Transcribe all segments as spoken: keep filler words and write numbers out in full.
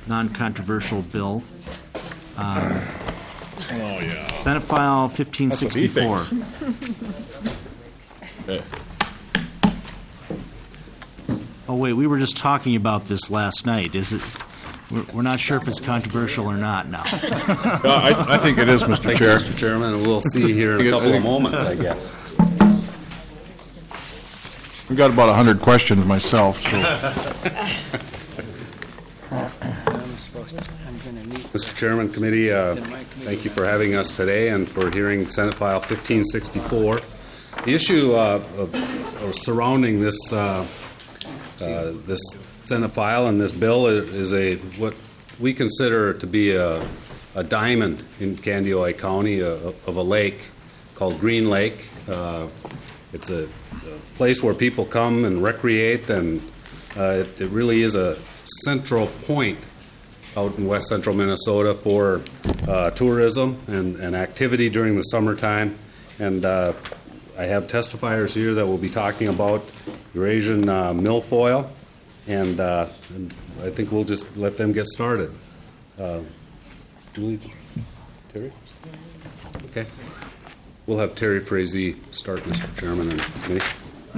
non-controversial bill. Um, Oh, yeah. Senate File fifteen sixty-four. Oh, wait, we were just talking about this last night. Is it? We're, we're not sure if it's controversial or not now. Uh, I, I think it is, Mister Thank Chair. you, Mister Chairman, and we'll see here in a couple of moments, I guess. I've got about one hundred questions myself, so. Mister Chairman, committee, uh, thank you for having us today and for hearing Senate File fifteen sixty-four. The issue uh, of, of surrounding this uh, uh, this Senate file and this bill is a what we consider to be a, a diamond in Candioi County a, of a lake called Green Lake. Uh, it's a, a place where people come and recreate, and uh, it, it really is a central point out in west central Minnesota for uh, tourism and, and activity during the summertime. And uh, I have testifiers here that will be talking about Eurasian uh, milfoil, and, uh, and I think we'll just let them get started. Uh, Julie? Terry? Okay. We'll have Terry Frazee start, Mister Chairman and committee.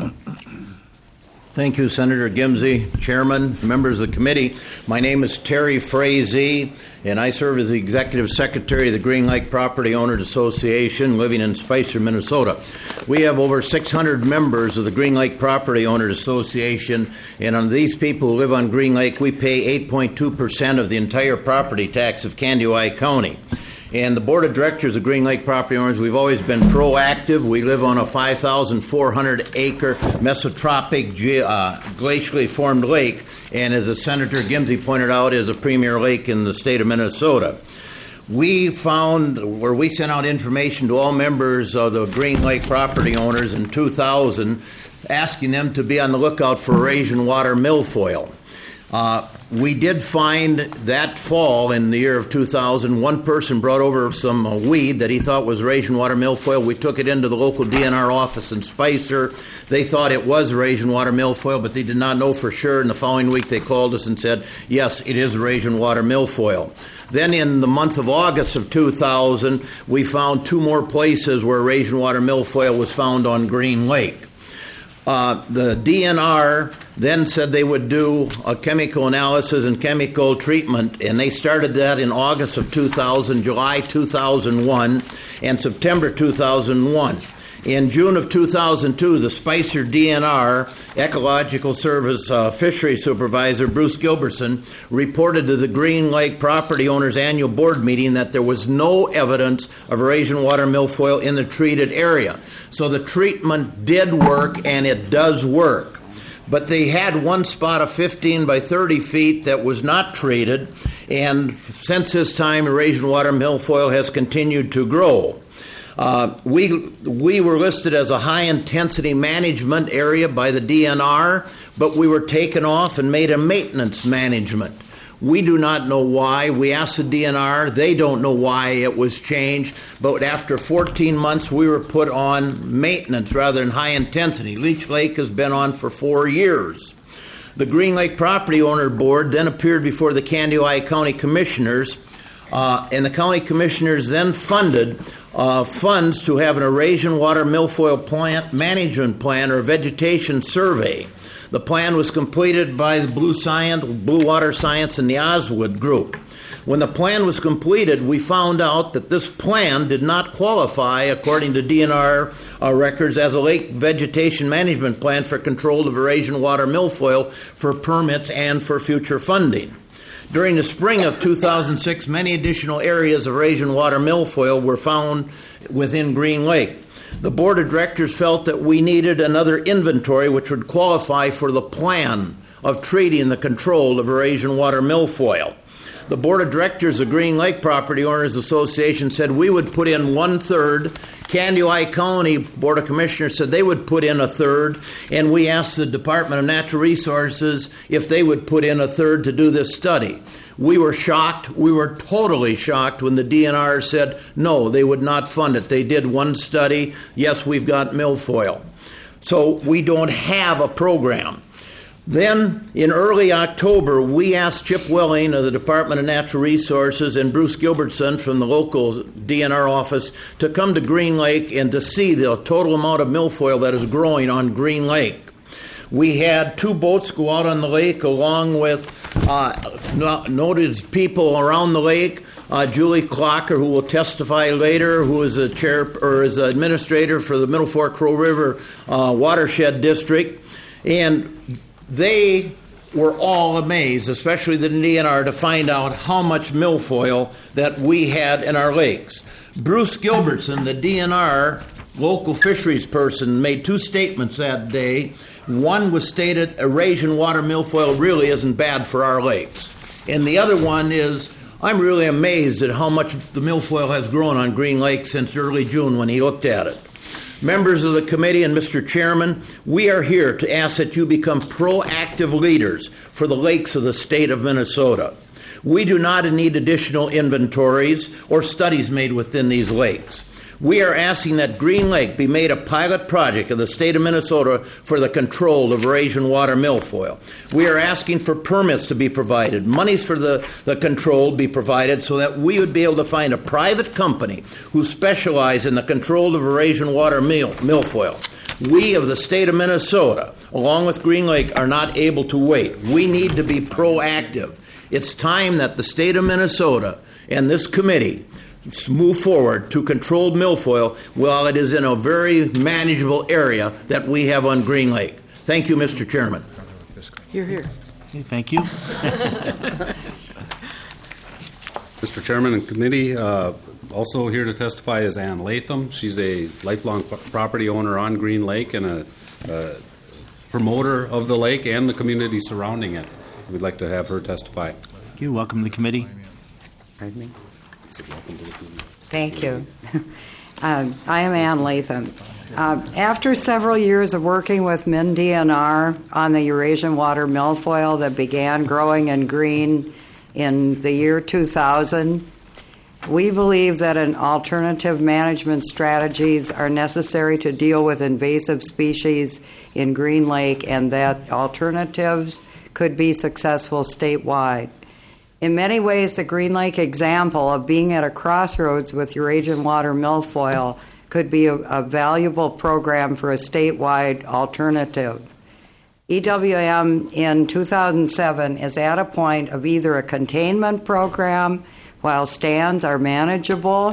Thank you, Senator Gimsey, Chairman, members of the committee. My name is Terry Frazee, and I serve as the Executive Secretary of the Green Lake Property Owners Association, living in Spicer, Minnesota. We have over six hundred members of the Green Lake Property Owners Association, and on these people who live on Green Lake, we pay eight point two percent of the entire property tax of Candioi County. And the Board of Directors of Green Lake Property Owners, we've always been proactive. We live on a five thousand four hundred acre mesotropic uh, glacially formed lake, and as the Senator Gimsey pointed out, is a premier lake in the state of Minnesota. We found, where we sent out information to all members of the Green Lake Property Owners in two thousand, asking them to be on the lookout for Eurasian water milfoil. Uh, we did find that fall in the year of two thousand, one person brought over some uh, weed that he thought was Eurasian water milfoil. We took it into the local D N R office in Spicer. They thought it was Eurasian water milfoil, but they did not know for sure. And the following week they called us and said, yes, it is Eurasian water milfoil. Then in the month of August of two thousand, we found two more places where Eurasian water milfoil was found on Green Lake. Uh, the D N R then said they would do a chemical analysis and chemical treatment, and they started that in August of two thousand, July two thousand one, and September two thousand one. In June of two thousand two, the Spicer D N R Ecological Service uh, Fishery Supervisor Bruce Gilbertson reported to the Green Lake Property Owners Annual Board meeting that there was no evidence of Eurasian water milfoil in the treated area. So the treatment did work, and it does work. But they had one spot of fifteen by thirty feet that was not treated, and since this time, Eurasian water milfoil has continued to grow. Uh, we we were listed as a high-intensity management area by the D N R, but we were taken off and made a maintenance management. We do not know why. We asked the D N R. They don't know why it was changed. But after fourteen months, we were put on maintenance rather than high intensity. Leech Lake has been on for four years. The Green Lake Property Owner Board then appeared before the Candioi County Commissioners, uh, and the county commissioners then funded uh, funds to have an Eurasian water milfoil plant management plan or vegetation survey. The plan was completed by the Blue Science, Blue Water Science, and the Oswood Group. When the plan was completed, we found out that this plan did not qualify, according to D N R uh, records, as a lake vegetation management plan for control of Eurasian water milfoil for permits and for future funding. During the spring of two thousand six, many additional areas of Eurasian water milfoil were found within Green Lake. The Board of Directors felt that we needed another inventory which would qualify for the plan of treating the control of Eurasian water milfoil. The Board of Directors of Green Lake Property Owners Association said we would put in one-third. Candioi County Board of Commissioners said they would put in a third, and we asked the Department of Natural Resources if they would put in a third to do this study. We were shocked. We were totally shocked when the D N R said, no, they would not fund it. They did one study. Yes, we've got milfoil. So we don't have a program. Then, in early October, we asked Chip Welling of the Department of Natural Resources and Bruce Gilbertson from the local D N R office to come to Green Lake and to see the total amount of milfoil that is growing on Green Lake. We had two boats go out on the lake along with uh, no- noted people around the lake. Uh, Julie Clocker, who will testify later, who is a chair or is an administrator for the Middle Fork Crow River uh, Watershed District, and they were all amazed, especially the D N R, to find out how much milfoil that we had in our lakes. Bruce Gilbertson, the D N R local fisheries person, made two statements that day. One was stated, Eurasian water milfoil really isn't bad for our lakes. And the other one is, I'm really amazed at how much the milfoil has grown on Green Lake since early June when he looked at it. Members of the committee and Mister Chairman, we are here to ask that you become proactive leaders for the lakes of the state of Minnesota. We do not need additional inventories or studies made within these lakes. We are asking that Green Lake be made a pilot project of the state of Minnesota for the control of Eurasian water milfoil. We are asking for permits to be provided, monies for the, the control be provided so that we would be able to find a private company who specialize in the control of Eurasian water mil, milfoil. We of the state of Minnesota, along with Green Lake, are not able to wait. We need to be proactive. It's time that the state of Minnesota and this committee move forward to controlled milfoil while it is in a very manageable area that we have on Green Lake. Thank you, Mister Chairman. Here, here. Okay, thank you. Mister Chairman and committee, uh, also here to testify is Ann Latham. She's a lifelong p- property owner on Green Lake and a uh, promoter of the lake and the community surrounding it. We'd like to have her testify. Thank you. Welcome to the committee. Pardon me? Thank you. um, I am Ann Latham. Uh, after several years of working with Min D N R on the Eurasian water milfoil that began growing in Green in the year two thousand, we believe that an alternative management strategies are necessary to deal with invasive species in Green Lake and that alternatives could be successful statewide. In many ways, the Green Lake example of being at a crossroads with Eurasian water milfoil could be a, a valuable program for a statewide alternative. E W M in two thousand seven is at a point of either a containment program while stands are manageable,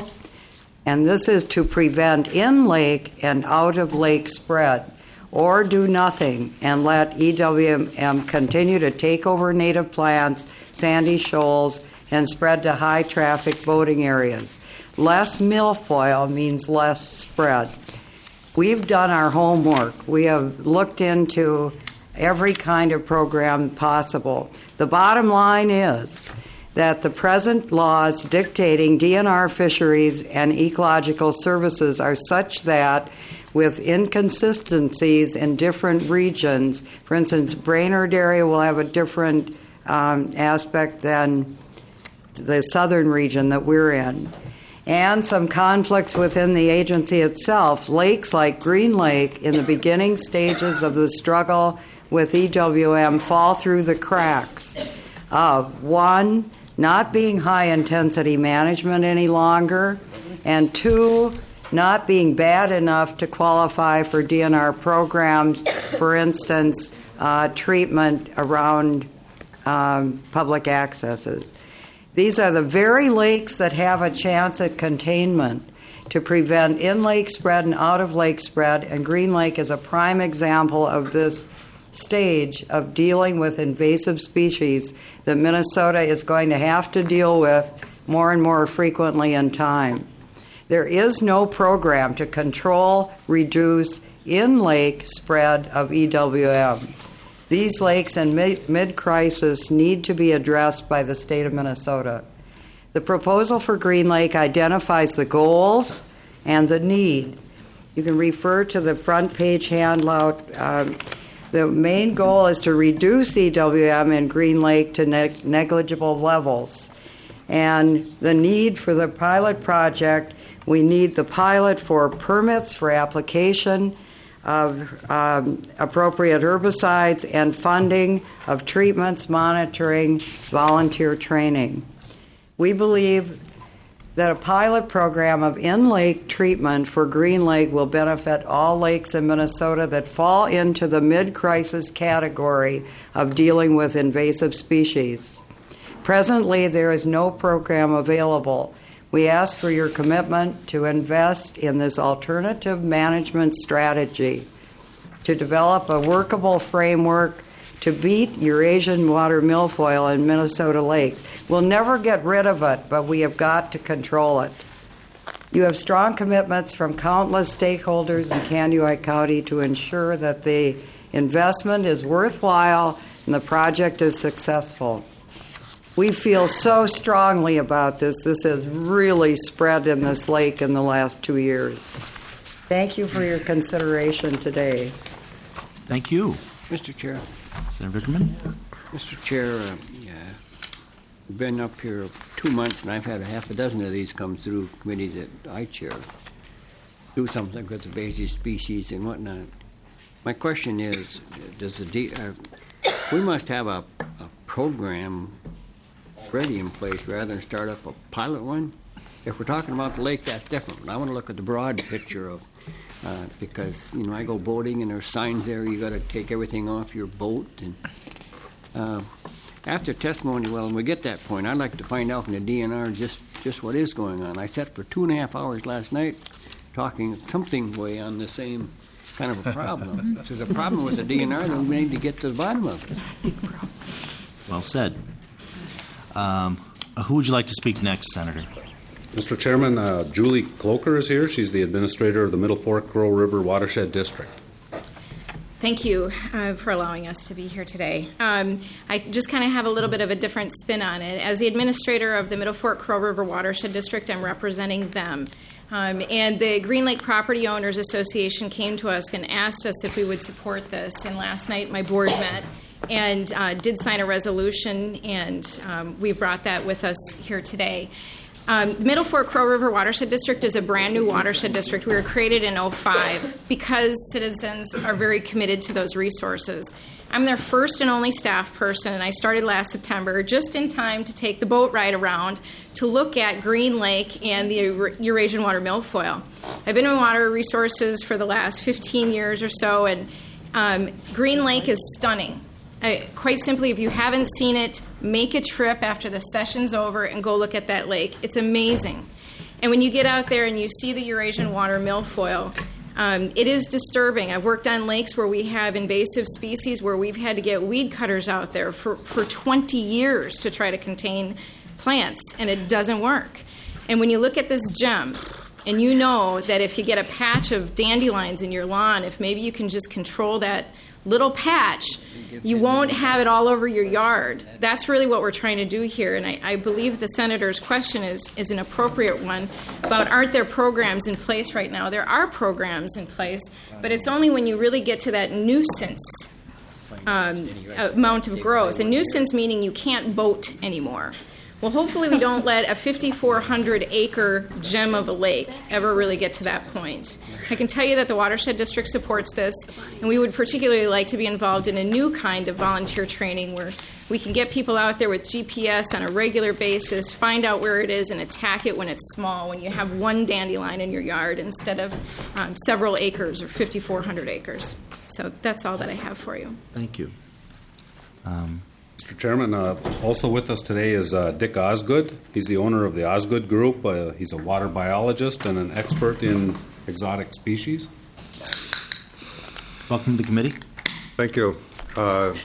and this is to prevent in-lake and out-of-lake spread, or do nothing and let E W M continue to take over native plants, sandy shoals, and spread to high-traffic boating areas. Less milfoil means less spread. We've done our homework. We have looked into every kind of program possible. The bottom line is that the present laws dictating D N R fisheries and ecological services are such that with inconsistencies in different regions, for instance, Brainerd area will have a different um, aspect than the southern region that we're in, and some conflicts within the agency itself. Lakes like Green Lake, in the beginning stages of the struggle with E W M, fall through the cracks of, one, not being high-intensity management any longer, and two, not being bad enough to qualify for D N R programs, for instance, uh, treatment around um, public accesses. These are the very lakes that have a chance at containment to prevent in-lake spread and out-of-lake spread, and Green Lake is a prime example of this stage of dealing with invasive species that Minnesota is going to have to deal with more and more frequently in time. There is no program to control, reduce in-lake spread of E W M. These lakes in mid-crisis need to be addressed by the state of Minnesota. The proposal for Green Lake identifies the goals and the need. You can refer to the front page handout. Um, the main goal is to reduce E W M in Green Lake to ne- negligible levels. And the need for the pilot project, we need the pilot for permits for application, of um, appropriate herbicides and funding of treatments, monitoring, volunteer training. We believe that a pilot program of in-lake treatment for Green Lake will benefit all lakes in Minnesota that fall into the mid-crisis category of dealing with invasive species. Presently, there is no program available. We ask for your commitment to invest in this alternative management strategy to develop a workable framework to beat Eurasian water milfoil in Minnesota lakes. We'll never get rid of it, but we have got to control it. You have strong commitments from countless stakeholders in Kaneohe County to ensure that the investment is worthwhile and the project is successful. We feel so strongly about this. This has really spread in this lake in the last two years. Thank you for your consideration today. Thank you. Mister Chair. Senator Vickerman? Mister Chair, uh, yeah, I've been up here two months, and I've had a half a dozen of these come through committees that I chair, do something with invasive species and whatnot. My question is, does the D, uh, we must have a, a program ready in place rather than start up a pilot one? If we're talking about the lake, that's different. But I want to look at the broad picture of, uh, because, you know, I go boating and there's signs there, you got to take everything off your boat. And uh, after testimony, well, when we get that point, I'd like to find out from the D N R just, just what is going on. I sat for two and a half hours last night talking something way on the same kind of a problem. If there's a problem with the D N R, then we need to get to the bottom of it. Well said. Um, who would you like to speak next, Senator? Mister Chairman, uh, Julie Cloker is here. She's the administrator of the Middle Fork Crow River Watershed District. Thank you uh, for allowing us to be here today. Um, I just kind of have a little bit of a different spin on it. As the administrator of the Middle Fork Crow River Watershed District, I'm representing them. Um, and the Green Lake Property Owners Association came to us and asked us if we would support this. And last night my board met and uh, did sign a resolution, and um, we brought that with us here today. Um, the Middle Fork Crow River Watershed District is a brand new watershed district. We were created in oh five because citizens are very committed to those resources. I'm their first and only staff person, and I started last September just in time to take the boat ride around to look at Green Lake and the Eurasian water milfoil. I've been in water resources for the last fifteen years or so, and um, Green Lake is stunning. I, quite simply, if you haven't seen it, make a trip after the session's over and go look at that lake. It's amazing. And when you get out there and you see the Eurasian water milfoil, um, it is disturbing. I've worked on lakes where we have invasive species where we've had to get weed cutters out there for, for twenty years to try to contain plants, and it doesn't work. And when you look at this gem, and you know that if you get a patch of dandelions in your lawn, if maybe you can just control that little patch, you won't have it all over your yard. That's really what we're trying to do here, and I, I believe the Senator's question is, is an appropriate one about aren't there programs in place right now. There are programs in place, but it's only when you really get to that nuisance um, amount of growth. A nuisance meaning you can't boat anymore. Well, hopefully we don't let a fifty-four hundred acre gem of a lake ever really get to that point. I can tell you that the Watershed District supports this, and we would particularly like to be involved in a new kind of volunteer training where we can get people out there with G P S on a regular basis, find out where it is, and attack it when it's small, when you have one dandelion in your yard instead of um, several acres or fifty-four hundred acres. So that's all that I have for you. Thank you. Um, Mister Chairman, uh, also with us today is uh, Dick Osgood. He's the owner of the Osgood Group. Uh, he's a water biologist and an expert in exotic species. welcome to the committee. Thank you. Uh,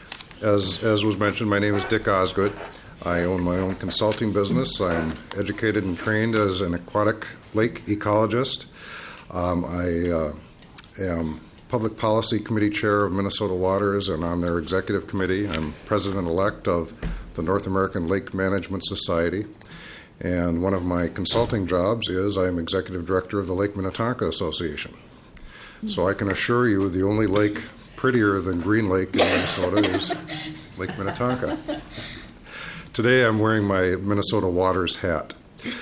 as, as was mentioned, my name is Dick Osgood. I own my own consulting business. I'm educated and trained as an aquatic lake ecologist. Um, I uh, am Public Policy Committee Chair of Minnesota Waters, and on their executive committee, I'm President-elect of the North American Lake Management Society. And one of my consulting jobs is I'm Executive Director of the Lake Minnetonka Association. So I can assure you the only lake prettier than Green Lake in Minnesota is Lake Minnetonka. Today I'm wearing my Minnesota Waters hat.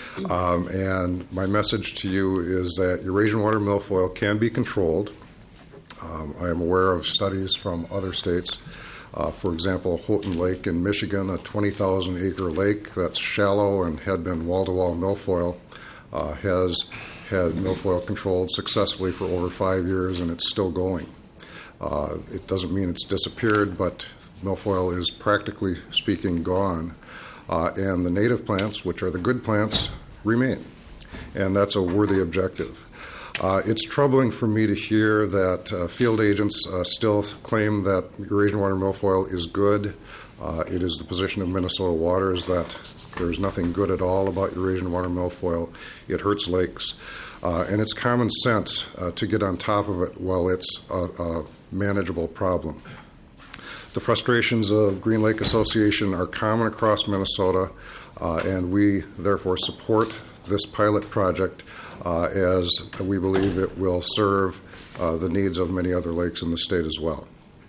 Um, and my message to you is that Eurasian water milfoil can be controlled. Um, I am aware of studies from other states. Uh, for example, Houghton Lake in Michigan, a twenty thousand acre lake that's shallow and had been wall-to-wall milfoil, uh, has had milfoil controlled successfully for over five years, and it's still going. Uh, it doesn't mean it's disappeared, but milfoil is practically speaking gone, uh, and the native plants, which are the good plants, remain, and that's a worthy objective. Uh, it's troubling for me to hear that uh, field agents uh, still claim that Eurasian water milfoil is good. Uh, it is the position of Minnesota Waters that there's nothing good at all about Eurasian water milfoil. It hurts lakes. Uh, and it's common sense uh, to get on top of it while it's a, a manageable problem. The frustrations of Green Lake Association are common across Minnesota, uh, and we therefore support this pilot project uh, as we believe it will serve uh, the needs of many other lakes in the state as well.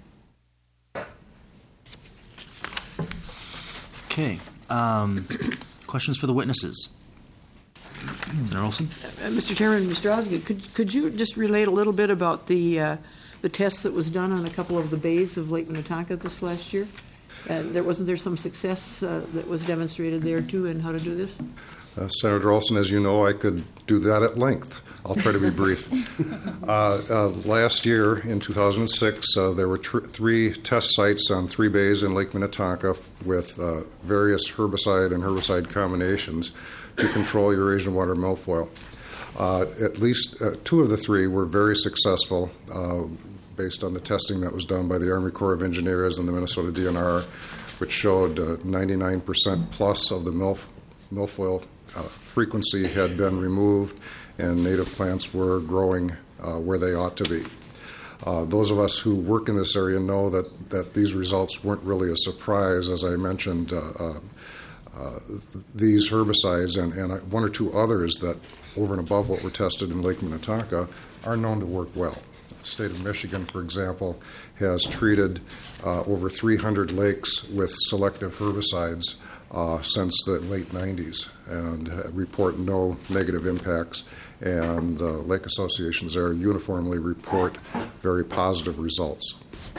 Okay. Um, questions for the witnesses? Senator Olson? Uh, Mister Chairman, Mister Osgood, could could you just relate a little bit about the uh, the test that was done on a couple of the bays of Lake Minnetonka this last year? Uh, there wasn't there some success uh, that was demonstrated there too in how to do this? Uh, Senator Olson, as you know, I could do that at length. I'll try to be brief. uh, uh, last year, in two thousand six, uh, there were tr- three test sites on three bays in Lake Minnetonka f- with uh, various herbicide and herbicide combinations to control Eurasian water milfoil. Uh, at least uh, two of the three were very successful uh, based on the testing that was done by the Army Corps of Engineers and the Minnesota D N R, which showed uh, ninety-nine percent plus of the milf- milfoil uh, frequency had been removed, and native plants were growing uh, where they ought to be. Uh, those of us who work in this area know that, that these results weren't really a surprise. As I mentioned, uh, uh, uh, these herbicides and, and one or two others that, over and above what were tested in Lake Minnetonka, are known to work well. The state of Michigan, for example, has treated uh, over three hundred lakes with selective herbicides uh, since the late nineties and uh, report no negative impacts. And the lake associations there uniformly report very positive results.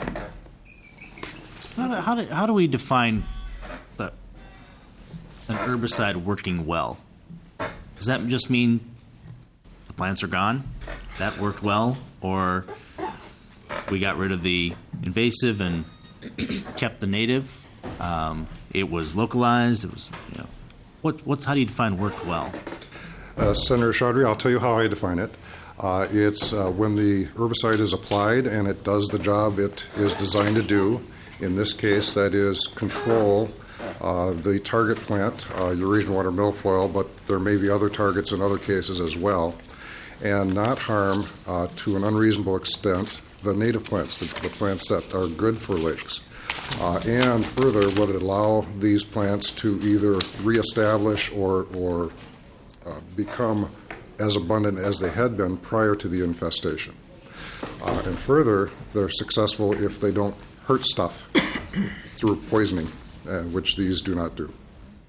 How do, how do, how do we define the, an herbicide working well? Does that just mean the plants are gone? That worked well? Or we got rid of the invasive and kept the native? Um, it was localized? It was, you know, what, what's, how do you define worked well? Uh, Senator Chaudhry, I'll tell you how I define it. Uh, it's uh, when the herbicide is applied and it does the job it is designed to do. In this case, that is control uh, the target plant, uh, Eurasian water milfoil, but there may be other targets in other cases as well, and not harm uh, to an unreasonable extent the native plants, the, the plants that are good for lakes. Uh, and further, would it allow these plants to either reestablish or, or uh, become as abundant as they had been prior to the infestation. Uh, and further, they're successful if they don't hurt stuff through poisoning, uh, which these do not do.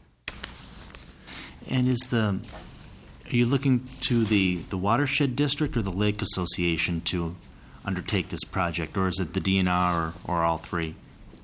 And is the, are you looking to the, the watershed district or the lake association to undertake this project, or is it the D N R or, or all three?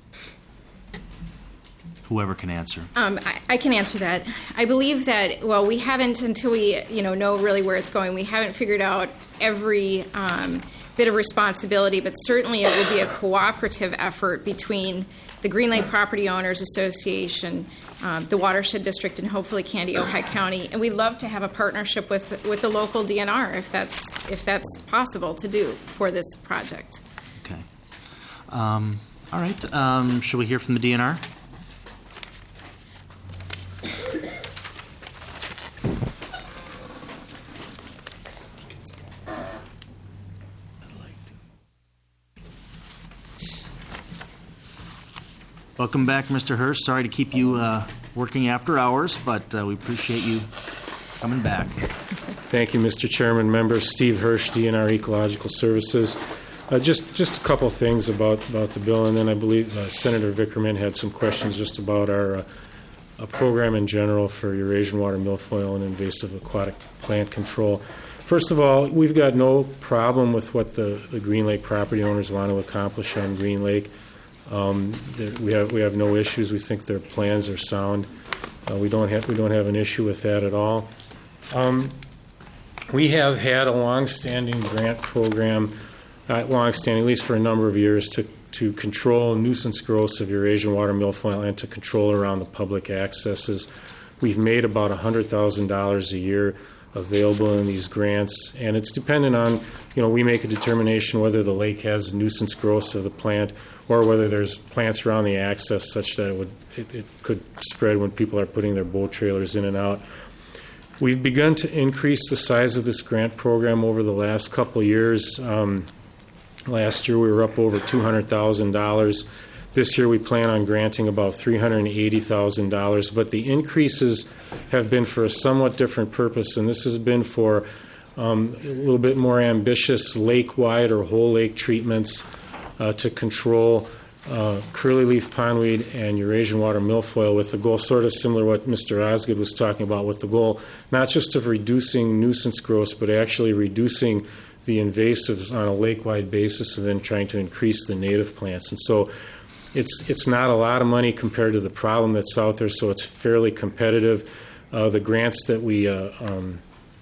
Whoever can answer. Um, I, I can answer that. I believe that, well, we haven't, until we you know, know really where it's going, we haven't figured out every um, bit of responsibility, but certainly it will be a cooperative effort between the Green Lake Property Owners Association, um, the Watershed District, and hopefully Candy Ojai County. And we'd love to have a partnership with with the local D N R if that's if that's possible to do for this project. Okay. Um, all right. Um, should we hear from the D N R? Welcome back, Mister Hirsch. Sorry to keep you uh, working after hours, but uh, we appreciate you coming back. Thank you, Mister Chairman. Members, Steve Hirsch, D N R Ecological Services. Uh, just just a couple things about, about the bill, and then I believe uh, Senator Vickerman had some questions just about our uh, a program in general for Eurasian water milfoil and invasive aquatic plant control. First of all, we've got no problem with what the, the Green Lake property owners want to accomplish on Green Lake. Um, there, we have we have no issues. We think their plans are sound. Uh, we don't have we don't have an issue with that at all. Um, we have had a long-standing grant program, not long-standing, at least for a number of years, to to control nuisance growths of Eurasian water milfoil and to control around the public accesses. We've made about one hundred thousand dollars a year available in these grants, and it's dependent on, you know, we make a determination whether the lake has nuisance growths of the plant or whether there's plants around the access such that it would it, it could spread when people are putting their boat trailers in and out. We've begun to increase the size of this grant program over the last couple of years. Um, last year we were up over two hundred thousand dollars. This year we plan on granting about three hundred eighty thousand dollars, but the increases have been for a somewhat different purpose, and this has been for um, a little bit more ambitious lake-wide or whole lake treatments uh, to control uh, curly leaf pondweed and Eurasian water milfoil, with the goal sort of similar to what Mister Osgood was talking about, with the goal not just of reducing nuisance growth, but actually reducing the invasives on a lake-wide basis and then trying to increase the native plants. And so It's it's not a lot of money compared to the problem that's out there, so it's fairly competitive. Uh, the grants that we uh, um,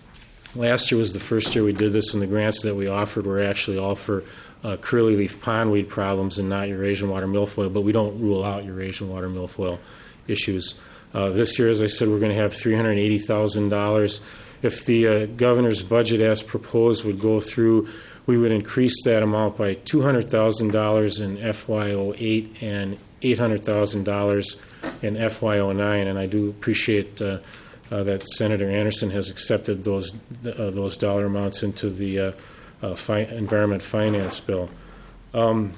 last year was the first year we did this, and the grants that we offered were actually all for uh, curly leaf pondweed problems and not Eurasian water milfoil. But we don't rule out Eurasian water milfoil issues. Uh, this year, as I said, we're going to have three hundred eighty thousand dollars. If the uh, governor's budget, as proposed, would go through, we would increase that amount by two hundred thousand dollars in F Y oh eight and eight hundred thousand dollars in F Y oh nine. And I do appreciate uh, uh, that Senator Anderson has accepted those uh, those dollar amounts into the uh, uh, fi- Environment Finance Bill. Um,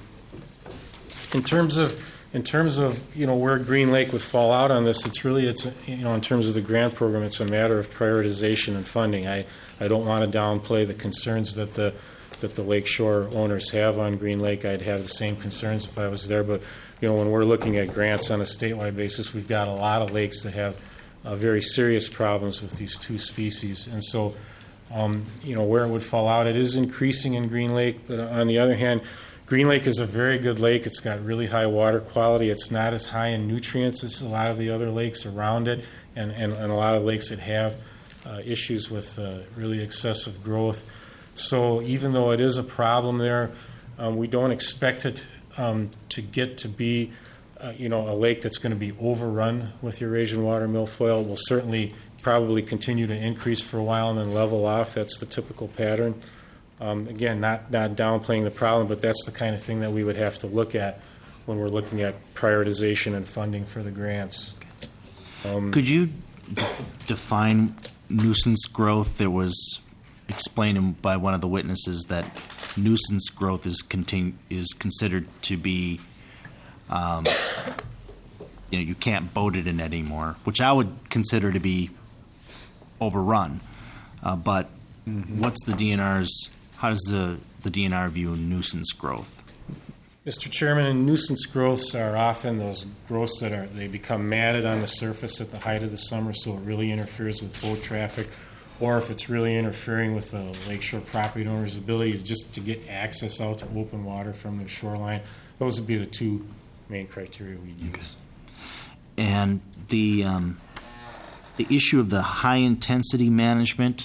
in terms of in terms of you know where Green Lake would fall out on this, it's really it's you know in terms of the grant program, it's a matter of prioritization and funding. I I don't want to downplay the concerns that the that the lakeshore owners have on Green Lake. I'd have the same concerns if I was there, but you know, when we're looking at grants on a statewide basis, we've got a lot of lakes that have uh, very serious problems with these two species. And so, um, you know, where it would fall out, it is increasing in Green Lake, but on the other hand, Green Lake is a very good lake. It's got really high water quality. It's not as high in nutrients as a lot of the other lakes around it, and, and, and a lot of lakes that have uh, issues with uh, really excessive growth. So even though it is a problem there, um, we don't expect it um, to get to be, uh, you know, a lake that's going to be overrun with Eurasian water milfoil. It will certainly probably continue to increase for a while and then level off. That's the typical pattern. Um, again, not, not downplaying the problem, but that's the kind of thing that we would have to look at when we're looking at prioritization and funding for the grants. Um, Could you d- define nuisance growth? There was explained by one of the witnesses that nuisance growth is continu- is considered to be, um, you know, you can't boat it in it anymore, which I would consider to be overrun. Uh, but mm-hmm. what's the D N R's? How does the the D N R view nuisance growth? Mister Chairman, nuisance growths are often those growths that are they become matted on the surface at the height of the summer, so it really interferes with boat traffic. Or if it's really interfering with the lakeshore property owner's ability to just to get access out to open water from their shoreline. Those would be the two main criteria we'd use. Okay. And the um, the issue of the high intensity management,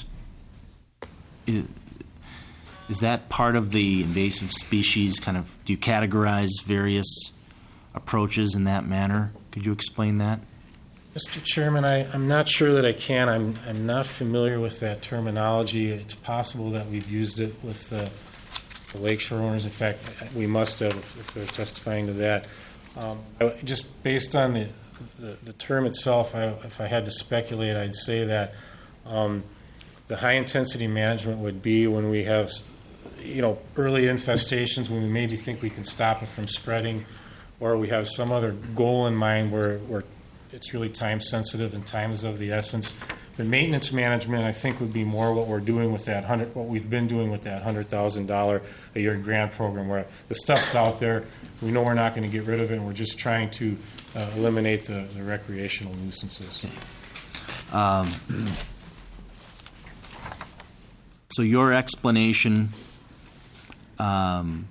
is, is that part of the invasive species? Kind of, do you categorize various approaches in that manner? Could you explain that? Mister Chairman, I, I'm not sure that I can. I'm, I'm not familiar with that terminology. It's possible that we've used it with the, the lakeshore owners. In fact, we must have if, if they're testifying to that. Um, I, just based on the, the, the term itself, I, if I had to speculate, I'd say that um, the high-intensity management would be when we have, you know, early infestations, when we maybe think we can stop it from spreading, or we have some other goal in mind where we're it's really time sensitive and time is of the essence. The maintenance management, I think, would be more what we're doing with that hundred, what we've been doing with that hundred thousand dollar a year grant program, where the stuff's out there. We know we're not going to get rid of it, and we're just trying to uh, eliminate the, the recreational nuisances. Um, So your explanation um,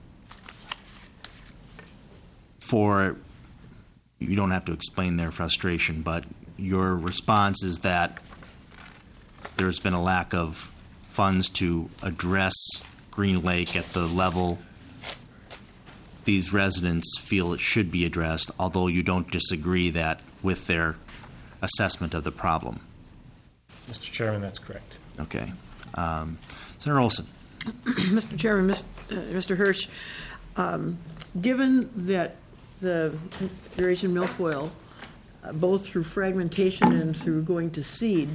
for, you don't have to explain their frustration, but your response is that there's been a lack of funds to address Green Lake at the level these residents feel it should be addressed, although you don't disagree that with their assessment of the problem. Mister Chairman, that's correct. Okay. Um, Senator Olson. Mister Chairman, Mister Uh, Mister Hirsch, um, given that the Eurasian milfoil, uh, both through fragmentation and through going to seed,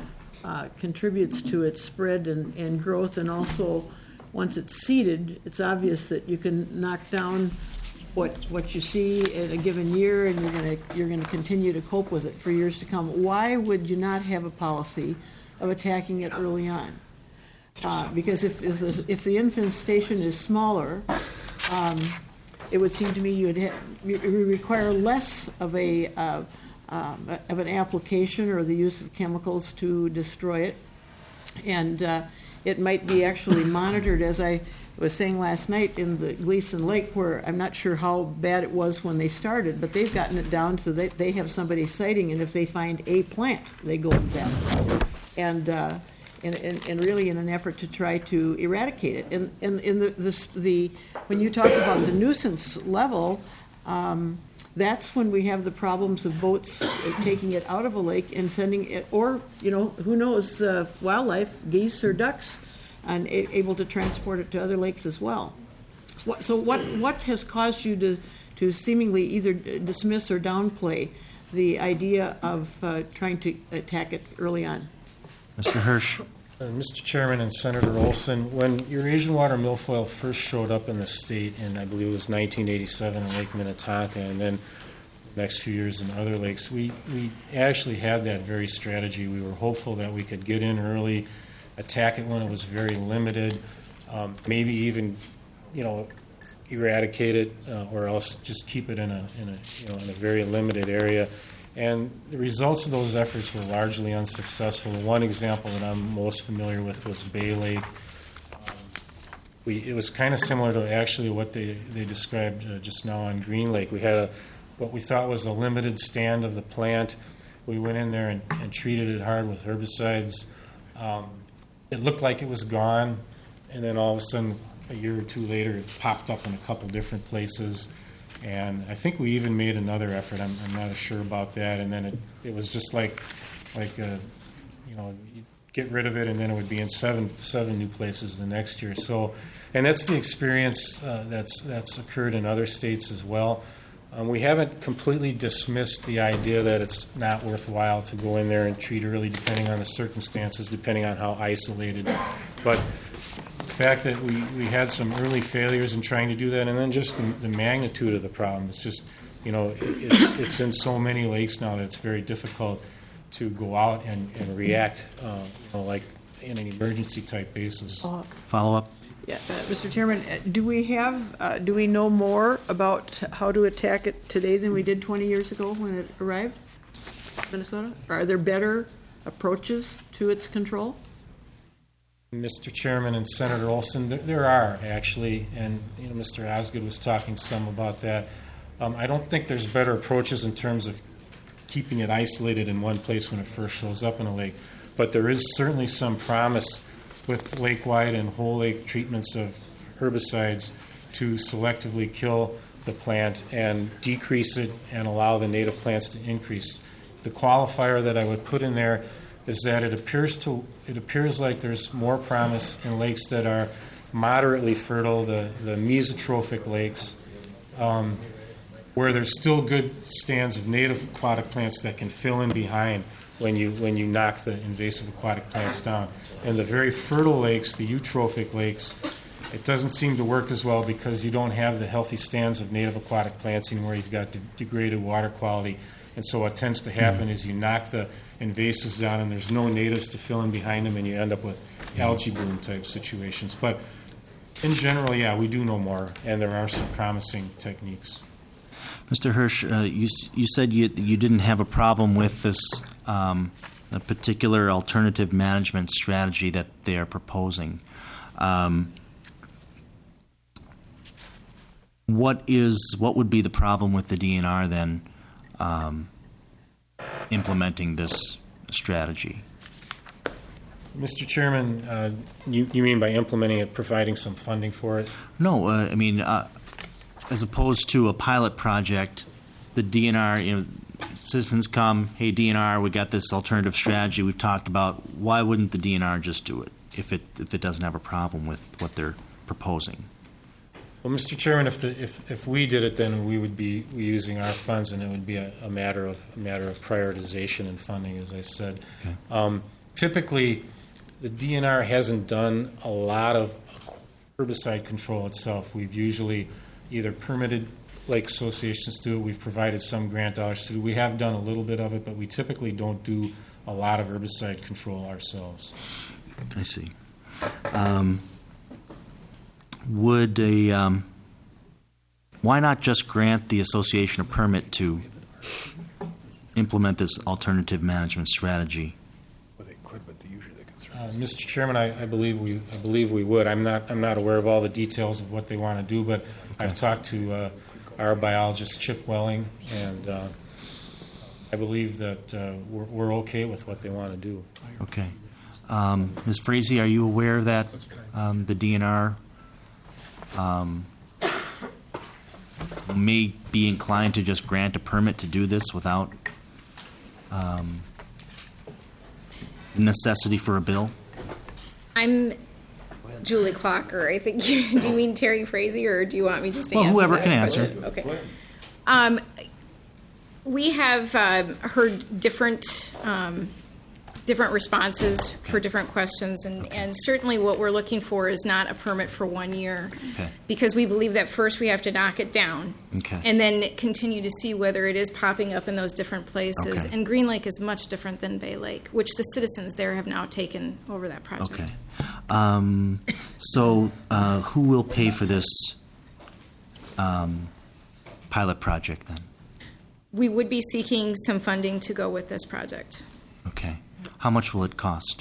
uh, contributes to its spread and, and growth, and also once it's seeded, it's obvious that you can knock down what what you see in a given year, and you're going to you're going to continue to cope with it for years to come. Why would you not have a policy of attacking it early on? Uh, because if if the, if the infestation is smaller, um, it would seem to me you would ha- you would require less of a uh, um, of an application or the use of chemicals to destroy it, and uh, it might be actually monitored, as I was saying last night, in the Gleason Lake, where I'm not sure how bad it was when they started, but they've gotten it down so that they have somebody sighting, and if they find a plant, they go and zap it. And uh, And, and, and really in an effort to try to eradicate it. And, and in the, this, the when you talk about the nuisance level, um, that's when we have the problems of boats uh, taking it out of a lake and sending it, or, you know, who knows, uh, wildlife, geese or ducks, and a, able to transport it to other lakes as well. So what, so what, what has caused you to, to seemingly either dismiss or downplay the idea of uh, trying to attack it early on? Mister Hirsch. Uh, Mister Chairman and Senator Olson, when Eurasian water milfoil first showed up in the state in, I believe it was nineteen eighty-seven in Lake Minnetonka, and then the next few years in other lakes, we, we actually had that very strategy. We were hopeful that we could get in early, attack it when it was very limited, um, maybe even, you know, eradicate it, uh, or else just keep it in a, in a, you know, in a very limited area. And the results of those efforts were largely unsuccessful. One example that I'm most familiar with was Bay Lake. Um, we, it was kind of similar to actually what they, they described uh, just now on Green Lake. We had a, what we thought was a limited stand of the plant. We went in there and, and treated it hard with herbicides. Um, it looked like it was gone, and then all of a sudden, a year or two later, it popped up in a couple different places. And I think we even made another effort. I'm, I'm not sure about that. And then it, it was just like, like uh, you know, you get rid of it, and then it would be in seven seven new places the next year. So, and that's the experience uh, that's that's occurred in other states as well. Um, we haven't completely dismissed the idea that it's not worthwhile to go in there and treat early, depending on the circumstances, depending on how isolated. But the fact that we, we had some early failures in trying to do that, and then just the, the magnitude of the problem. It's just, you know, it, it's, it's in so many lakes now that it's very difficult to go out and, and react, uh, you know, like in an emergency type basis. Uh, Follow up. Yeah, uh, Mister Chairman, uh, do we have, uh, do we know more about how to attack it today than we did twenty years ago when it arrived in Minnesota? Are there better approaches to its control? Mister Chairman and Senator Olson, there, there are actually, and you know, Mister Osgood was talking some about that. Um, I don't think there's better approaches in terms of keeping it isolated in one place when it first shows up in a lake, but there is certainly some promise with lake-wide and whole lake treatments of herbicides to selectively kill the plant and decrease it and allow the native plants to increase. The qualifier that I would put in there is that it appears to it appears like there's more promise in lakes that are moderately fertile, the, the mesotrophic lakes, um, where there's still good stands of native aquatic plants that can fill in behind when you when you knock the invasive aquatic plants down. And the very fertile lakes, the eutrophic lakes, it doesn't seem to work as well because you don't have the healthy stands of native aquatic plants anymore. You've got de- degraded water quality. And so what tends to happen is you knock the invasives down and there's no natives to fill in behind them, and you end up with algae bloom type situations. But in general, yeah, we do know more, and there are some promising techniques. Mister Hirsch, uh, you you said you you didn't have a problem with this um, a particular alternative management strategy that they are proposing. Um, what is what would be the problem with the D N R then um, implementing this strategy? Mister Chairman, uh, you, you mean by implementing it, providing some funding for it? No, uh, I mean, uh, as opposed to a pilot project, the D N R, you know, citizens come, hey, D N R, we got this alternative strategy we've talked about. Why wouldn't the D N R just do it if it if it doesn't have a problem with what they're proposing? Well, Mister Chairman, if the if, if we did it, then we would be using our funds, and it would be a, a matter of a matter of prioritization and funding, as I said. Okay. Um, typically, the D N R hasn't done a lot of herbicide control itself. We've usually either permitted lake associations to do it. We've provided some grant dollars to do. We have done a little bit of it, but we typically don't do a lot of herbicide control ourselves. I see. Um, would a um, why not just grant the association a permit to implement this alternative management strategy? Uh, Mister Chairman, I, I believe we I believe we would. I'm not I'm not aware of all the details of what they want to do, but I've talked to uh, our biologist Chip Welling, and uh, I believe that uh, we're, we're okay with what they want to do. Okay. Um, Miz Frazee, are you aware that um, the D N R um, may be inclined to just grant a permit to do this without um, necessity for a bill? I'm Julie Clocker. I think you, do you mean Terry Frazee, or do you want me just to Well, answer whoever that can answer. question? Okay. Um, we have uh, heard different um, different responses for different questions, and, and certainly what we're looking for is not a permit for one year, Okay. because we believe that first we have to knock it down, Okay. and then continue to see whether it is popping up in those different places. Okay. And Green Lake is much different than Bay Lake, which the citizens there have now taken over that project. Okay. Um, so, uh, who will pay for this um, pilot project then? We would be seeking some funding to go with this project. Okay. How much will it cost?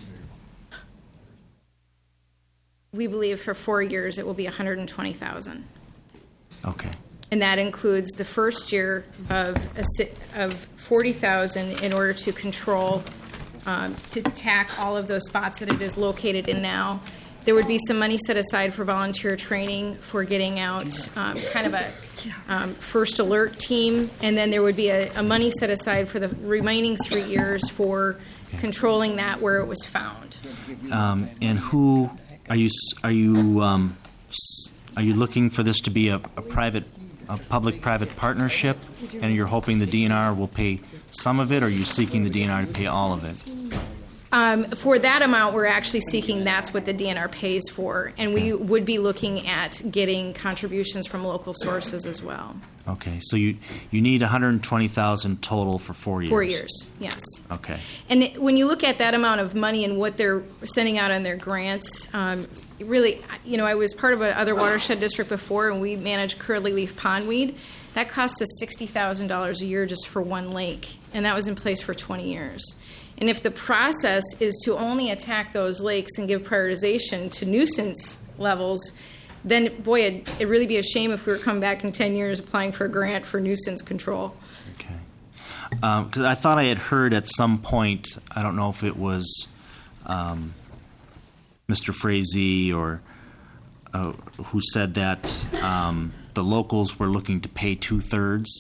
We believe for four years it will be one hundred twenty thousand dollars. Okay. And that includes the first year of a, si- of forty thousand dollars in order to control, um, to tack all of those spots that it is located in now. There would be some money set aside for volunteer training for getting out um, kind of a um, first alert team, and then there would be a, a money set aside for the remaining three years for controlling that where it was found. Um, and who are you? s- Are you? Um, s- are you looking for this to be a, a private, a public-private partnership, and you're hoping the D N R will pay some of it, or are you seeking the D N R to pay all of it? Um, for that amount, we're actually seeking that's what the D N R pays for, and we would be looking at getting contributions from local sources as well. Okay. So you you need one hundred twenty thousand total for four years. Four years, yes. Okay. And it- when you look at that amount of money and what they're sending out on their grants, um, it really, you know, I was part of another watershed district before, and we managed curly leaf pondweed. That cost us sixty thousand dollars a year just for one lake, and that was in place for twenty years. And if the process is to only attack those lakes and give prioritization to nuisance levels, then, boy, it'd, it'd really be a shame if we were coming back in ten years applying for a grant for nuisance control. Okay. Because I thought I had heard at some point, I don't know if it was um, Mister Frazee or uh, who said that um, the locals were looking to pay two-thirds.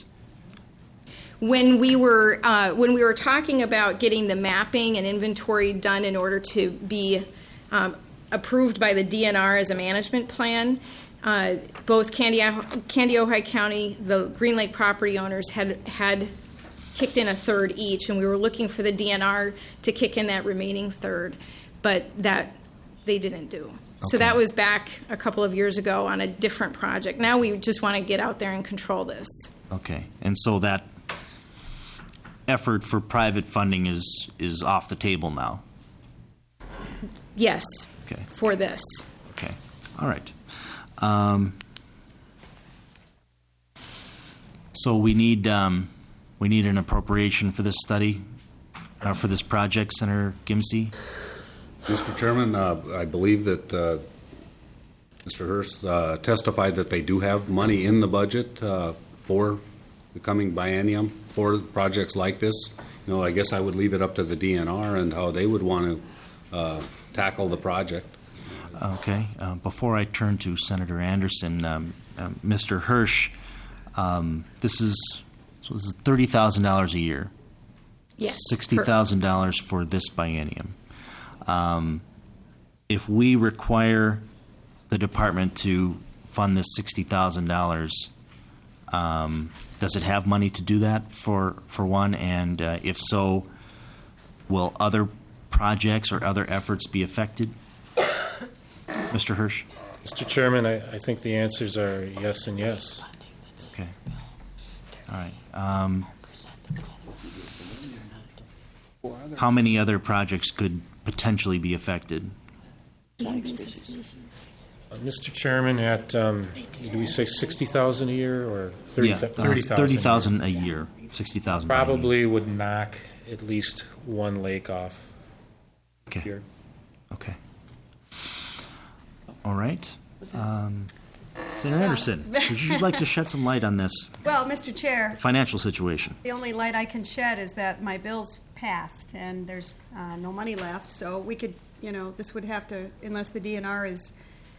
When we were uh, when we were talking about getting the mapping and inventory done in order to be um, approved by the D N R as a management plan, uh, both Candy Candy-Ojai County, the Green Lake property owners had had kicked in a third each, and we were looking for the D N R to kick in that remaining third, but that they didn't do. So Okay. that was back a couple of years ago on a different project. Now we just want to get out there and control this. Okay. And so that effort for private funding is is off the table now. Yes, Okay. for this. Okay. All right. Um, so we need um, we need an appropriation for this study. uh, for this project, Senator Gimsey? Mister Chairman, uh, I believe that uh, Mister Hurst uh, testified that they do have money in the budget uh, for the coming biennium for projects like this. You know, I guess I would leave it up to the D N R and how they would want to uh, tackle the project. Okay. Uh, before I turn to Senator Anderson, um, uh, Mister Hirsch, um, this is so this is thirty thousand dollars a year. Yes. Sixty thousand dollars for this biennium. Um, if we require the department to fund this sixty thousand dollars, um, does it have money to do that? For for one, and uh, if so, will other projects or other efforts be affected? Mister Hirsch? Mister Chairman, I, I think the answers are yes and yes. Okay. All right. Um, how many other projects could potentially be affected? Uh, Mister Chairman, at, um, do we say sixty thousand a year or thirty Yeah, thirty thousand? thirty thousand a year, sixty thousand. Probably would knock at least one lake off. Okay. Here. Okay. All right. Um, Senator Anderson, would you like to shed some light on this Well, Mister Chair, financial situation? the only light I can shed is that my bill's passed and there's uh, no money left, so we could, you know, this would have to, unless the D N R is,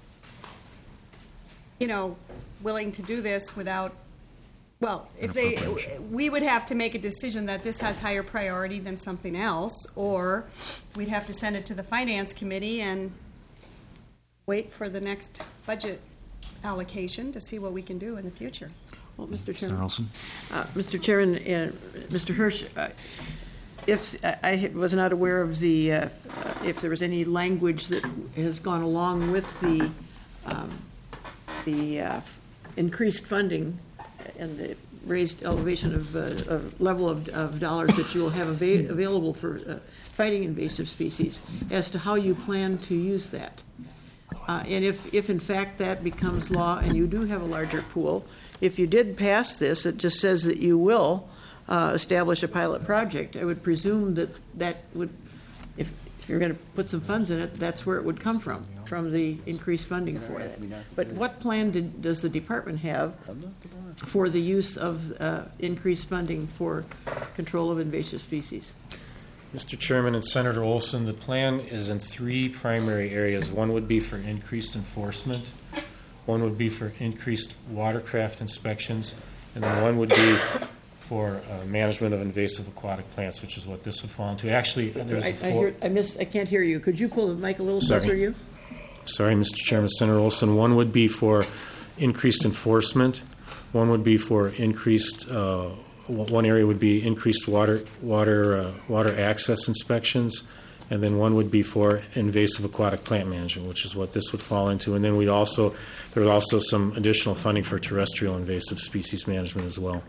you know, willing to do this without, well, if they, we would have to make a decision that this has higher priority than something else, or we'd have to send it to the Finance Committee and wait for the next budget allocation to see what we can do in the future. Well, Mister Senator Chairman, Olson? uh, Mister Chairman, uh, Mister Hirsch, uh, if I I was not aware of the uh, if there was any language that has gone along with the um, the uh, increased funding and the raised elevation of, uh, of level of, of dollars that you will have ava- available for uh, fighting invasive species, as to how you plan to use that. Uh, and if, if in fact that becomes law and you do have a larger pool, if you did pass this, it just says that you will uh, establish a pilot project. I would presume that that would, if, if you're going to put some funds in it, that's where it would come from, from the increased funding for that. But what plan did, does the department have for the use of uh, increased funding for control of invasive species? Mister Chairman and Senator Olson, the plan is in three primary areas. One would be for increased enforcement, one would be for increased watercraft inspections, and then one would be for uh, management of invasive aquatic plants, which is what this would fall into. Actually, there's I, a I, four... hear, I, miss, I can't hear you. Could you pull the mic a little Sorry. closer to you? Sorry, Mister Chairman, Senator Olson. One would be for increased enforcement. One would be for increased. Uh, one area would be increased water water uh, water access inspections, and then one would be for invasive aquatic plant management, which is what this would fall into. And then we'd also there would also some additional funding for terrestrial invasive species management as well.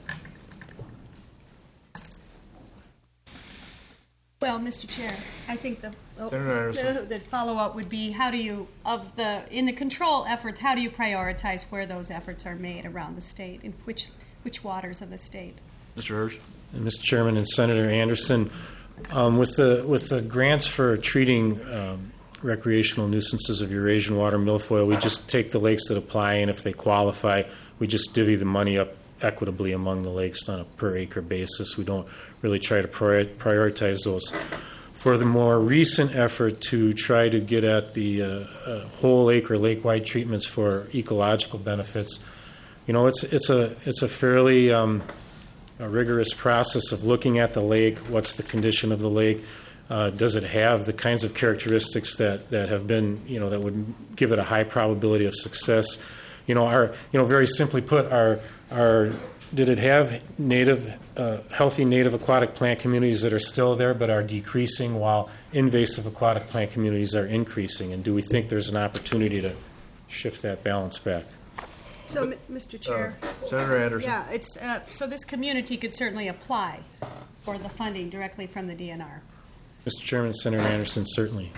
Well, Mister Chair, I think the, oh, Senator Anderson. the, the follow-up would be, how do you, of the, in the control efforts, how do you prioritize where those efforts are made around the state, in which, which waters of the state? Mister Hirsch? And Mister Chairman and Senator Anderson, um, with the with the grants for treating um, recreational nuisances of Eurasian water milfoil, we just take the lakes that apply, and if they qualify, we just divvy the money up equitably among the lakes on a per acre basis. We don't really try to prior- prioritize those. For the more recent effort to try to get at the uh, uh, whole lake or lake-wide treatments for ecological benefits, you know, it's it's a it's a fairly um, a rigorous process of looking at the lake. What's the condition of the lake? Uh, does it have the kinds of characteristics that, that have been, you know, that would give it a high probability of success? You know, our, you know, very simply put, our, our, did it have native, uh, healthy native aquatic plant communities that are still there but are decreasing while invasive aquatic plant communities are increasing? And do we think there's an opportunity to shift that balance back? So, M- Mister Chair. Uh, Senator Anderson. Yeah, it's, uh, so this community could certainly apply for the funding directly from the D N R. Mister Chairman, Senator Anderson, certainly.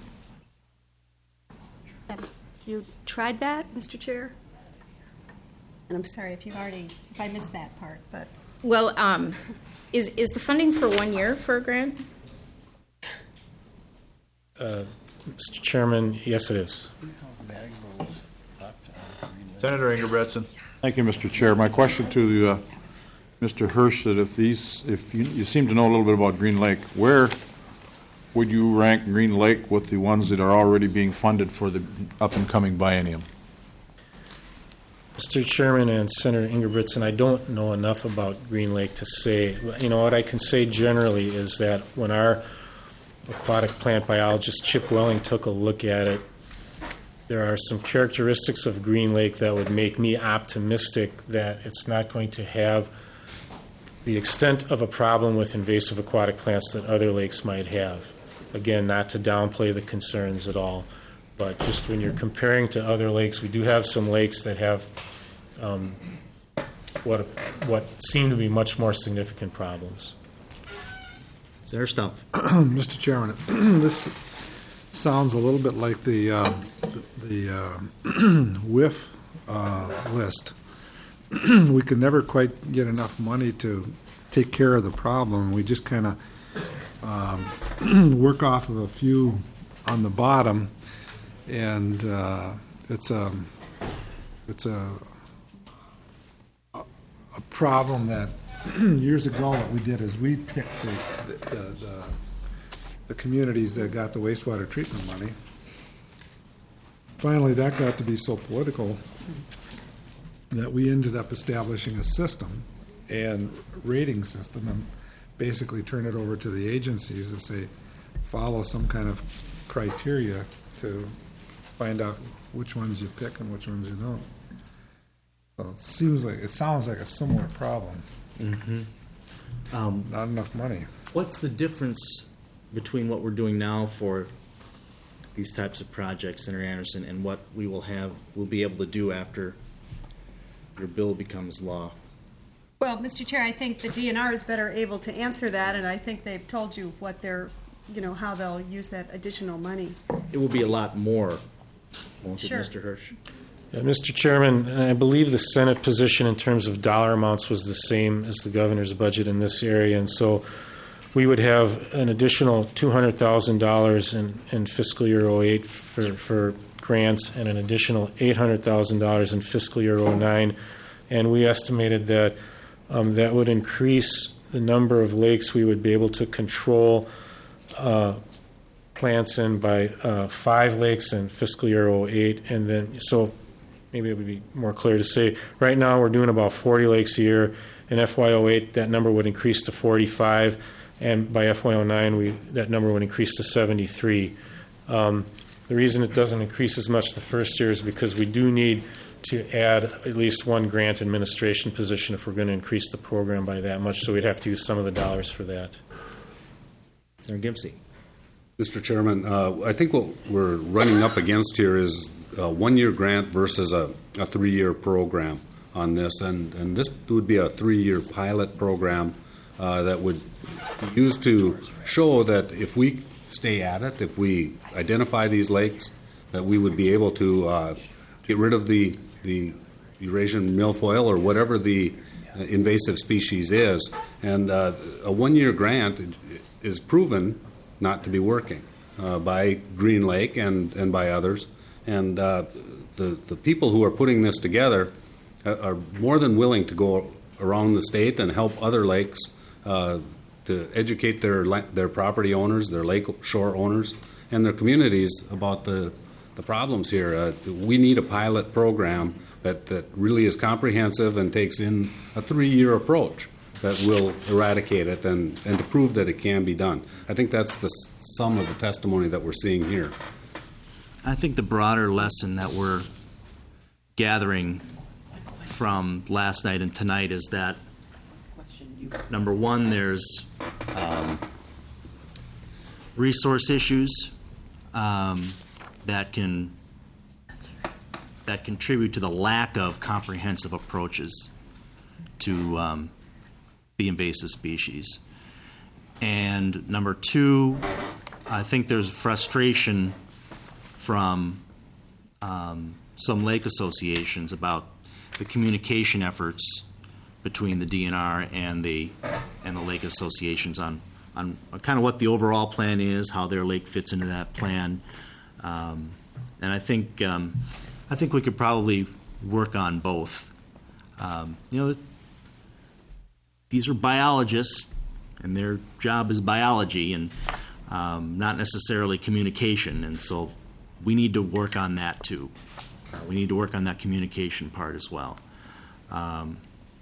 Have you tried that, Mister Chair? And I'm sorry if you've already, if I missed that part, but. Well, um, is is the funding for one year for a grant? Uh, Mister Chairman, yes, it is. Senator Ingebretson. Thank you, Mister Chair. My question to uh, Mister Hirsch that if these, if you, you seem to know a little bit about Green Lake, where would you rank Green Lake with the ones that are already being funded for the up and coming biennium? Mister Chairman and Senator Ingebretson, I don't know enough about Green Lake to say. You know, what I can say generally is that when our aquatic plant biologist Chip Welling took a look at it, there are some characteristics of Green Lake that would make me optimistic that it's not going to have the extent of a problem with invasive aquatic plants that other lakes might have. Again, not to downplay the concerns at all, but just when you're comparing to other lakes, we do have some lakes that have um, what what seem to be much more significant problems. Senator Stumpf. Mister Chairman, this sounds a little bit like the uh, the uh, whiff uh, list. We could never quite get enough money to take care of the problem. We just kind of um, work off of a few on the bottom, and uh, it's a it's a a problem that years ago what we did is we picked the the, the, the the communities that got the wastewater treatment money. Finally, that got to be so political that we ended up establishing a system and rating system and basically turn it over to the agencies and say, follow some kind of criteria to find out which ones you pick and which ones you don't. So it seems like, it sounds like a similar problem. Mm-hmm. Um, Not enough money. What's the difference between what we're doing now for these types of projects, Senator Anderson, and what we will have, we'll be able to do after your bill becomes law? Well, Mister Chair, I think the D N R is better able to answer that, and I think they've told you what they're, you know, how they'll use that additional money. It will be a lot more, won't Sure. it, Mister Hirsch? Yeah, Mister Chairman, I believe the Senate position in terms of dollar amounts was the same as the governor's budget in this area, and so we would have an additional two hundred thousand dollars in, in fiscal year oh eight for, for grants and an additional eight hundred thousand dollars in fiscal year oh nine, and we estimated that um, that would increase the number of lakes we would be able to control uh, plants in by uh, five lakes in fiscal year oh eight, and then so maybe it would be more clear to say right now we're doing about forty lakes a year. In F Y oh eight, that number would increase to forty-five, and by F Y oh nine, we, that number would increase to seventy-three. Um, the reason it doesn't increase as much the first year is because we do need to add at least one grant administration position if we're going to increase the program by that much, so we'd have to use some of the dollars for that. Senator Gimpsey. Mister Chairman, uh, I think what we're running up against here is a one-year grant versus a, a three-year program on this, and, and this would be a three-year pilot program uh, that would be used to show that if we stay at it, if we identify these lakes, that we would be able to uh, get rid of the, the Eurasian milfoil or whatever the invasive species is. And uh, a one-year grant is proven not to be working uh, by Green Lake and, and by others. And uh, the, the people who are putting this together are more than willing to go around the state and help other lakes uh, to educate their their property owners, their lake shore owners, and their communities about the, the problems here. Uh, we need a pilot program that, that really is comprehensive and takes in a three-year approach that will eradicate it and, and to prove that it can be done. I think that's the sum of the testimony that we're seeing here. I think the broader lesson that we're gathering from last night and tonight is that, number one, there's um, resource issues um, that can that contribute to the lack of comprehensive approaches to um, the invasive species. And number two, I think there's frustration from um, some lake associations about the communication efforts between the D N R and the and the lake associations on on kind of what the overall plan is, how their lake fits into that plan, um, and I think um, I think we could probably work on both. Um, you know, these are biologists, and their job is biology, and um, not necessarily communication, and so we need to work on that too. Uh, we need to work on that communication part as well. Um,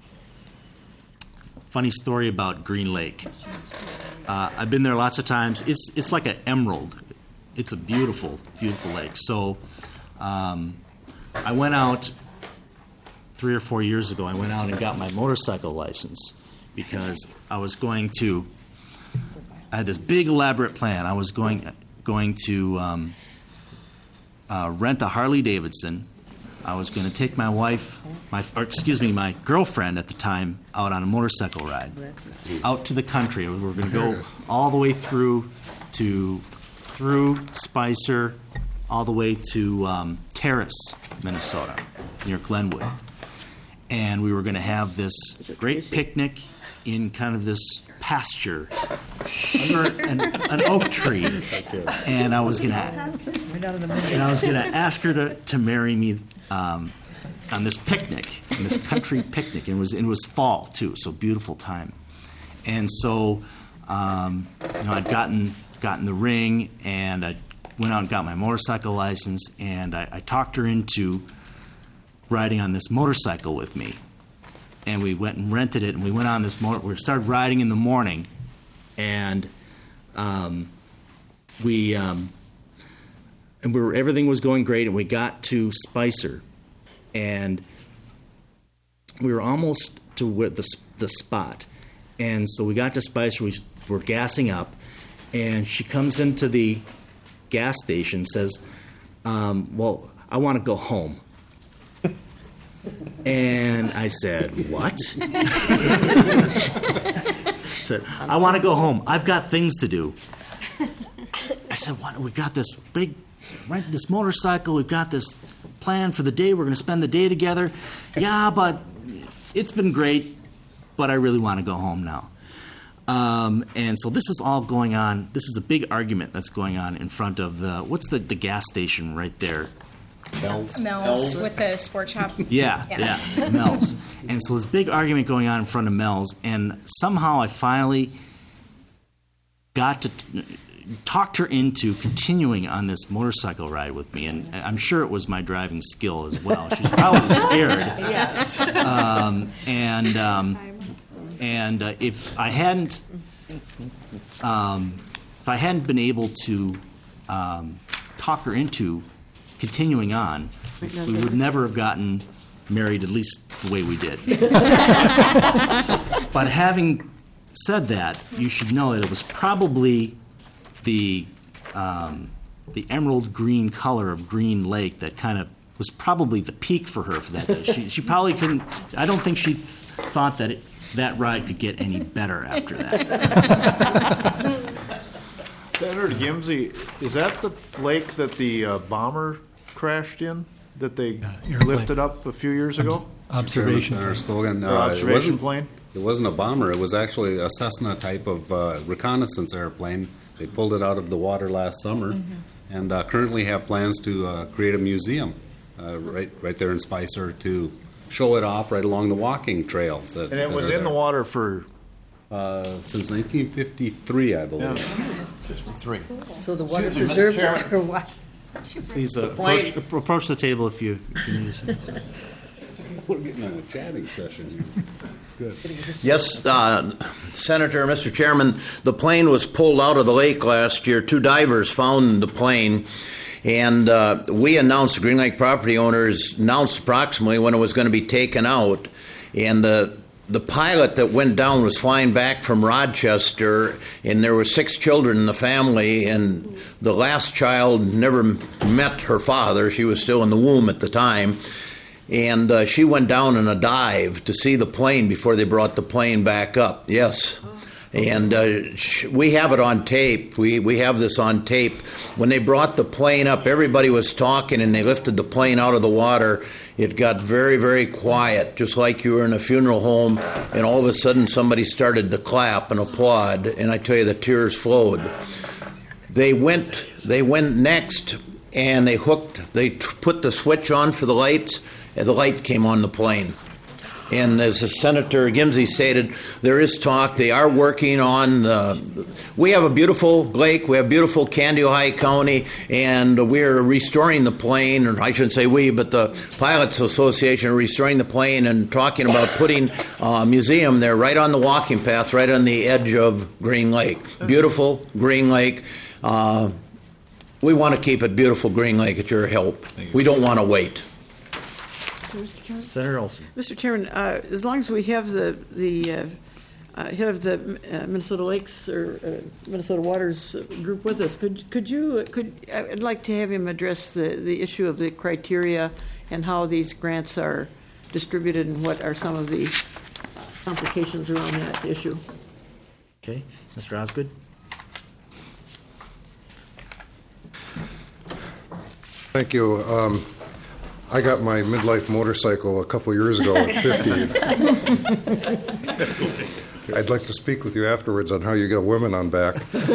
funny story about Green Lake. Uh, I've been there lots of times. It's it's like an emerald. It's a beautiful, beautiful lake. So um, I went out three or four years ago. I went out and got my motorcycle license because I was going to. I had this big elaborate plan. I was going going to um, uh, rent a Harley Davidson. I was going to take my wife, my or excuse me, my girlfriend at the time, out on a motorcycle ride, out to the country. We were going to go all the way through to through Spicer, all the way to um, Terrace, Minnesota, near Glenwood, and we were going to have this great picnic in kind of this pasture under an, an oak tree, and I was going to and I was going to ask her to, to marry me um, on this picnic, on this country picnic. And it was it was fall too, so beautiful time. And so um, you know, I'd gotten gotten the ring, and I went out and got my motorcycle license, and I, I talked her into riding on this motorcycle with me. And we went and rented it, and we went on this motor. We started riding in the morning, and um, we um, and we were everything was going great. And we got to Spicer, and we were almost to where the the spot. And so we got to Spicer. We were gassing up, and she comes into the gas station, and says, um, "Well, I want to go home." And I said, "What?" said, "I want to go home. I've got things to do." I said, "What? We got this big, rent this motorcycle. We've got this plan for the day. We're going to spend the day together." "Yeah, but it's been great, but I really want to go home now." Um, and so this is all going on. This is a big argument that's going on in front of the, what's the, the gas station right there? Mel's. Mel's with the sport shop. Yeah, yeah, yeah, Mel's. And so this big argument going on in front of Mel's, and somehow I finally got to t- talked her into continuing on this motorcycle ride with me, and I'm sure it was my driving skill as well. She was probably scared. Yes. Um, and um, and uh, if I hadn't, um, if I hadn't been able to um, talk her into continuing on, we would never have gotten married, at least the way we did. But having said that, you should know that it was probably the um, the emerald green color of Green Lake that kind of was probably the peak for her for that day. She, she probably couldn't, I don't think she th- thought that it, that ride could get any better after that. Senator Gimsey, is that the lake that the uh, bomber crashed in, that they uh, lifted up a few years ago? Observation. Senator Scogan, Or uh, observation it wasn't, plane? It wasn't a bomber. It was actually a Cessna type of uh, reconnaissance airplane. They pulled it out of the water last summer, mm-hmm. and uh, currently have plans to uh, create a museum uh, right right there in Spicer to show it off right along the walking trails. That, And it that was are in the there. water for... Uh, since nineteen fifty-three, I believe. Yeah. fifty-three. So the water Excuse me, preserved Mister Chairman. it, or what? Please uh, plane- approach, approach the table if you, if you need to. We're getting on a chatting session. It's good. Yes, uh, Senator, Mister Chairman, the plane was pulled out of the lake last year. Two divers found the plane, and uh, we announced, the Green Lake property owners announced approximately when it was going to be taken out, and the The pilot that went down was flying back from Rochester, and there were six children in the family, and the last child never met her father. She was still in the womb at the time. And uh, she went down in a dive to see the plane before they brought the plane back up. Yes. And uh, sh- we have it on tape. We we have this on tape. When they brought the plane up, everybody was talking, and they lifted the plane out of the water. It got very, very quiet, just like you were in a funeral home, and all of a sudden somebody started to clap and applaud, and I tell you, the tears flowed. They went. They went next, and they hooked. They t- put the switch on for the lights, and the light came on the plane. And as Senator Gimsey stated, there is talk. They are working on. Uh, we have a beautiful lake. We have beautiful Candy Ohio County, and we're restoring the plane. Or I shouldn't say we, but the Pilots Association are restoring the plane and talking about putting a museum there, right on the walking path, right on the edge of Green Lake. Beautiful Green Lake. Uh, we want to keep it beautiful Green Lake at your help. We don't want to wait. Mister Chairman? Senator Olson. Mister Chairman, uh, as long as we have the the uh, uh, head of the uh, Minnesota Lakes or uh, Minnesota Waters group with us, could could you could I'd like to have him address the, the issue of the criteria and how these grants are distributed and what are some of the complications around that issue. Okay, Mister Osgood. Thank you. Um, I got my midlife motorcycle a couple years ago at fifty. I'd like to speak with you afterwards on how you get women on back.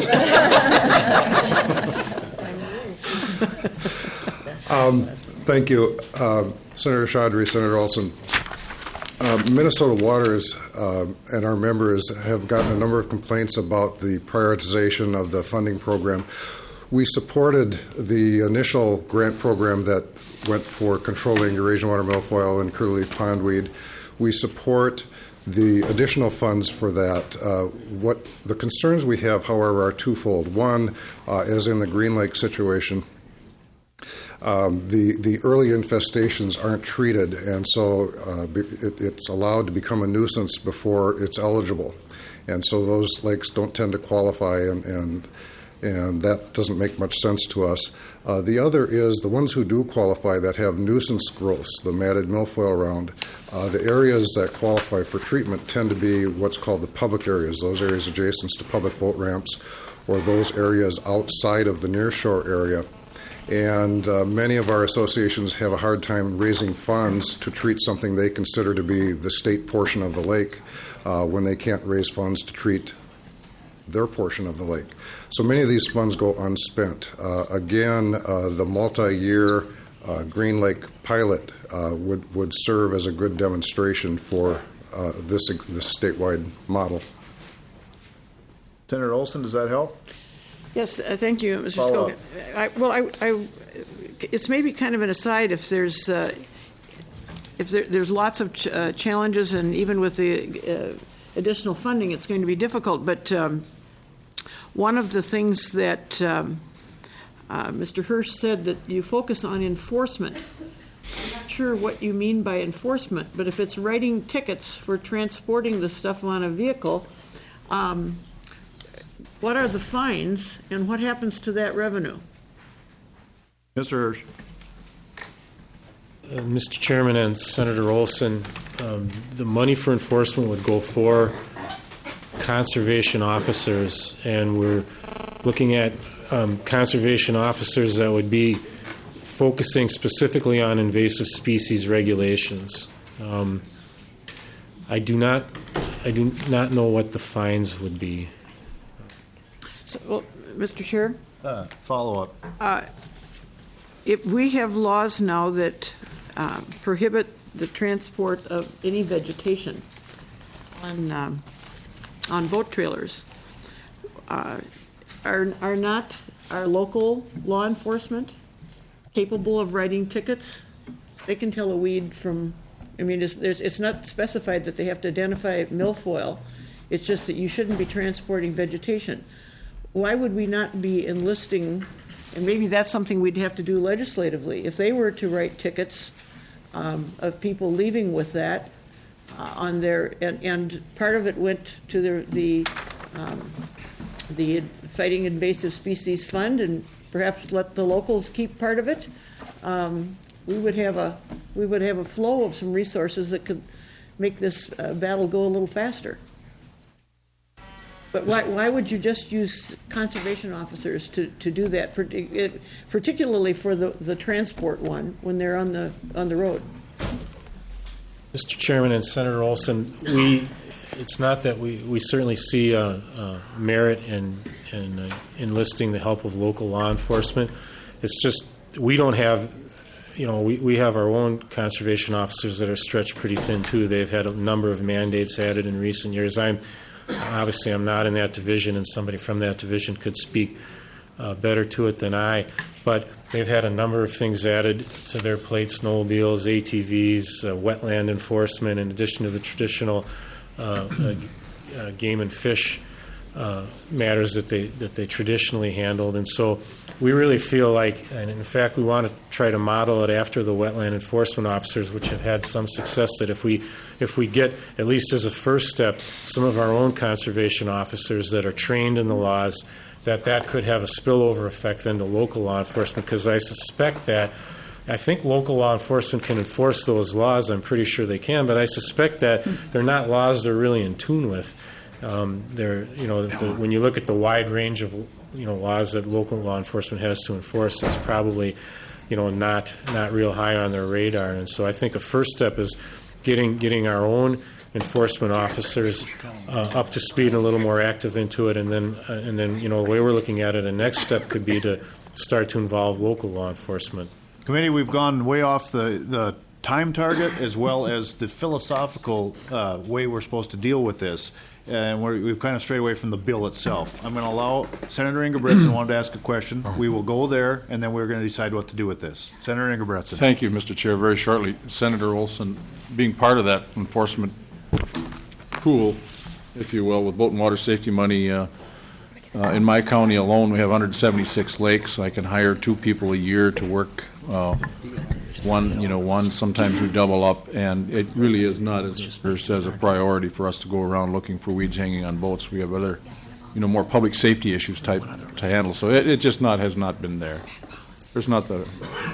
um, thank you. Uh, Senator Chaudhry, Senator Olson. Uh, Minnesota Waters uh, and our members have gotten a number of complaints about the prioritization of the funding program. We supported the initial grant program that went for controlling Eurasian water milfoil and curlyleaf pondweed. We support the additional funds for that. Uh, what the concerns we have, however, are twofold. One, uh, as in the Green Lake situation, um, the the early infestations aren't treated, and so uh, it, it's allowed to become a nuisance before it's eligible, and so those lakes don't tend to qualify, and. and and that doesn't make much sense to us. Uh, the other is the ones who do qualify that have nuisance growths, the matted milfoil around, uh, the areas that qualify for treatment tend to be what's called the public areas, those areas adjacent to public boat ramps, or those areas outside of the nearshore area. And uh, many of our associations have a hard time raising funds to treat something they consider to be the state portion of the lake uh, when they can't raise funds to treat their portion of the lake. So many of these funds go unspent. Uh, again, uh, the multi-year uh, Green Lake pilot uh, would, would serve as a good demonstration for uh, this, this statewide model. Senator Olson, does that help? Yes, uh, thank you, Mister Follow Skogan. I, well, I, I, it's maybe kind of an aside if there's uh, if there, there's lots of ch- uh, challenges, and even with the uh, additional funding, it's going to be difficult. But um, one of the things that um, uh, Mister Hirsch said that you focus on enforcement. I'm not sure what you mean by enforcement, but if it's writing tickets for transporting the stuff on a vehicle, um, what are the fines and what happens to that revenue? Mister Hirsch. Uh, Mister Chairman and Senator Olson, um, the money for enforcement would go for conservation officers, and we're looking at um, conservation officers that would be focusing specifically on invasive species regulations. Um, I do not, I do not know what the fines would be. So, well, Mister Chair? Uh, follow up. Uh, if we have laws now that uh, prohibit the transport of any vegetation on um, on boat trailers, uh, are are not our local law enforcement capable of writing tickets? They can tell a weed from. I mean, it's, there's, it's not specified that they have to identify milfoil. It's just that you shouldn't be transporting vegetation. Why would we not be enlisting, and maybe that's something we'd have to do legislatively, if they were to write tickets um, of people leaving with that uh, on their, and, and part of it went to the, the, um, the Fighting Invasive Species Fund, and perhaps let the locals keep part of it, um, we would have a, we would have a flow of some resources that could make this uh, battle go a little faster. But why, why would you just use conservation officers to, to do that, partic- it- particularly for the, the transport one, when they're on the, on the road? Mister Chairman and Senator Olson, we, it's not that we, we certainly see uh, uh, merit in, in uh, enlisting the help of local law enforcement. It's just, we don't have, you know, we, we have our own conservation officers that are stretched pretty thin, too. They've had a number of mandates added in recent years. I'm Obviously, I'm not in that division, and somebody from that division could speak uh, better to it than I. But they've had a number of things added to their plate: snowmobiles, A T Vs, uh, wetland enforcement, in addition to the traditional uh, uh, uh, game and fish uh, matters that they that they traditionally handled. And so, we really feel like, and in fact, we want to try to model it after the wetland enforcement officers, which have had some success, that if we if we get, at least as a first step, some of our own conservation officers that are trained in the laws, that that could have a spillover effect then to local law enforcement, because I suspect that, I think local law enforcement can enforce those laws. I'm pretty sure they can, but I suspect that they're not laws they're really in tune with. Um, they're, you know, the, when you look at the wide range of, you know, laws that local law enforcement has to enforce, it's probably, you know, not not real high on their radar. And so I think a first step is getting getting our own enforcement officers uh, up to speed and a little more active into it, and then uh, and then you know, the way we're looking at it, a next step could be to start to involve local law enforcement. Committee, we've gone way off the, the time target as well as the philosophical uh, way we're supposed to deal with this. And we're, we've kind of strayed away from the bill itself. I'm going to allow Senator Ingebretson wanted to ask a question. We will go there, and then we're going to decide what to do with this. Senator Ingebretson. Thank you, Mister Chair. Very shortly, Senator Olson, being part of that enforcement pool, if you will, with boat and water safety money, uh, uh, in my county alone, we have one hundred seventy-six lakes. I can hire two people a year to work. Uh, One, you know, one, sometimes we double up, and it really is not, as Mister says, a priority for us to go around looking for weeds hanging on boats. We have other, you know, more public safety issues type to handle. So it, it just not has not been there. There's not the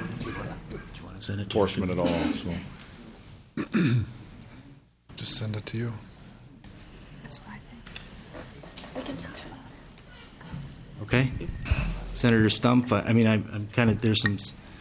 enforcement at all. So just send it to you. That's fine. We can touch it. Okay. Senator Stump, I I mean, I, I'm kind of, there's some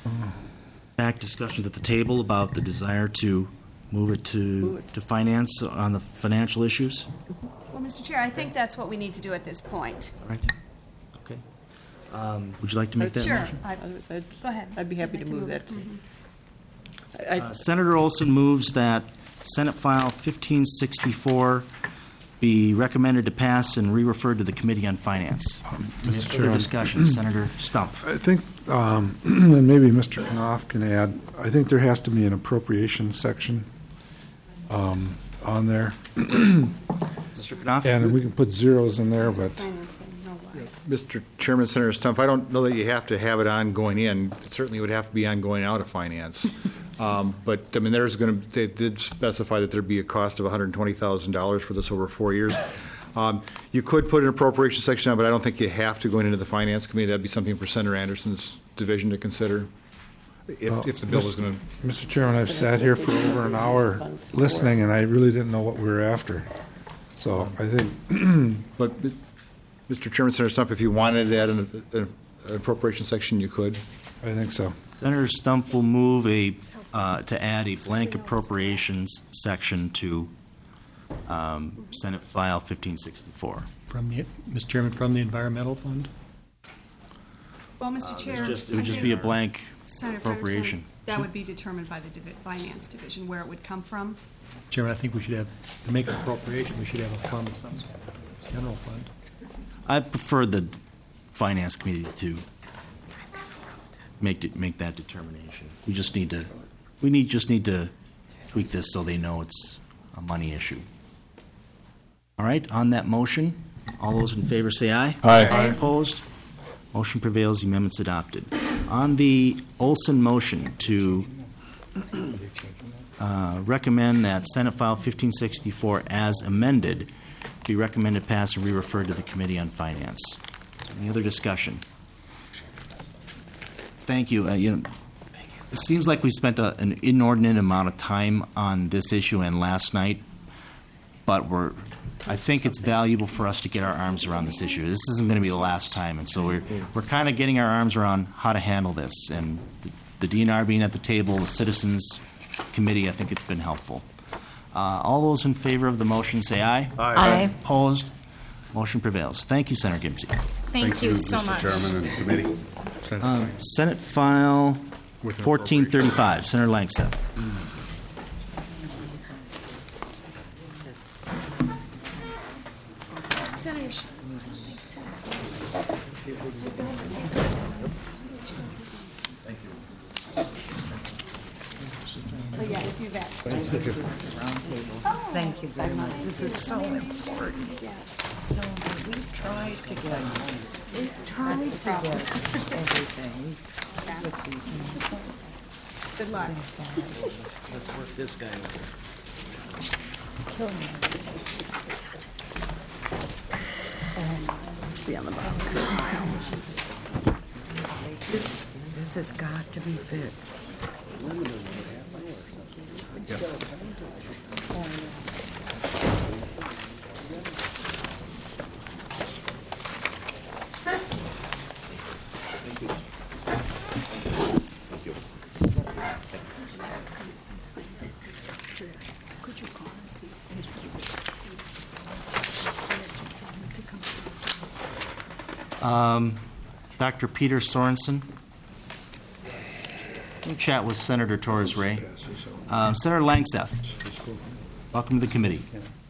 back discussions at the table about the desire to move it to, to finance on the financial issues. Well, Mister Chair, I think that's what we need to do at this point. Right. Okay. Um, would you like to make that Sure. motion? I- Go ahead. I'd be happy I'd to like move it. that. Mhm. I- Uh, Senator Olson moves that Senate File fifteen sixty-four be recommended to pass and re-referred to the Committee on Finance. Any Mister further Chairman. discussion? Senator Stump. I think, um, and maybe Mister Knopf can add, I think there has to be an appropriation section um, on there. Mister Knopf? And we can put zeros in there, but Mister Chairman, Senator Stump, I don't know that you have to have it on going in. It certainly would have to be on going out of finance. Um, but, I mean, there's going to, they did specify that there'd be a cost of one hundred twenty thousand dollars for this over four years. Um, you could put an appropriation section on, but I don't think you have to go into the Finance Committee. That'd be something for Senator Anderson's division to consider, if, Well, if the bill was going to. Mister Chairman, I've sat here for over an hour listening, and I really didn't know what we were after. So I think, But, Mister Chairman, Senator Stump, if you wanted to add an, an appropriation section, you could. I think so. Senator Stump will move a, uh, to add a blank appropriations section to um, Senate File fifteen sixty-four. From the, Mister Chairman, from the Environmental Fund? Well, Mister Chair. Just, it would just be a blank Senator appropriation. Ferguson, that would be determined by the divi- Finance Division, where it would come from. Chairman, I think we should have, to make an appropriation, we should have a fund of some sort, general fund. I prefer the Finance Committee to make, it- make that determination. We just need to, we need, just need to tweak this so they know it's a money issue. All right, on that motion, all those in favor say aye. Aye. Aye. Opposed? Motion prevails, the amendment's adopted. On the Olson motion to uh, recommend that Senate File fifteen sixty-four as amended be recommended pass and re-referred to the Committee on Finance. Any other discussion? Thank you. Uh, you know, it seems like we spent a, an inordinate amount of time on this issue and last night, but we're I think it's valuable for us to get our arms around this issue. This isn't going to be the last time, and so we're we're kind of getting our arms around how to handle this. And the, the D N R being at the table, the Citizens Committee, I think it's been helpful. Uh, all those in favor of the motion say aye. Aye. Aye. Opposed? Motion prevails. Thank you, Senator Gibbsy. Thank, you so much. Mister Chairman and committee. Uh, Senate File fourteen thirty-five, Senator Langseth. Oh, yes, you bet. Thank you. Thank you very much. This is so important. So we've tried to get, we've tried to get everything with these. Good luck. Let's work this guy over. Let's be on the bottom of the pile. This, this has got to be fixed. Um, Doctor Peter Sorensen. We'll chat with Senator Torres Ray. Um, Senator Langseth, welcome to the committee.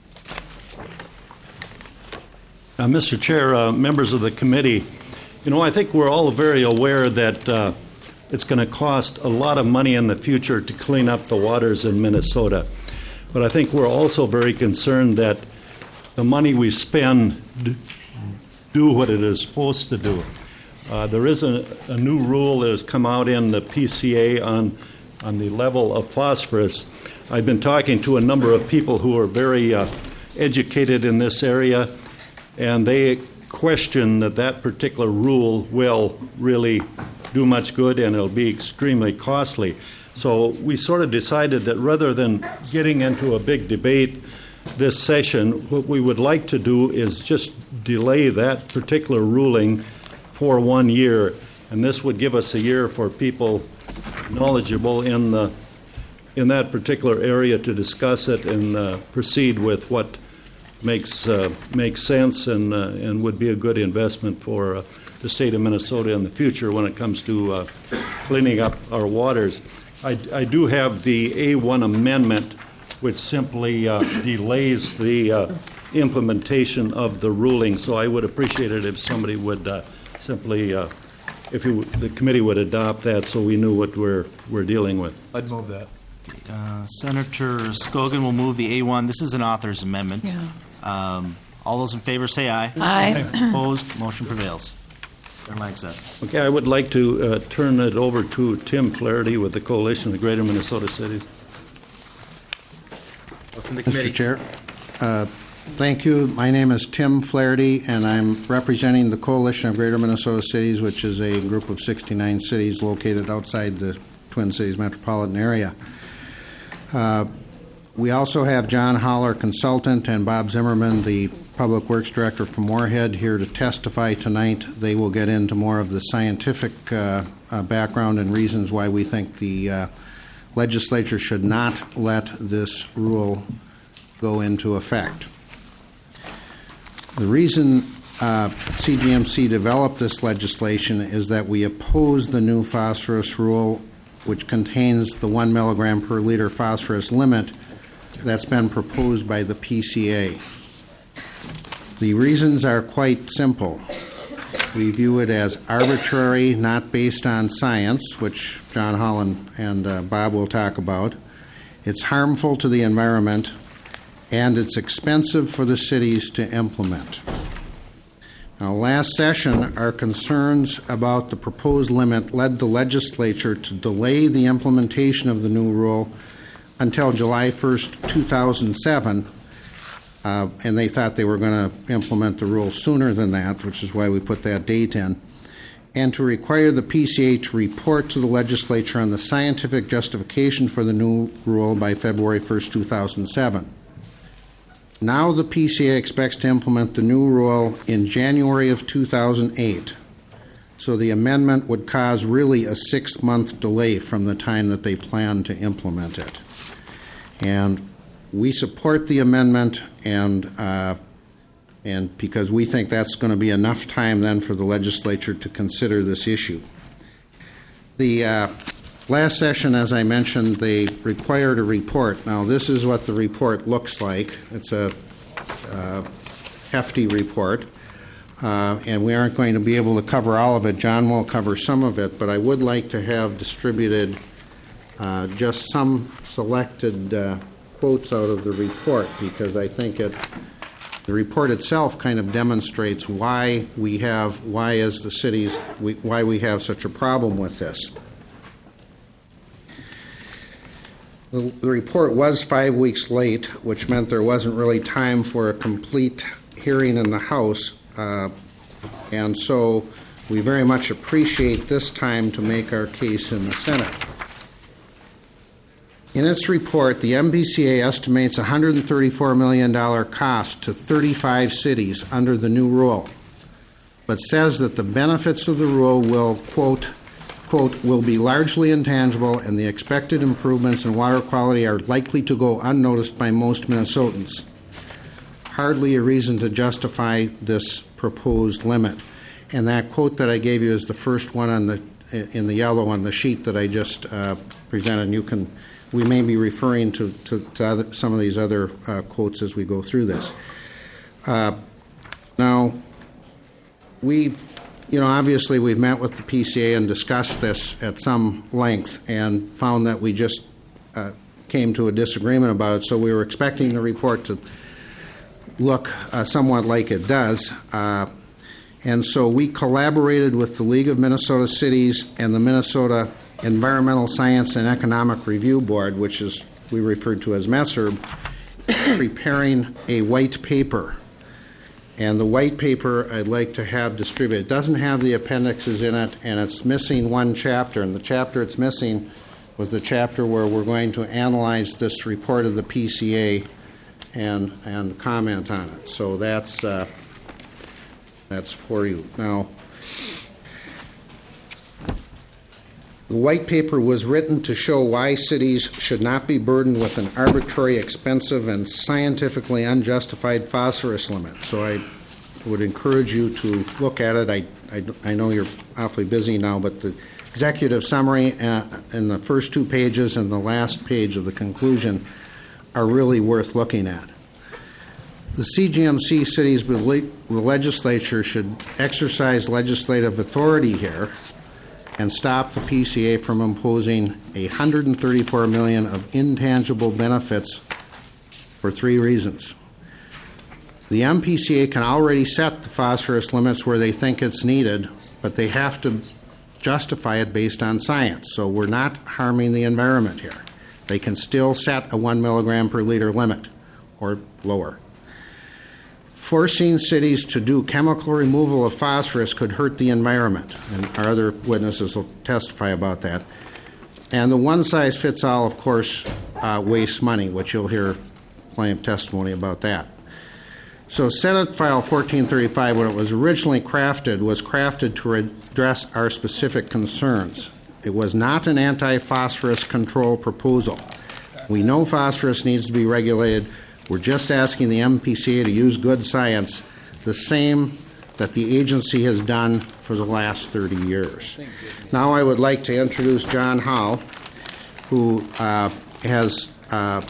Uh, Mister Chair, uh, members of the committee, you know, I think we're all very aware that uh, it's going to cost a lot of money in the future to clean up the waters in Minnesota. But I think we're also very concerned that the money we spend d- do what it is supposed to do. Uh, there is a, a new rule that has come out in the P C A on on the level of phosphorus. I've been talking to a number of people who are very uh, educated in this area, and they question that that particular rule will really do much good, and it'll be extremely costly. So we sort of decided that rather than getting into a big debate this session, what we would like to do is just delay that particular ruling for one year, and this would give us a year for people knowledgeable in the in that particular area to discuss it and uh, proceed with what makes uh, makes sense and uh, and would be a good investment for uh, the state of Minnesota in the future when it comes to uh, cleaning up our waters. I, I do have the A one amendment, which simply uh, delays the uh, implementation of the ruling. So I would appreciate it if somebody would uh, simply, uh, if you, the committee would adopt that, so we knew what we're we're dealing with. I'd move that. Uh, Senator Skogan will move the A one. This is an author's amendment. Yeah. Um, all those in favor say aye. Aye. Opposed? Motion prevails. Senator Langseth. Okay, I would like to uh, turn it over to Tim Flaherty with the Coalition of the Greater Minnesota Cities. Welcome to the Mister committee. Chair, uh, thank you. My name is Tim Flaherty, and I'm representing the Coalition of Greater Minnesota Cities, which is a group of sixty-nine cities located outside the Twin Cities metropolitan area. Uh, we also have John Holler, consultant, and Bob Zimmerman, the Public Works Director from Moorhead, here to testify tonight. They will get into more of the scientific uh, uh, background and reasons why we think the uh, legislature should not let this rule go into effect. The reason uh, C G M C developed this legislation is that we oppose the new phosphorus rule, which contains the one milligram per liter phosphorus limit that's been proposed by the P C A. The reasons are quite simple. We view it as arbitrary, not based on science, which John Holland and uh, Bob will talk about. It's harmful to the environment, and it's expensive for the cities to implement. Now, last session, our concerns about the proposed limit led the legislature to delay the implementation of the new rule until July first, two thousand seven, uh, and they thought they were going to implement the rule sooner than that, which is why we put that date in, and to require the P C A to report to the legislature on the scientific justification for the new rule by February first, two thousand seven. Now the P C A expects to implement the new rule in January of two thousand eight. So the amendment would cause really a six-month delay from the time that they plan to implement it. And we support the amendment, and uh, and because we think that's going to be enough time then for the legislature to consider this issue. The uh, last session, as I mentioned, they required a report. Now, this is what the report looks like. It's a uh, hefty report, uh, and we aren't going to be able to cover all of it. John will cover some of it, but I would like to have distributed uh, just some selected uh, quotes out of the report, because I think it, the report itself kind of demonstrates why we have, why as the cities, we, why we have such a problem with this. The, the report was five weeks late, which meant there wasn't really time for a complete hearing in the House, uh, and so we very much appreciate this time to make our case in the Senate. In its report, the M P C A estimates a one hundred thirty-four million dollars cost to thirty-five cities under the new rule, but says that the benefits of the rule will, quote, quote, will be largely intangible, and the expected improvements in water quality are likely to go unnoticed by most Minnesotans. Hardly a reason to justify this proposed limit. And that quote that I gave you is the first one on the in the yellow on the sheet that I just uh, presented. You can, we may be referring to, to, to other, some of these other uh, quotes as we go through this. Uh, now, we've You know, obviously, we've met with the P C A and discussed this at some length and found that we just uh, came to a disagreement about it. So we were expecting the report to look uh, somewhat like it does. Uh, and so we collaborated with the League of Minnesota Cities and the Minnesota Environmental Science and Economic Review Board, which is we refer to as MESERB, preparing a white paper. And the white paper I'd like to have distributed. It doesn't have the appendixes in it, and it's missing one chapter. And the chapter it's missing was the chapter where we're going to analyze this report of the P C A and and comment on it. So that's uh, that's for you. Now, the white paper was written to show why cities should not be burdened with an arbitrary, expensive, and scientifically unjustified phosphorus limit. So I would encourage you to look at it. I, I, I know you're awfully busy now, but the executive summary uh, in the first two pages and the last page of the conclusion are really worth looking at. The C G M C cities, the legislature should exercise legislative authority here and stop the P C A from imposing one hundred thirty-four million dollars of intangible benefits for three reasons. The M P C A can already set the phosphorus limits where they think it's needed, but they have to justify it based on science. So we're not harming the environment here. They can still set a one milligram per liter limit or lower. Forcing cities to do chemical removal of phosphorus could hurt the environment, and our other witnesses will testify about that. And the one-size-fits-all, of course, uh, wastes money, which you'll hear plenty of testimony about that. So Senate File fourteen thirty-five, when it was originally crafted, was crafted to address our specific concerns. It was not an anti-phosphorus control proposal. We know phosphorus needs to be regulated. We're just asking the M P C A to use good science, the same that the agency has done for the last thirty years. Now I would like to introduce John Howe, who uh, has uh,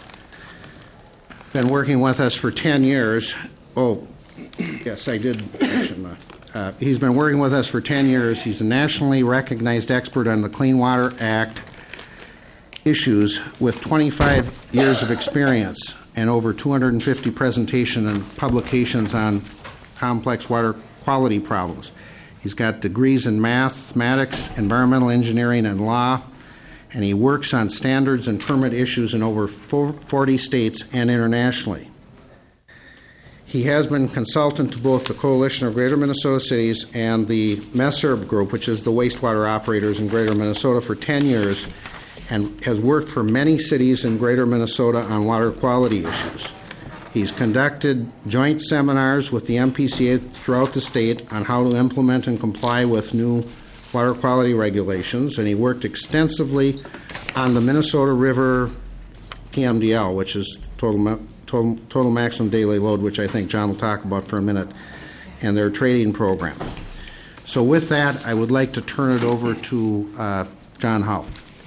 been working with us for ten years. Oh, yes, I did mention that. Uh, he's been working with us for ten years. He's a nationally recognized expert on the Clean Water Act issues with twenty-five years of experience and over two hundred fifty presentations and publications on complex water quality problems. He's got degrees in mathematics, environmental engineering, and law, and he works on standards and permit issues in over forty states and internationally. He has been consultant to both the Coalition of Greater Minnesota Cities and the MESERB Group, which is the wastewater operators in Greater Minnesota, for ten years, and has worked for many cities in Greater Minnesota on water quality issues. He's conducted joint seminars with the M P C A throughout the state on how to implement and comply with new water quality regulations, and he worked extensively on the Minnesota River T M D L, which is total, ma- total, total maximum daily load, which I think John will talk about for a minute, and their trading program. So with that, I would like to turn it over to uh, John Howe.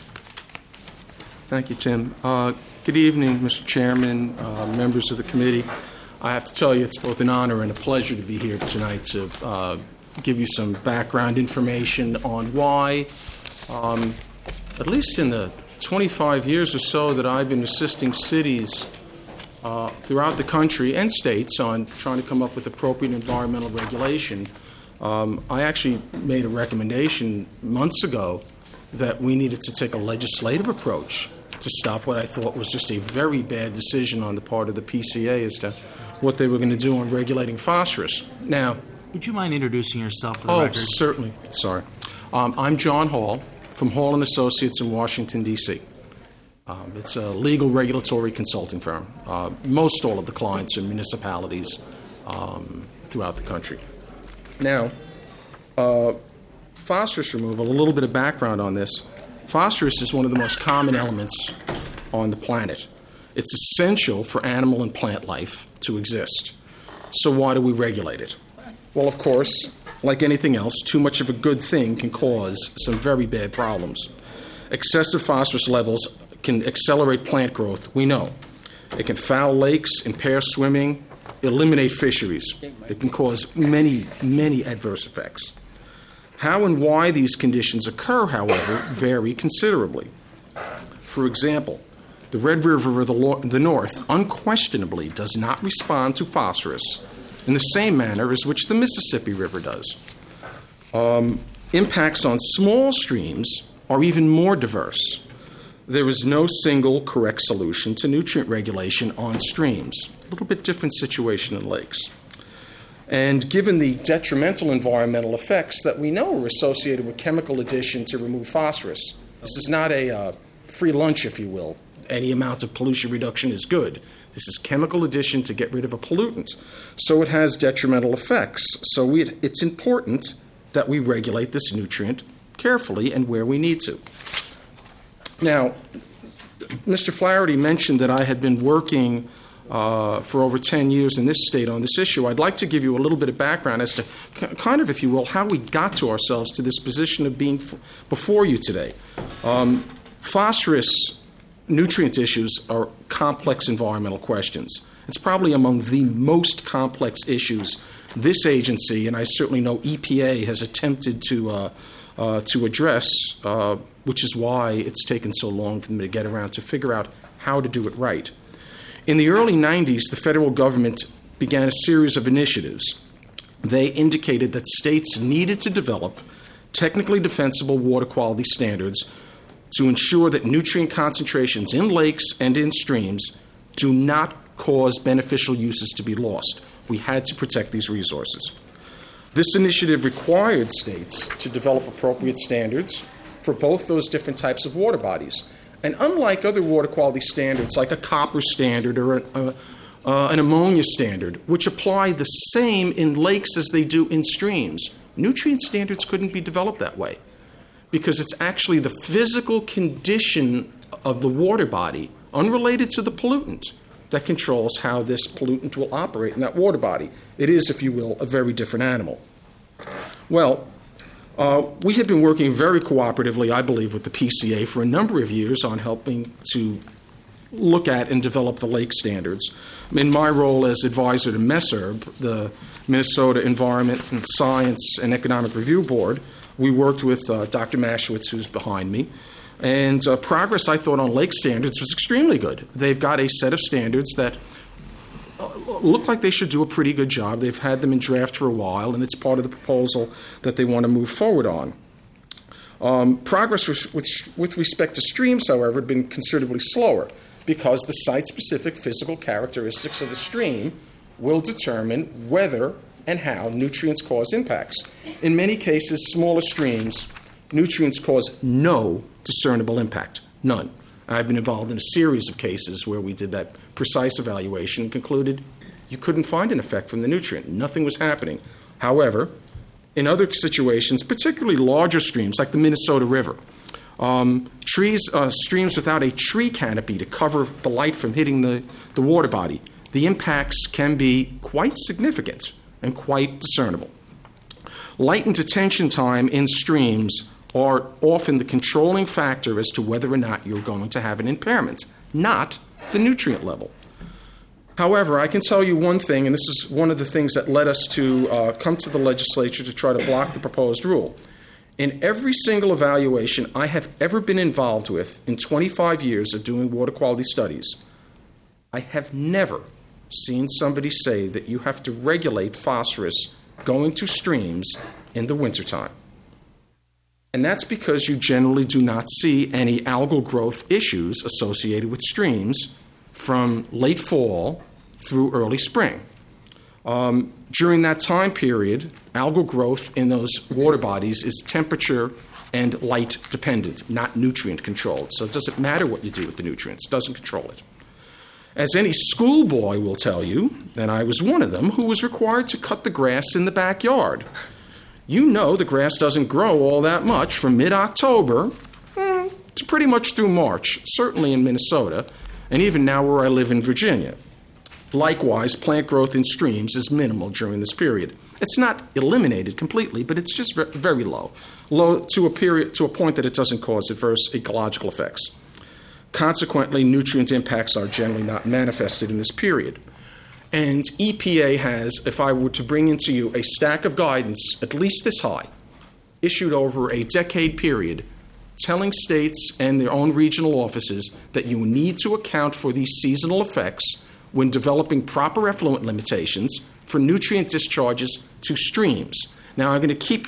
Thank you, Tim. Uh, good evening, Mister Chairman, uh, members of the committee. I have to tell you it's both an honor and a pleasure to be here tonight to uh, give you some background information on why, um, at least in the twenty-five years or so that I've been assisting cities uh, throughout the country and states on trying to come up with appropriate environmental regulation, um, I actually made a recommendation months ago that we needed to take a legislative approach to stop what I thought was just a very bad decision on the part of the P C A as to what they were going to do on regulating phosphorus. Now, would you mind introducing yourself for the oh, record? certainly. Sorry. Um, I'm John Hall from Hall and Associates in Washington, D C Um, it's a legal regulatory consulting firm. Uh, most all of the clients are municipalities um, throughout the country. Now, uh, phosphorus removal, a little bit of background on this. Phosphorus is one of the most common elements on the planet. It's essential for animal and plant life to exist. So why do we regulate it? Well, of course, like anything else, too much of a good thing can cause some very bad problems. Excessive phosphorus levels can accelerate plant growth, we know. It can foul lakes, impair swimming, eliminate fisheries. It can cause many, many adverse effects. How and why these conditions occur, however, vary considerably. For example, the Red River of the, lo- the North unquestionably does not respond to phosphorus in the same manner as which the Mississippi River does. Um, impacts on small streams are even more diverse. There is no single correct solution to nutrient regulation on streams. A little bit different situation in lakes. And given the detrimental environmental effects that we know are associated with chemical addition to remove phosphorus, this is not a uh, free lunch, if you will. Any amount of pollution reduction is good. This is chemical addition to get rid of a pollutant. So it has detrimental effects. So we, it's important that we regulate this nutrient carefully and where we need to. Now, Mister Flaherty mentioned that I had been working uh, for over ten years in this state on this issue. I'd like to give you a little bit of background as to kind of, if you will, how we got to ourselves to this position of being f- before you today. Um, phosphorus nutrient issues are complex environmental questions. It's probably among the most complex issues this agency, and I certainly know E P A, has attempted to uh, uh, to address, uh, which is why it's taken so long for them to get around to figure out how to do it right. In the early nineties, the federal government began a series of initiatives. They indicated that states needed to develop technically defensible water quality standards to ensure that nutrient concentrations in lakes and in streams do not cause beneficial uses to be lost. We had to protect these resources. This initiative required states to develop appropriate standards for both those different types of water bodies. And unlike other water quality standards, like a copper standard or a, a, uh, an ammonia standard, which apply the same in lakes as they do in streams, nutrient standards couldn't be developed that way, because it's actually the physical condition of the water body, unrelated to the pollutant, that controls how this pollutant will operate in that water body. It is, if you will, a very different animal. Well, uh, we have been working very cooperatively, I believe, with the P C A for a number of years on helping to look at and develop the lake standards. In my role as advisor to MESERB, the Minnesota Environment and Science and Economic Review Board, we worked with uh, Doctor Maschwitz, who's behind me, and uh, progress, I thought, on lake standards was extremely good. They've got a set of standards that uh, look like they should do a pretty good job. They've had them in draft for a while, and it's part of the proposal that they want to move forward on. Um, progress with, with, with respect to streams, however, had been considerably slower because the site-specific physical characteristics of the stream will determine whether and how nutrients cause impacts. In many cases, smaller streams, nutrients cause no discernible impact, none. I've been involved in a series of cases where we did that precise evaluation and concluded you couldn't find an effect from the nutrient. Nothing was happening. However, in other situations, particularly larger streams like the Minnesota River, um, trees, uh, streams without a tree canopy to cover the light from hitting the, the water body, the impacts can be quite significant and quite discernible. Light and detention time in streams are often the controlling factor as to whether or not you're going to have an impairment, not the nutrient level. However, I can tell you one thing, and this is one of the things that led us to uh, come to the legislature to try to block the proposed rule. In every single evaluation I have ever been involved with in twenty-five years of doing water quality studies, I have never seen somebody say that you have to regulate phosphorus going to streams in the wintertime. And that's because you generally do not see any algal growth issues associated with streams from late fall through early spring. Um, during that time period, algal growth in those water bodies is temperature and light dependent, not nutrient controlled. So it doesn't matter what you do with the nutrients, it doesn't control it. As any schoolboy will tell you, and I was one of them, who was required to cut the grass in the backyard. You know the grass doesn't grow all that much from mid-October eh, to pretty much through March, certainly in Minnesota, and even now where I live in Virginia. Likewise, plant growth in streams is minimal during this period. It's not eliminated completely, but it's just very low, low to a period to a point that it doesn't cause adverse ecological effects. Consequently, nutrient impacts are generally not manifested in this period. And E P A has, if I were to bring into you a stack of guidance at least this high, issued over a decade period, telling states and their own regional offices that you need to account for these seasonal effects when developing proper effluent limitations for nutrient discharges to streams. Now, I'm going to keep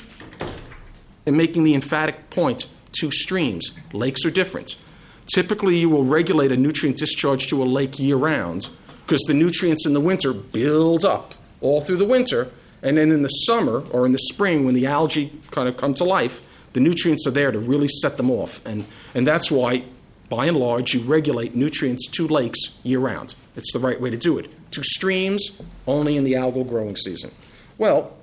making the emphatic point to streams. Lakes are different. Typically, you will regulate a nutrient discharge to a lake year-round because the nutrients in the winter build up all through the winter, and then in the summer or in the spring when the algae kind of come to life, the nutrients are there to really set them off. And, and that's why, by and large, you regulate nutrients to lakes year-round. It's the right way to do it. To streams, only in the algal growing season. Well,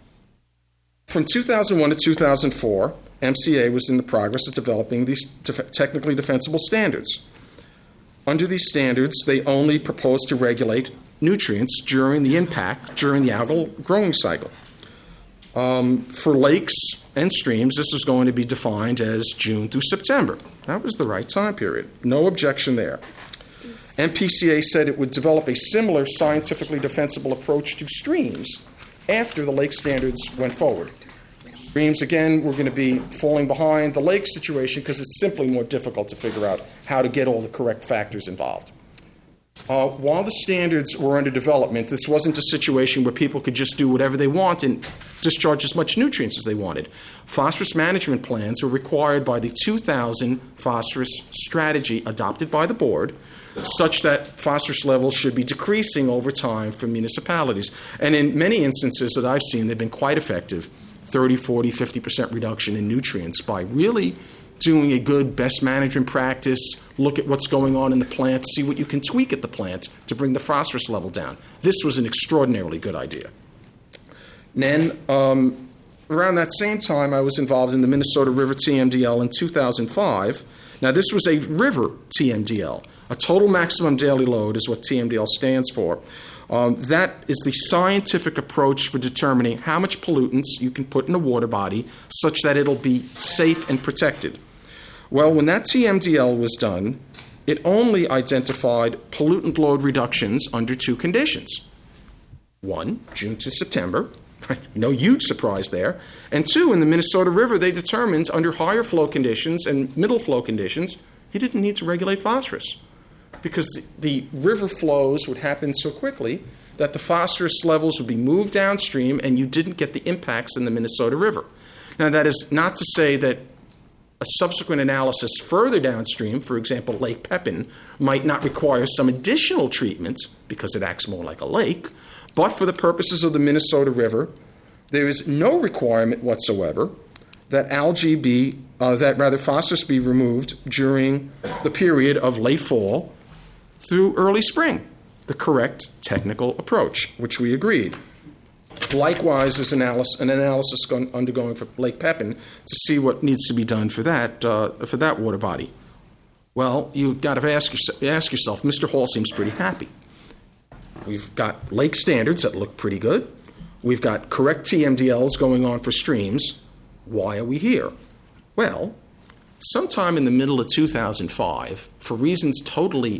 from two thousand one to two thousand four, M C A was in the progress of developing these def- technically defensible standards. Under these standards, they only proposed to regulate nutrients during the impact, during the algal growing cycle. Um, for lakes and streams, this was going to be defined as June through September. That was the right time period. No objection there. M P C A said it would develop a similar scientifically defensible approach to streams after the lake standards went forward. Streams, again, were going to be falling behind the lake situation because it's simply more difficult to figure out how to get all the correct factors involved. Uh, while the standards were under development, this wasn't a situation where people could just do whatever they want and discharge as much nutrients as they wanted. Phosphorus management plans were required by the two thousand phosphorus strategy adopted by the board, such that phosphorus levels should be decreasing over time for municipalities. And in many instances that I've seen, they've been quite effective, thirty, forty, fifty percent reduction in nutrients by really doing a good best management practice, look at what's going on in the plant, see what you can tweak at the plant to bring the phosphorus level down. This was an extraordinarily good idea. And then um, around that same time, I was involved in the Minnesota River T M D L in two thousand five. Now, this was a river T M D L. A total maximum daily load is what T M D L stands for. Um, that is the scientific approach for determining how much pollutants you can put in a water body such that it'll be safe and protected. Well, when that T M D L was done, it only identified pollutant load reductions under two conditions. One, June to September. No huge surprise there. And two, in the Minnesota River, they determined under higher flow conditions and middle flow conditions, you didn't need to regulate phosphorus because the, the river flows would happen so quickly that the phosphorus levels would be moved downstream and you didn't get the impacts in the Minnesota River. Now, that is not to say that a subsequent analysis further downstream, for example, Lake Pepin, might not require some additional treatment because it acts more like a lake, but for the purposes of the Minnesota River, there is no requirement whatsoever that algae be, uh, that rather phosphorus be removed during the period of late fall through early spring, the correct technical approach, which we agreed. Likewise, there's analysis, an analysis going, undergoing for Lake Pepin to see what needs to be done for that uh, for that water body. Well, you've got to ask, your, ask yourself, Mister Hall seems pretty happy. We've got lake standards that look pretty good. We've got correct T M D Ls going on for streams. Why are we here? Well, sometime in the middle of two thousand five, for reasons totally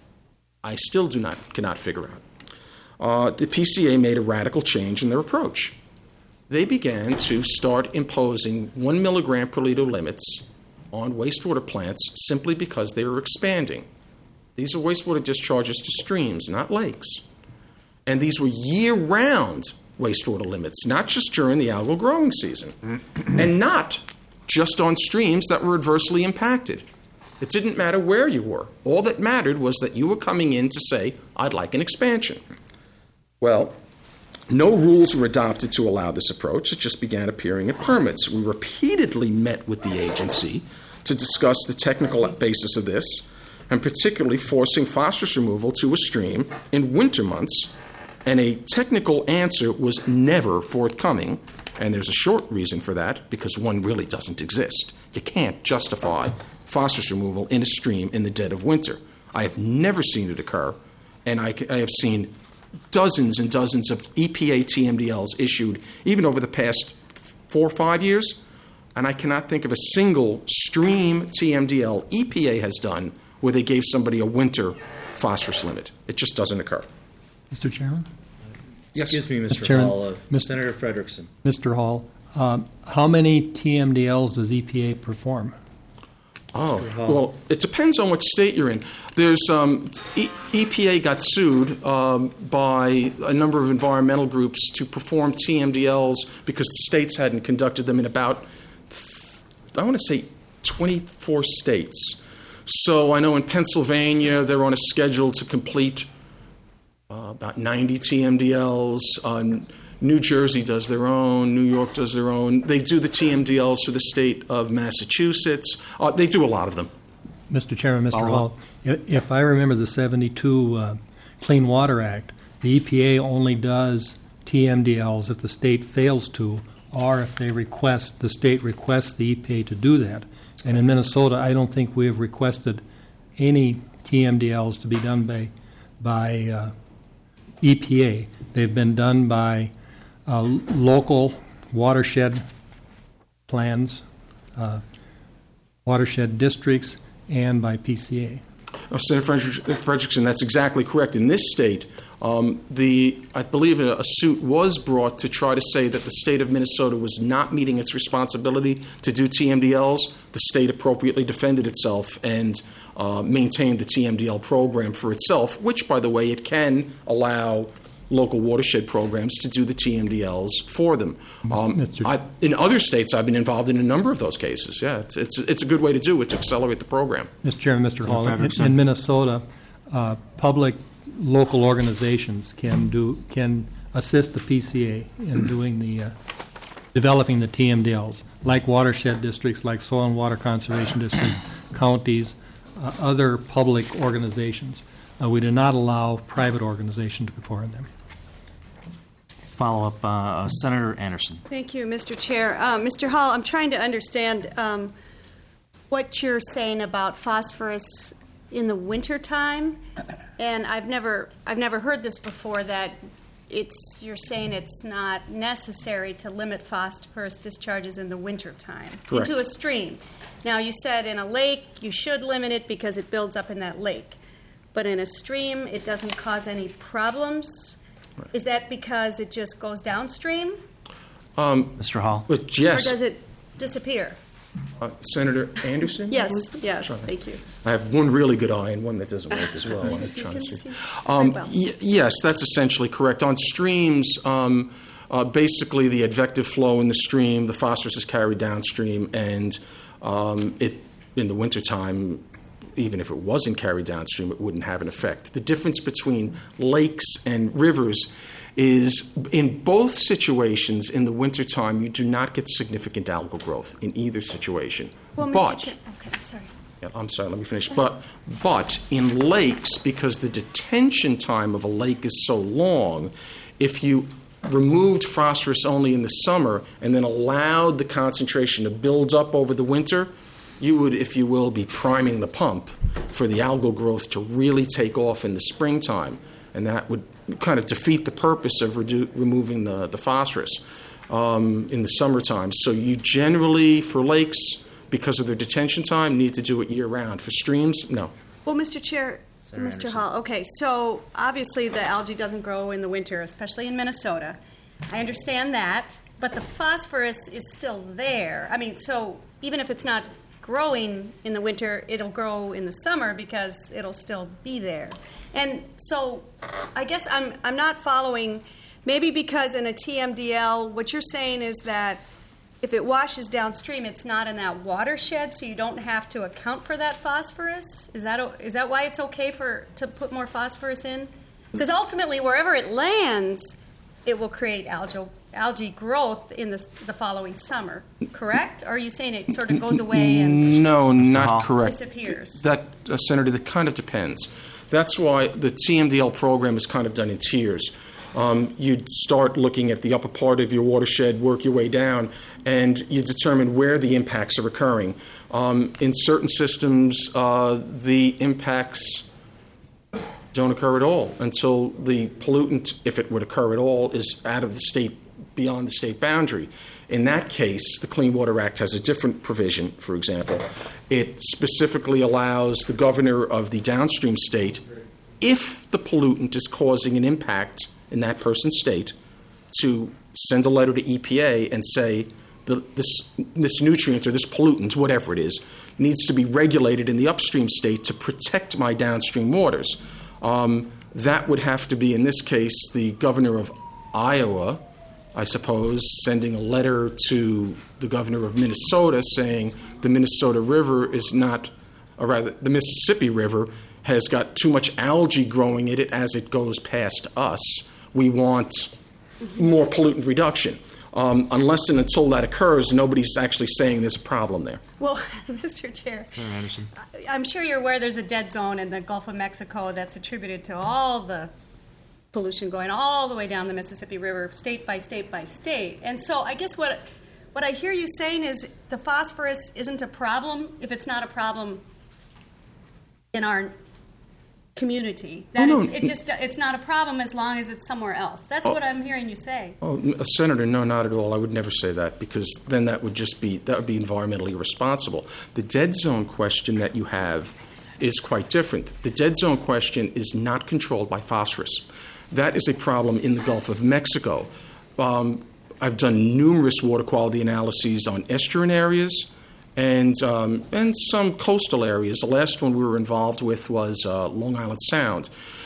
I still do not cannot figure out, uh, the P C A made a radical change in their approach. They began to start imposing one milligram per liter limits on wastewater plants simply because they were expanding. These are wastewater discharges to streams, not lakes. And these were year-round wastewater limits, not just during the algal growing season, and not just on streams that were adversely impacted. It didn't matter where you were. All that mattered was that you were coming in to say, I'd like an expansion. Well, no rules were adopted to allow this approach. It just began appearing in permits. We repeatedly met with the agency to discuss the technical basis of this, and particularly forcing phosphorus removal to a stream in winter months, and a technical answer was never forthcoming, and there's a short reason for that, because one really doesn't exist. You can't justify phosphorus removal in a stream in the dead of winter. I have never seen it occur, and I, I have seen dozens and dozens of E P A T M D Ls issued, even over the past four or five years, and I cannot think of a single stream T M D L E P A has done where they gave somebody a winter phosphorus limit. It just doesn't occur. Mister Chairman? Yes. Excuse me, Mister Mister Chairman, Hall. Uh, Mister Senator Frederickson. Mister Hall, um, how many T M D Ls does E P A perform? Oh, well, it depends on what state you're in. There's um, e- EPA got sued um, by a number of environmental groups to perform T M D Ls because the states hadn't conducted them in about, I want to say, twenty-four states. So I know in Pennsylvania they're on a schedule to complete uh, about ninety T M D Ls. Uh, New Jersey does their own. New York does their own. They do the T M D Ls for the state of Massachusetts. Uh, they do a lot of them. Mister Chairman, Mister Hall, if I remember the seventy-two uh, Clean Water Act, the E P A only does T M D Ls if the state fails to, or if they request, the state requests the E P A to do that. And in Minnesota, I don't think we have requested any T M D Ls to be done by, by uh, E P A. They've been done by uh, local watershed plans, uh, watershed districts, and by P C A. Oh, Senator Frederickson, that's exactly correct. In this state, um, the I believe a, a suit was brought to try to say that the state of Minnesota was not meeting its responsibility to do T M D Ls. The state appropriately defended itself and uh, maintained the T M D L program for itself, which, by the way, it can allow local watershed programs to do the T M D Ls for them. Um, I, in other states, I've been involved in a number of those cases. Yeah, it's it's, it's a good way to do it, to accelerate the program. Mister Chairman, Mister Hall, in, in Minnesota, uh, public local organizations can do can assist the P C A in doing the uh, developing the T M D Ls, like watershed districts, like soil and water conservation districts, counties, uh, other public organizations. Uh, we do not allow private organizations to perform them. Follow-up, uh, Senator Anderson. Thank you, Mister Chair. Uh, Mister Hall, I'm trying to understand um, what you're saying about phosphorus in the wintertime, and I've never, I've never heard this before, that it's, you're saying it's not necessary to limit phosphorus discharges in the wintertime Correct. into a stream. Now, you said in a lake you should limit it because it builds up in that lake, but in a stream it doesn't cause any problems. Right. Is that because it just goes downstream? Um, Mister Hall? But yes. Or does it disappear? Uh, Senator Anderson? Yes, yes, thank you. I have one really good eye and one that doesn't work as well. I'm trying to see. see Um, well. y- yes, that's essentially correct. On streams, um, uh, basically the advective flow in the stream, the phosphorus is carried downstream, and um, it in the wintertime, even if it wasn't carried downstream, it wouldn't have an effect. The difference between lakes and rivers is in both situations in the wintertime, you do not get significant algal growth in either situation. Well, but, Mister Chair, okay, I'm sorry. Yeah, I'm sorry, let me finish. But, but in lakes, because the detention time of a lake is so long, if you removed phosphorus only in the summer and then allowed the concentration to build up over the winter, you would, if you will, be priming the pump for the algal growth to really take off in the springtime. And that would kind of defeat the purpose of redu- removing the, the phosphorus um, in the summertime. So you generally, for lakes, because of their detention time, need to do it year-round. For streams, no. Well, Mister Chair, Senator Mister Anderson. Hall, okay, so obviously the algae doesn't grow in the winter, especially in Minnesota. I understand that, but the phosphorus is still there. I mean, so even if it's not growing in the winter, it'll grow in the summer because it'll still be there. And so I guess I'm I'm not following, maybe because in a T M D L, what you're saying is that if it washes downstream, it's not in that watershed, so you don't have to account for that phosphorus? Is that o- is that why it's okay for to put more phosphorus in? Because ultimately, wherever it lands, it will create algal algae growth in the the following summer. Correct? Or are you saying it sort of goes away and No, not correct. disappears? That, uh, Senator, that kind of depends. That's why the T M D L program is kind of done in tiers. Um, you'd start looking at the upper part of your watershed, work your way down, and you determine where the impacts are occurring. Um, in certain systems, uh, the impacts don't occur at all until the pollutant, if it would occur at all, is out of the state, beyond the state boundary. In that case, the Clean Water Act has a different provision, for example. It specifically allows the governor of the downstream state, if the pollutant is causing an impact in that person's state, to send a letter to E P A and say, the, this, this nutrient or this pollutant, whatever it is, needs to be regulated in the upstream state to protect my downstream waters. Um, that would have to be, in this case, the governor of Iowa, I suppose, sending a letter to the governor of Minnesota saying the Minnesota River is not, or rather, the Mississippi River has got too much algae growing in it as it goes past us. We want more pollutant reduction. Um, unless and until that occurs, nobody's actually saying there's a problem there. Well, Mister Chair, Senator Anderson. I'm sure you're aware there's a dead zone in the Gulf of Mexico that's attributed to all the pollution going all the way down the Mississippi River, state by state by state. And so I guess what what I hear you saying is the phosphorus isn't a problem if it's not a problem in our community. That Oh, no. it's, it just it's not a problem as long as it's somewhere else. That's Oh. what I'm hearing you say. Oh, uh, Senator, no, not at all. I would never say that because then that would just be that would be environmentally irresponsible. The dead zone question that you have is quite different. The dead zone question is not controlled by phosphorus. That is a problem in the Gulf of Mexico. Um, I've done numerous water quality analyses on estuarine areas and um, and some coastal areas. The last one we were involved with was uh, Long Island Sound.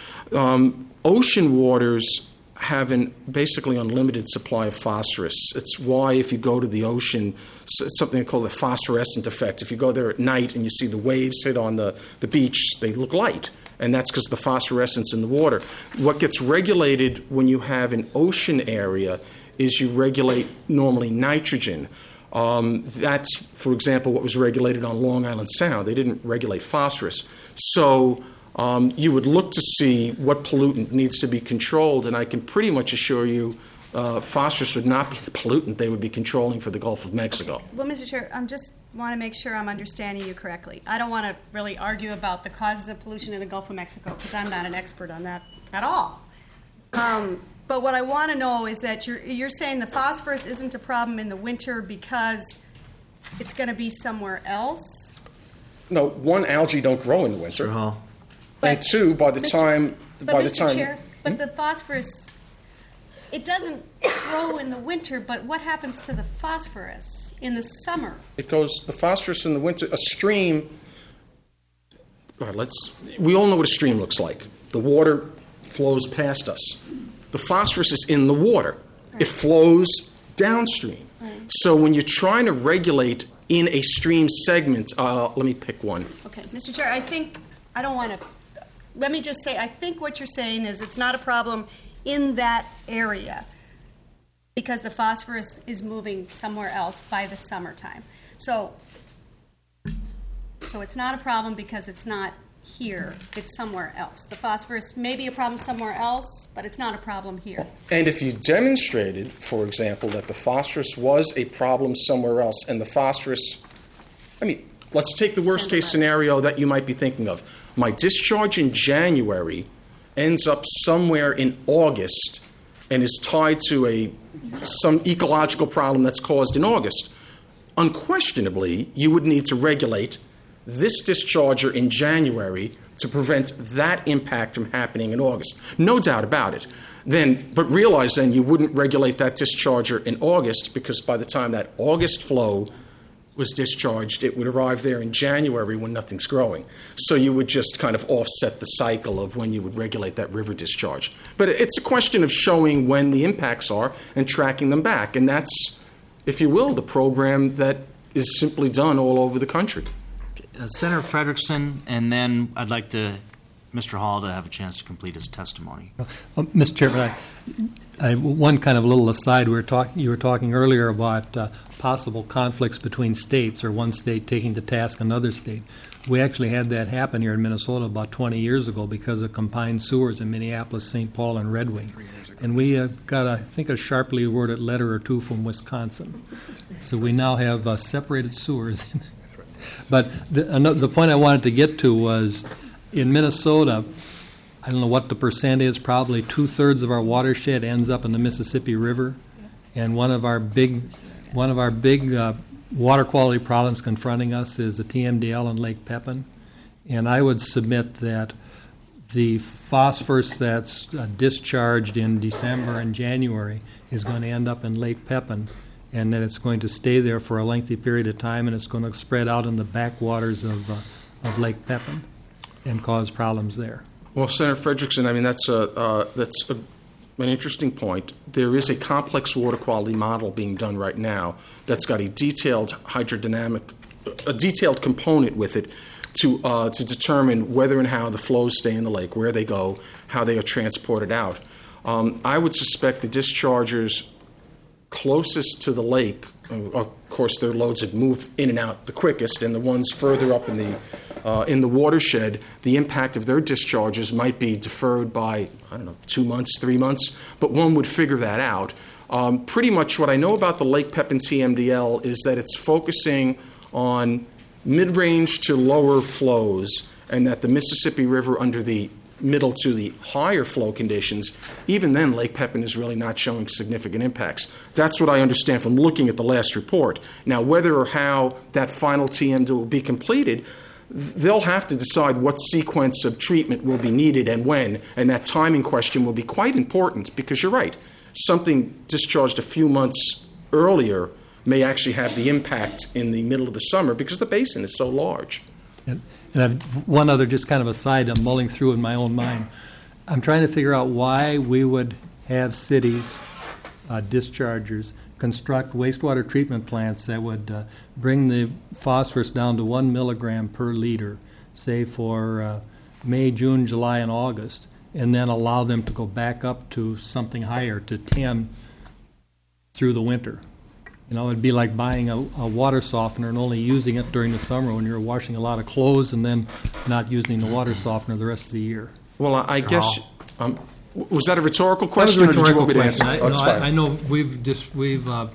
Um, ocean waters have an basically unlimited supply of phosphorus. It's why if you go to the ocean, it's something called the phosphorescent effect. If you go there at night and you see the waves hit on the, the beach, they look light. And that's because of the phosphorescence in the water. What gets regulated when you have an ocean area is you regulate normally nitrogen. Um, that's, for example, what was regulated on Long Island Sound. They didn't regulate phosphorus. So um, you would look to see what pollutant needs to be controlled, and I can pretty much assure you uh, phosphorus would not be the pollutant they would be controlling for the Gulf of Mexico. Well, Mister Chair, I just want to make sure I'm understanding you correctly. I don't want to really argue about the causes of pollution in the Gulf of Mexico because I'm not an expert on that at all. Um, but what I want to know is that you're, you're saying the phosphorus isn't a problem in the winter because it's going to be somewhere else? No, one, algae don't grow in the winter. Sure. And two, by the Mister time, But by the Mister time, Chair, but the phosphorus, it doesn't grow in the winter, but what happens to the phosphorus in the summer? it goes the phosphorus in the winter. A stream. All right, let's. We all know what a stream looks like. The water flows past us. The phosphorus is in the water. Right. It flows downstream. Right. So when you're trying to regulate in a stream segment, uh, let me pick one. Okay, Mister Chair, I think, I don't want to, let me just say, I think what you're saying is it's not a problem in that area because the phosphorus is moving somewhere else by the summertime. So So it's not a problem because it's not here, it's somewhere else. The phosphorus may be a problem somewhere else, but it's not a problem here. And if you demonstrated, for example, that the phosphorus was a problem somewhere else, and the phosphorus, I mean, let's take the worst case scenario that you might be thinking of. My discharge in January ends up somewhere in August and is tied to a some ecological problem that's caused in August. Unquestionably, you would need to regulate this discharger in January to prevent that impact from happening in August. No doubt about it. Then, but realize then you wouldn't regulate that discharger in August, because by the time that August flow was discharged, it would arrive there in January when nothing's growing. So you would just kind of offset the cycle of when you would regulate that river discharge. But it's a question of showing when the impacts are and tracking them back. And that's, if you will, the program that is simply done all over the country. Uh, Senator Frederickson, and then I'd like to, Mister Hall, to have a chance to complete his testimony. Well, Mister Chairman, I, I, one kind of little aside, we were talk, you were talking earlier about uh, possible conflicts between states, or one state taking to task another state. We actually had that happen here in Minnesota about twenty years ago because of combined sewers in Minneapolis, Saint Paul, and Red Wing. And we uh, got, I think, a sharply worded letter or two from Wisconsin. So we now have uh, separated sewers. But the, uh, the point I wanted to get to was, in Minnesota, I don't know what the percent is, probably two-thirds of our watershed ends up in the Mississippi River. And one of our big, one of our big uh, water quality problems confronting us is the T M D L in Lake Pepin. And I would submit that the phosphorus that's uh, discharged in December and January is going to end up in Lake Pepin, and that it's going to stay there for a lengthy period of time, and it's going to spread out in the backwaters of, uh, of Lake Pepin and cause problems there. Well, Senator Frederickson, I mean, that's, a, uh, that's a, an interesting point. There is a complex water quality model being done right now that's got a detailed hydrodynamic, a detailed component with it to, uh, to determine whether and how the flows stay in the lake, where they go, how they are transported out. Um, I would suspect the dischargers closest to the lake, of course, their loads would move in and out the quickest, and the ones further up in the uh, in the watershed, the impact of their discharges might be deferred by, I don't know, two months, three months, but one would figure that out. Um, pretty much what I know about the Lake Pepin T M D L is that it's focusing on mid-range to lower flows, and that the Mississippi River under the middle to the higher flow conditions, even then Lake Pepin is really not showing significant impacts. That's what I understand from looking at the last report. Now, whether or how that final T M D will be completed, they'll have to decide what sequence of treatment will be needed and when, and that timing question will be quite important, because you're right, something discharged a few months earlier may actually have the impact in the middle of the summer because the basin is so large. And, and I've, one other just kind of aside I'm mulling through in my own mind. I'm trying to figure out why we would have cities, uh, dischargers, construct wastewater treatment plants that would uh, bring the phosphorus down to one milligram per liter, say for uh, May, June, July, and August, and then allow them to go back up to something higher, to ten through the winter. You know, it'd be like buying a, a water softener and only using it during the summer when you're washing a lot of clothes, and then not using the water softener the rest of the year. Well, I, I guess, um, was that a rhetorical question, That was a rhetorical or did you want me to question. answer? I, Oh, it's no, fine. I, I know we've just we've uh,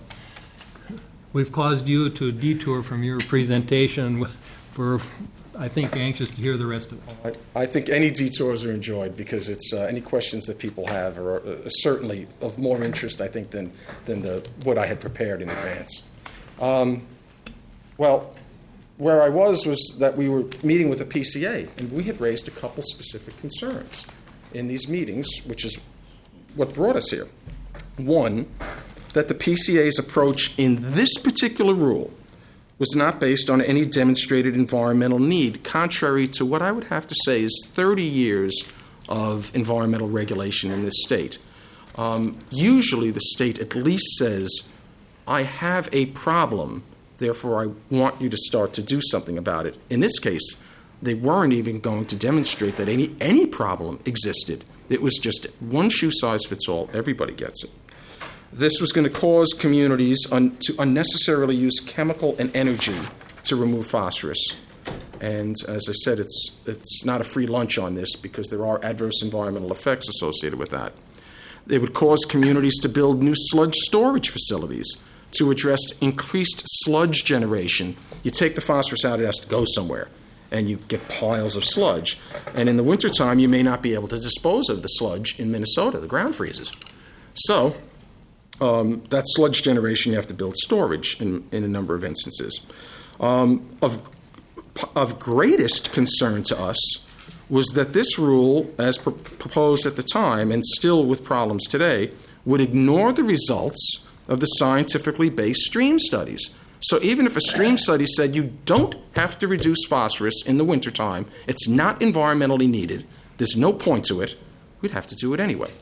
we've caused you to detour from your presentation. We're, I think, anxious to hear the rest of it. I, I think any detours are enjoyed, because it's uh, any questions that people have are uh, certainly of more interest, I think, than than the what I had prepared in advance. Um, well, where I was was that we were meeting with the P C A, and we had raised a couple specific concerns in these meetings, which is what brought us here. One, that the P C A's approach in this particular rule was not based on any demonstrated environmental need, contrary to what I would have to say is thirty years of environmental regulation in this state. Um, usually the state at least says, I have a problem, therefore I want you to start to do something about it. In this case, they weren't even going to demonstrate that any, any problem existed. It was just one shoe size fits all, everybody gets it. This was going to cause communities un- to unnecessarily use chemical and energy to remove phosphorus. And as I said, it's, it's not a free lunch on this because there are adverse environmental effects associated with that. It would cause communities to build new sludge storage facilities to address increased sludge generation. You take the phosphorus out, it has to go somewhere, and you get piles of sludge. And in the wintertime, you may not be able to dispose of the sludge in Minnesota. The ground freezes. So um, that sludge generation, you have to build storage in, in a number of instances. Um, of, of greatest concern to us was that this rule, as pr- proposed at the time, and still with problems today, would ignore the results of the scientifically based stream studies. So even if a stream study said you don't have to reduce phosphorus in the wintertime, it's not environmentally needed, there's no point to it, we'd have to do it anyway.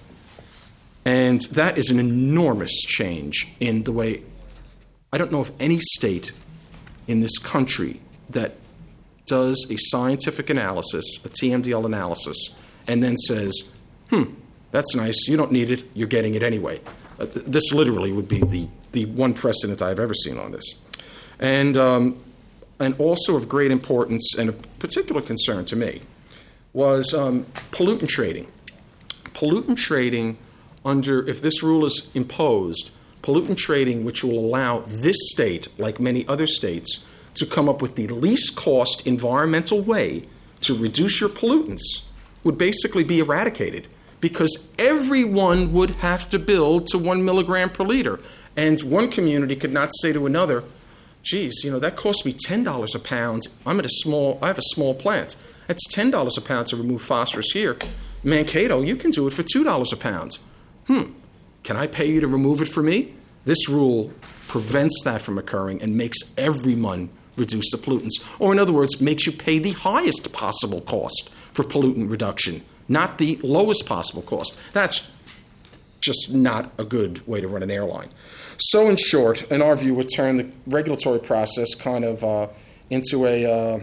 And that is an enormous change in the way, I don't know of any state in this country that does a scientific analysis, a T M D L analysis, and then says, hmm, that's nice, you don't need it, you're getting it anyway. Uh, th- this literally would be the, the one precedent I've ever seen on this. And, um, and also of great importance and of particular concern to me was um, pollutant trading. Pollutant trading under, if this rule is imposed, pollutant trading which will allow this state, like many other states, to come up with the least cost environmental way to reduce your pollutants would basically be eradicated because everyone would have to build to one milligram per liter. And one community could not say to another, geez, you know, that cost me ten dollars a pound. I'm at a small, I have a small plant. That's ten dollars a pound to remove phosphorus here. Mankato, you can do it for two dollars a pound. Hmm, can I pay you to remove it for me? This rule prevents that from occurring and makes everyone reduce the pollutants. Or in other words, makes you pay the highest possible cost for pollutant reduction, not the lowest possible cost. That's just not a good way to run an airline. So in short, in our view, would turn the regulatory process kind of uh, into a uh,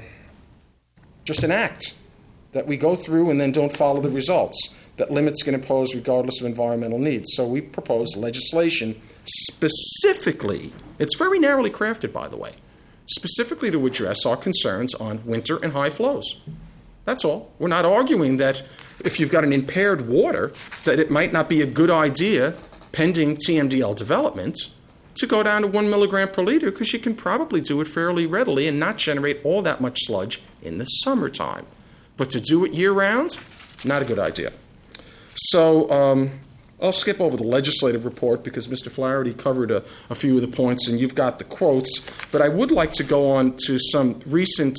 just an act that we go through and then don't follow the results, that limits can impose regardless of environmental needs. So we propose legislation specifically, it's very narrowly crafted, by the way, specifically to address our concerns on winter and high flows. That's all. We're not arguing that if you've got an impaired water, that it might not be a good idea, pending T M D L development, to go down to one milligram per liter, because you can probably do it fairly readily and not generate all that much sludge in the summertime. But to do it year-round, not a good idea. So um, I'll skip over the legislative report because Mister Flaherty covered a, a few of the points, and you've got the quotes. But I would like to go on to some recent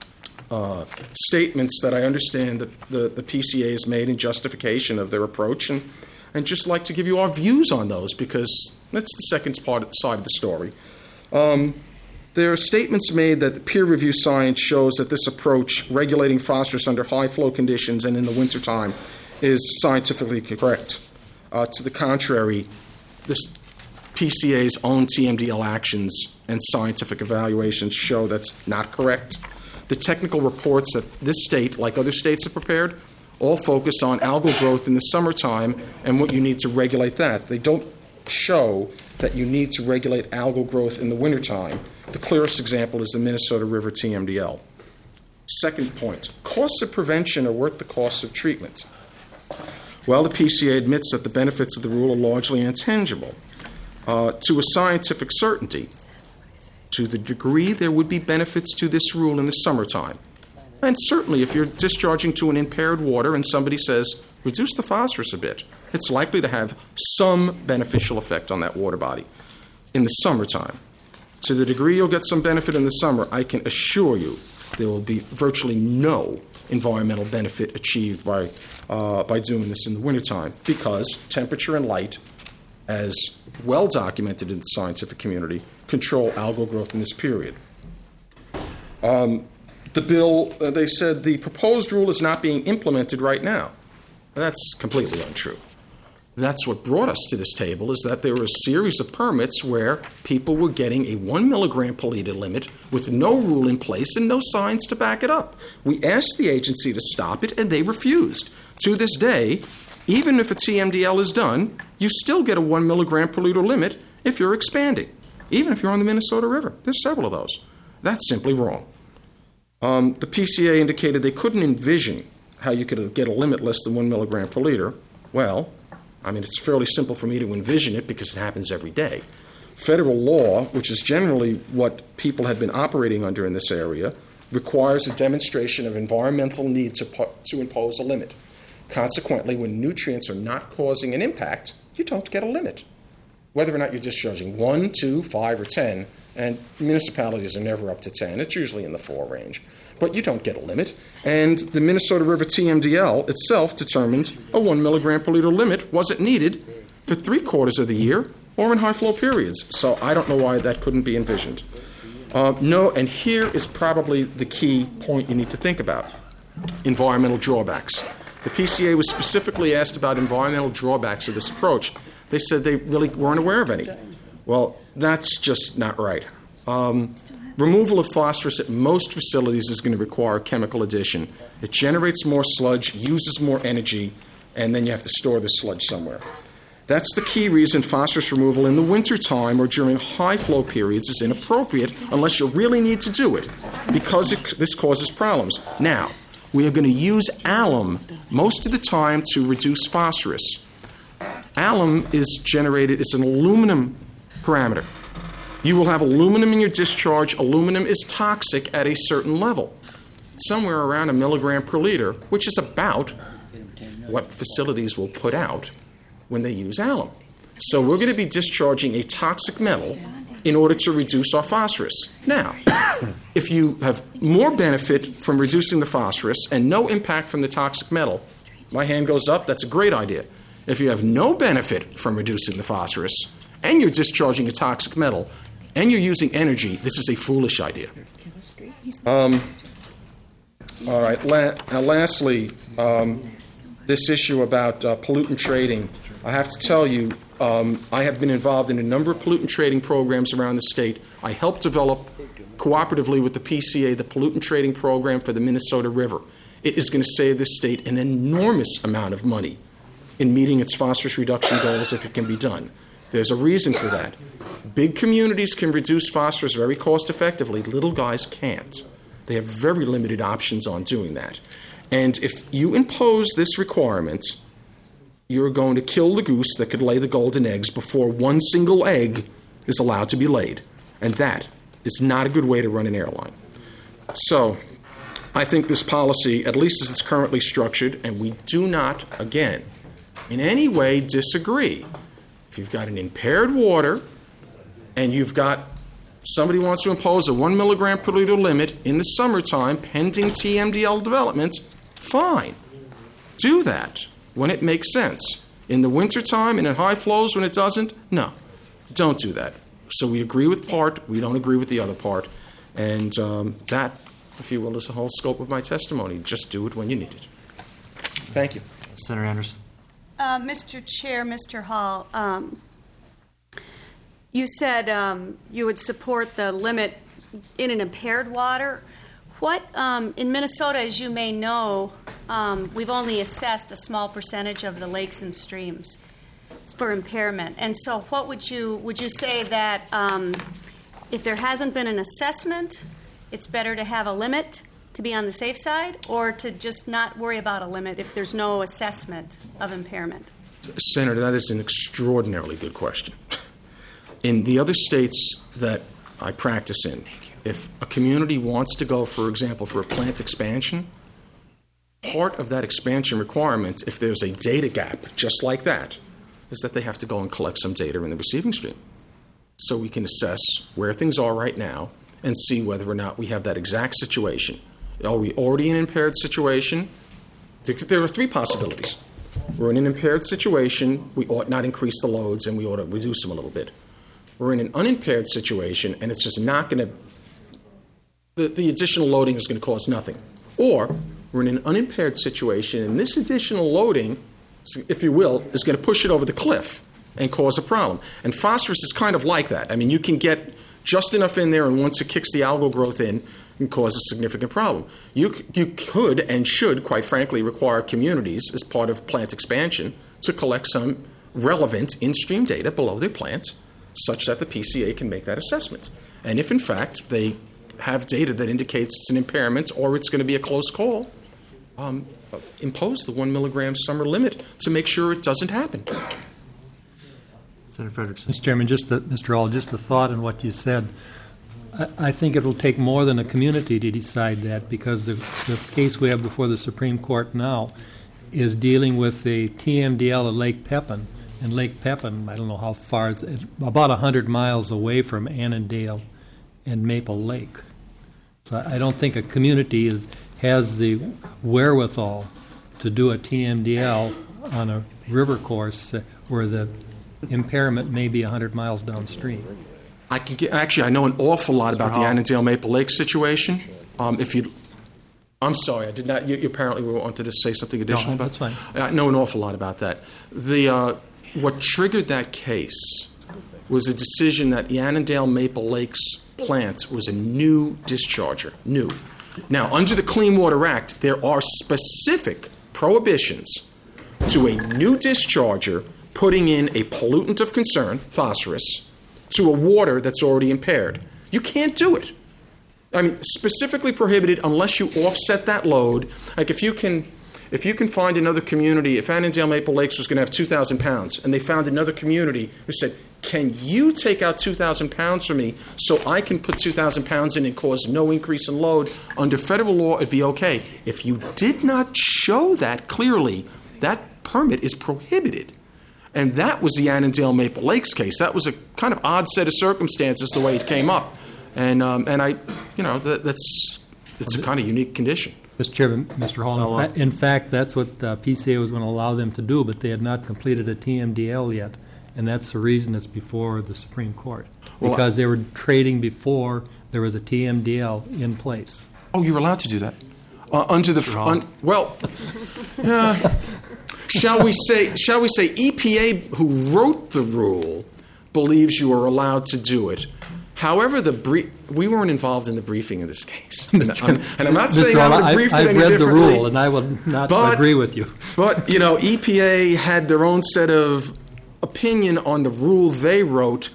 uh, statements that I understand that the, the P C A has made in justification of their approach, and, and just like to give you our views on those because that's the second part of the side of the story. Um, There are statements made that the peer review science shows that this approach, regulating phosphorus under high flow conditions and in the wintertime, is scientifically correct. Uh, to the contrary, this P C A's own T M D L actions and scientific evaluations show that's not correct. The technical reports that this state, like other states, have prepared, all focus on algal growth in the summertime and what you need to regulate that. They don't show that you need to regulate algal growth in the wintertime. The clearest example is the Minnesota River T M D L. Second point, costs of prevention are worth the costs of treatment. Well, the P C A admits that the benefits of the rule are largely intangible. Uh, to a scientific certainty, to the degree there would be benefits to this rule in the summertime, and certainly if you're discharging to an impaired water and somebody says, reduce the phosphorus a bit, it's likely to have some beneficial effect on that water body in the summertime. To the degree you'll get some benefit in the summer, I can assure you there will be virtually no environmental benefit achieved by, uh, by doing this in the wintertime because temperature and light, as well documented in the scientific community, control algal growth in this period. Um, the bill, uh, they said the proposed rule is not being implemented right now. That's completely untrue. That's what brought us to this table, is that there were a series of permits where people were getting a one milligram per liter limit with no rule in place and no signs to back it up. We asked the agency to stop it, and they refused. To this day, even if a T M D L is done, you still get a one milligram per liter limit if you're expanding, even if you're on the Minnesota River. There's several of those. That's simply wrong. Um, the P C A indicated they couldn't envision how you could get a limit less than one milligram per liter. Well, I mean, it's fairly simple for me to envision it because it happens every day. Federal law, which is generally what people had been operating under in this area, requires a demonstration of environmental need to, to impose a limit. Consequently, when nutrients are not causing an impact, you don't get a limit. Whether or not you're discharging one, two, five, or ten, and municipalities are never up to ten. It's usually in the four range. But you don't get a limit. And the Minnesota River T M D L itself determined a one milligram per liter limit wasn't needed for three quarters of the year or in high flow periods. So I don't know why that couldn't be envisioned. Uh, no, and here is probably the key point you need to think about. Environmental drawbacks. The P C A was specifically asked about environmental drawbacks of this approach. They said they really weren't aware of any. Well, that's just not right. Um, removal of phosphorus at most facilities is going to require chemical addition. It generates more sludge, uses more energy, and then you have to store the sludge somewhere. That's the key reason phosphorus removal in the wintertime or during high flow periods is inappropriate unless you really need to do it, because it, this causes problems. Now, we are going to use alum most of the time to reduce phosphorus. Alum is generated, it's an aluminum parameter. You will have aluminum in your discharge. Aluminum is toxic at a certain level, somewhere around a milligram per liter, which is about what facilities will put out when they use alum. So we're going to be discharging a toxic metal in order to reduce our phosphorus. Now, if you have more benefit from reducing the phosphorus and no impact from the toxic metal, my hand goes up, that's a great idea. If you have no benefit from reducing the phosphorus and you're discharging a toxic metal and you're using energy, this is a foolish idea. Um, all right, la- uh, lastly, um, this issue about uh, pollutant trading. I have to tell you, um, I have been involved in a number of pollutant trading programs around the state. I helped develop, cooperatively with the P C A, the pollutant trading program for the Minnesota River. It is going to save this state an enormous amount of money in meeting its phosphorus reduction goals if it can be done. There's a reason for that. Big communities can reduce phosphorus very cost effectively. Little guys can't. They have very limited options on doing that. And if you impose this requirement, you're going to kill the goose that could lay the golden eggs before one single egg is allowed to be laid. And that is not a good way to run an airline. So I think this policy, at least as it's currently structured, and we do not, again, in any way disagree. If you've got an impaired water and you've got somebody wants to impose a one milligram per liter limit in the summertime pending T M D L development, fine. Do that when it makes sense. In the wintertime and in high flows when it doesn't, no. Don't do that. So we agree with part, we don't agree with the other part. And um, that, if you will, is the whole scope of my testimony. Just do it when you need it. Thank you. Senator Anderson. Uh, Mister Chair, Mister Hall, um, you said um, you would support the limit in an impaired water. What, um, in Minnesota, as you may know, um, we've only assessed a small percentage of the lakes and streams for impairment. And so what would you, would you say that um, if there hasn't been an assessment, it's better to have a limit to be on the safe side, or to just not worry about a limit if there's no assessment of impairment? Senator, that is an extraordinarily good question. In the other states that I practice in, if a community wants to go, for example, for a plant expansion, part of that expansion requirement, if there's a data gap just like that, is that they have to go and collect some data in the receiving stream. So we can assess where things are right now and see whether or not we have that exact situation. Are we already in an impaired situation? There are three possibilities. We're in an impaired situation, we ought not increase the loads and we ought to reduce them a little bit. We're in an unimpaired situation and it's just not going to, the, the additional loading is going to cause nothing. Or we're in an unimpaired situation and this additional loading, if you will, is going to push it over the cliff and cause a problem. And phosphorus is kind of like that. I mean, you can get just enough in there, and once it kicks the algal growth in, it can cause a significant problem. You, you could and should, quite frankly, require communities as part of plant expansion to collect some relevant in-stream data below their plant such that the P C A can make that assessment. And if, in fact, they have data that indicates it's an impairment or it's going to be a close call, um, impose the one milligram summer limit to make sure it doesn't happen. Senator Frederickson. Mister Chairman, just the, Mister Hall, just a thought on what you said. I, I think it will take more than a community to decide that, because the, the case we have before the Supreme Court now is dealing with the T M D L at Lake Pepin. And Lake Pepin, I don't know how far, it's, it's about one hundred miles away from Annandale and Maple Lake. So I don't think a community is, has the wherewithal to do a T M D L on a river course where the impairment may be one hundred miles downstream. I can get, actually, I know an awful lot about the Annandale Maple Lake situation. Um, if you, I'm sorry, I did not. You, you apparently wanted to say something additional No, about. that's fine. I know an awful lot about that. The uh, what triggered that case was a decision that the Annandale Maple Lakes plant was a new discharger, new. Now, under the Clean Water Act, there are specific prohibitions to a new discharger putting in a pollutant of concern, phosphorus, to a water that's already impaired. You can't do it. I mean, specifically prohibited unless you offset that load. Like if you can, if you can find another community, if Annandale Maple Lakes was going to have two thousand pounds, and they found another community who said, can you take out two thousand pounds for me so I can put two thousand pounds in and cause no increase in load? Under federal law, it'd be okay. If you did not show that clearly, that permit is prohibited. And that was the Annandale Maple Lakes case. That was a kind of odd set of circumstances the way it came up. And, um, and I, you know, that, that's it's a kind of unique condition. Mister Chairman, Mister Hall, in, fa- in fact, that's what uh, P C A was going to allow them to do, but they had not completed a T M D L yet. And that's the reason it's before the Supreme Court, because Well, they were trading before there was a T M D L in place. Oh, you're allowed to do that? Uh, under the f- un, well, uh, shall we say? Shall we say E P A, who wrote the rule, believes you are allowed to do it. However, the brief, we weren't involved in the briefing of this case, and, I'm, and I'm not Mister saying I would have briefed I've it any read differently. the rule, and I will not but, agree with you. But you know, E P A had their own set of opinion on the rule they wrote.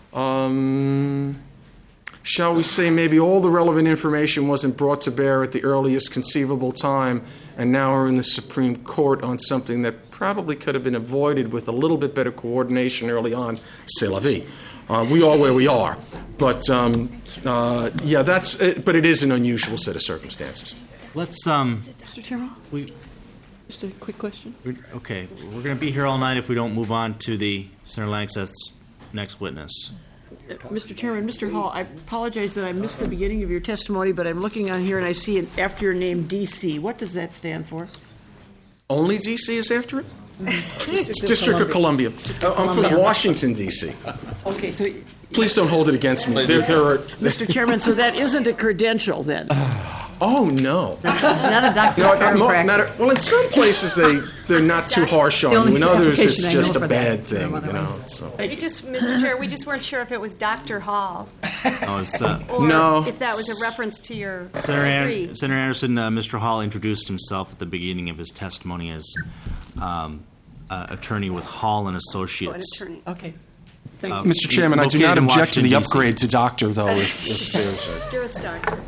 Um, shall we say maybe all the relevant information wasn't brought to bear at the earliest conceivable time, and now we're in the Supreme Court on something that probably could have been avoided with a little bit better coordination early on. C'est la vie. Uh, we are where we are. But, um, uh, yeah, that's it, but it is an unusual set of circumstances. Let's, um, Mister Chairman? we, Just a quick question. we're- okay, we're going to be here all night if we don't move on to the Senator Langseth's next witness. Uh, Mister Chairman, Mister Hall, I apologize that I missed the beginning of your testimony, but I'm looking on here and I see an, after your name D C. What does that stand for? Only D C is after it? District It's District of Columbia. Uh, I'm from Columbia. Washington, D C Okay, so, Please don't hold it against me. There, there are. Mister Chairman, so that isn't a credential then? Oh no! It's not a Doctor You know, Fair mo- practice. matter, well, in some places they they're not too harsh on The only you. In others, it's application I know just a for that. bad thing. You know. Otherwise. So. We just, Mister Chair, we just weren't sure if it was Doctor Hall Oh, it's, uh, or No. if that was a reference to your Senator, An- degree. Senator Anderson, uh, Mister Hall introduced himself at the beginning of his testimony as um, uh, attorney with Hall and Oh, an Associates. attorney. Okay. Uh, Mister Chairman, I do located not in object to the Washington, D C. upgrade to doctor, though. If, if there's a, Juris Doctor.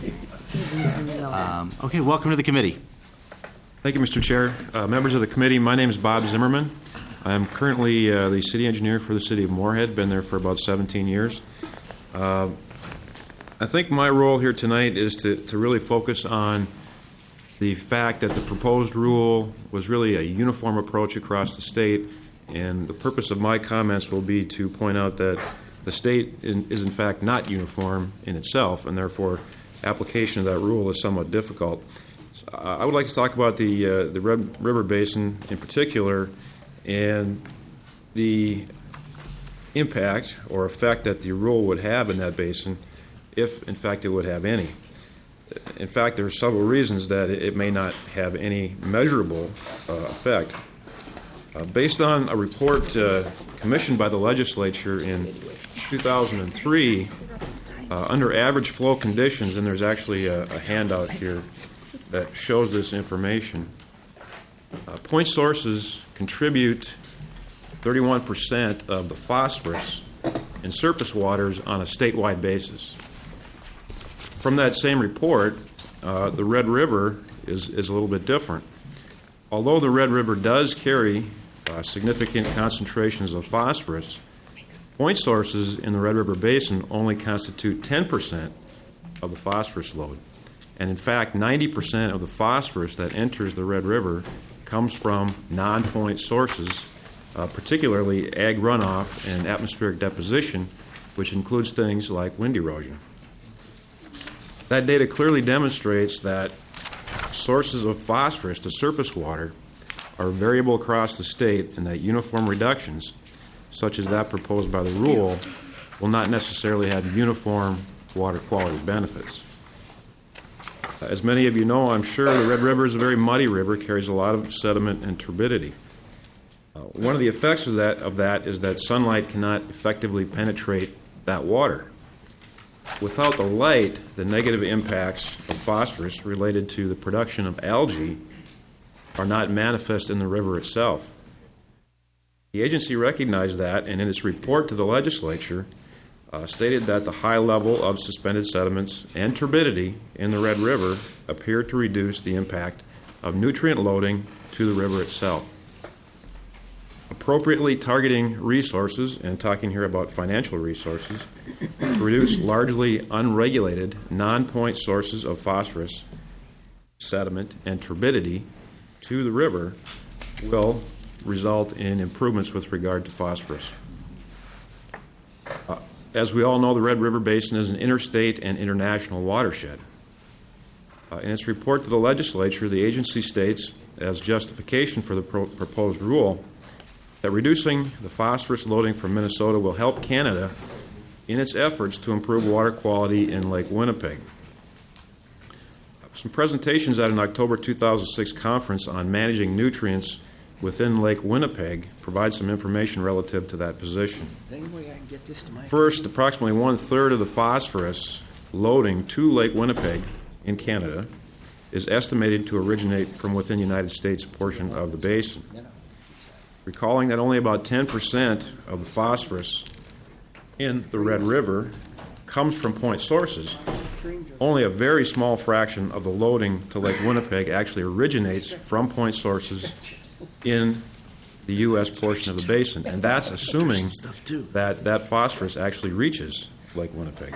Um, okay, welcome to the committee. Thank you, Mister Chair. Uh, members of the committee, my name is Bob Zimmerman. I'm currently uh, the city engineer for the city of Moorhead, been there for about seventeen years. Uh, I think my role here tonight is to, to really focus on the fact that the proposed rule was really a uniform approach across the state, and the purpose of my comments will be to point out that the state in, is in fact not uniform in itself, and therefore application of that rule is somewhat difficult. Uh, I would like to talk about the uh, the Red River Basin in particular and the impact or effect that the rule would have in that basin, if in fact it would have any. In fact, there are several reasons that it may not have any measurable uh, effect. Uh, based on a report uh, commissioned by the legislature in two thousand three, uh, under average flow conditions, and there's actually a, a handout here that shows this information. Uh, point sources contribute thirty-one percent of the phosphorus in surface waters on a statewide basis. from that same report, uh, the Red River is, is a little bit different. Although the Red River does carry uh, significant concentrations of phosphorus, point sources in the Red River Basin only constitute ten percent of the phosphorus load. And in fact, ninety percent of the phosphorus that enters the Red River comes from non-point sources, uh, particularly ag runoff and atmospheric deposition, which includes things like wind erosion. That data clearly demonstrates that sources of phosphorus to surface water are variable across the state, and that uniform reductions, such as that proposed by the rule, will not necessarily have uniform water quality benefits. As many of you know, I'm sure, the Red River is a very muddy river, carries a lot of sediment and turbidity. Uh, one of the effects of that, of that is that sunlight cannot effectively penetrate that water. Without the light, the negative impacts of phosphorus related to the production of algae are not manifest in the river itself. The agency recognized that, and in its report to the legislature, uh, stated that the high level of suspended sediments and turbidity in the Red River appeared to reduce the impact of nutrient loading to the river itself. Appropriately targeting resources, and talking here about financial resources, to reduce largely unregulated non-point sources of phosphorus, sediment, and turbidity to the river will result in improvements with regard to phosphorus. Uh, as we all know, the Red River Basin is an interstate and international watershed. Uh, in its report to the legislature, the agency states, as justification for the pro- proposed rule, that reducing the phosphorus loading from Minnesota will help Canada in its efforts to improve water quality in Lake Winnipeg. Some presentations at an October two thousand six conference on managing nutrients within Lake Winnipeg provide some information relative to that position. Is there any way I can get this to my... First, approximately one-third of the phosphorus loading to Lake Winnipeg in Canada is estimated to originate from within the United States portion of the basin. Recalling that only about ten percent of the phosphorus in the Red River comes from point sources, only a very small fraction of the loading to Lake Winnipeg actually originates from point sources in the U S portion of the basin, and that's assuming that that phosphorus actually reaches Lake Winnipeg.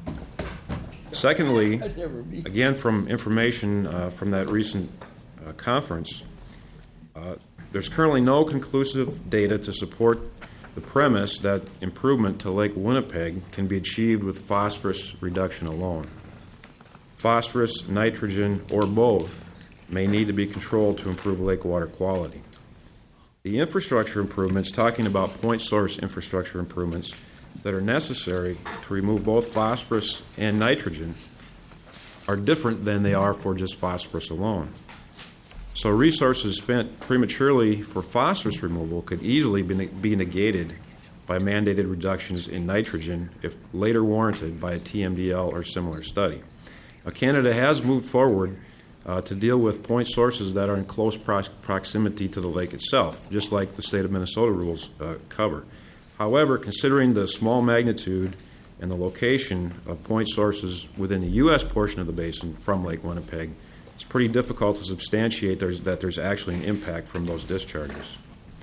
Secondly, again from information uh, from that recent uh, conference, uh, there's currently no conclusive data to support the premise that improvement to Lake Winnipeg can be achieved with phosphorus reduction alone. Phosphorus, nitrogen, or both may need to be controlled to improve lake water quality. The infrastructure improvements, talking about point source infrastructure improvements that are necessary to remove both phosphorus and nitrogen, are different than they are for just phosphorus alone. So resources spent prematurely for phosphorus removal could easily be negated by mandated reductions in nitrogen if later warranted by a T M D L or similar study. Now, Canada has moved forward uh, to deal with point sources that are in close pro- proximity to the lake itself, just like the state of Minnesota rules uh, cover. However, considering the small magnitude and the location of point sources within the U S portion of the basin from Lake Winnipeg, it's pretty difficult to substantiate there's, that there's actually an impact from those discharges.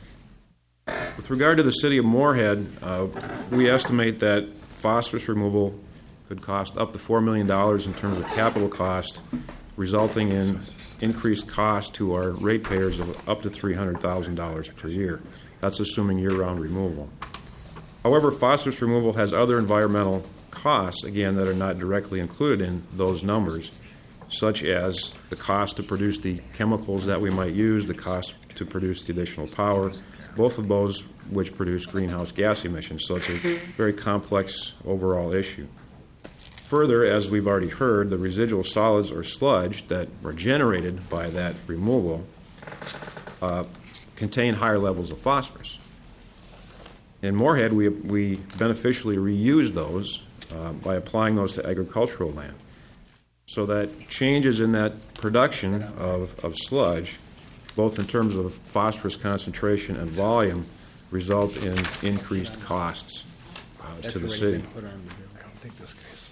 With regard to the city of Moorhead, uh, we estimate that phosphorus removal could cost up to four million dollars in terms of capital cost, resulting in increased cost to our ratepayers of up to three hundred thousand dollars per year. That's assuming year-round removal. However, phosphorus removal has other environmental costs, again, that are not directly included in those numbers, such as the cost to produce the chemicals that we might use, the cost to produce the additional power, both of those which produce greenhouse gas emissions. So it's a very complex overall issue. Further, as we've already heard, the residual solids or sludge that were generated by that removal uh, contain higher levels of phosphorus. In Moorhead, we, we beneficially reuse those uh, by applying those to agricultural land, so that changes in that production of, of sludge, both in terms of phosphorus concentration and volume, result in increased costs uh, to the city.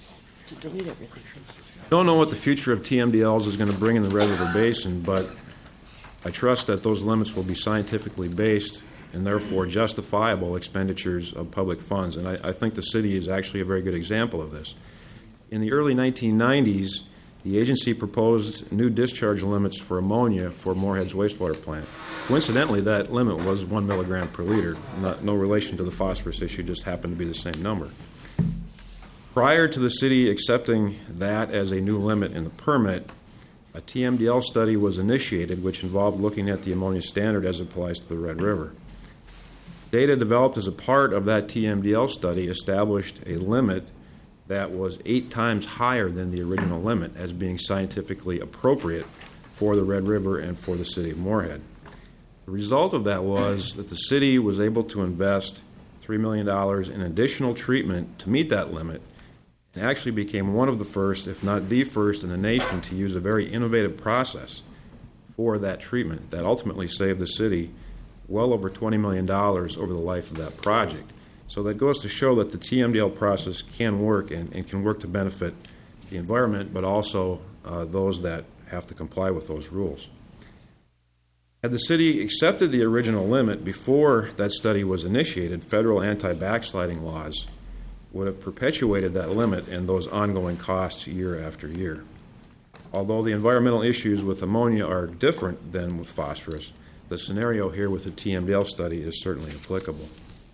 to delete everything. Don't know what the future of T M D Ls is going to bring in the Red River Basin, but I trust that those limits will be scientifically based and therefore justifiable expenditures of public funds. And I, I think the city is actually a very good example of this. In the early nineteen nineties, the agency proposed new discharge limits for ammonia for Moorhead's wastewater plant. Coincidentally, that limit was one milligram per liter, not, no relation to the phosphorus issue, just happened to be the same number. Prior to the city accepting that as a new limit in the permit, a T M D L study was initiated which involved looking at the ammonia standard as it applies to the Red River. Data developed as a part of that T M D L study established a limit that was eight times higher than the original limit as being scientifically appropriate for the Red River and for the city of Moorhead. The result of that was that the city was able to invest three million dollars in additional treatment to meet that limit, and actually became one of the first, if not the first in the nation, to use a very innovative process for that treatment that ultimately saved the city well over twenty million dollars over the life of that project. So that goes to show that the T M D L process can work and, and can work to benefit the environment, but also uh, those that have to comply with those rules. Had the city accepted the original limit before that study was initiated, federal anti-backsliding laws would have perpetuated that limit and those ongoing costs year after year. Although the environmental issues with ammonia are different than with phosphorus, the scenario here with the T M D L study is certainly applicable.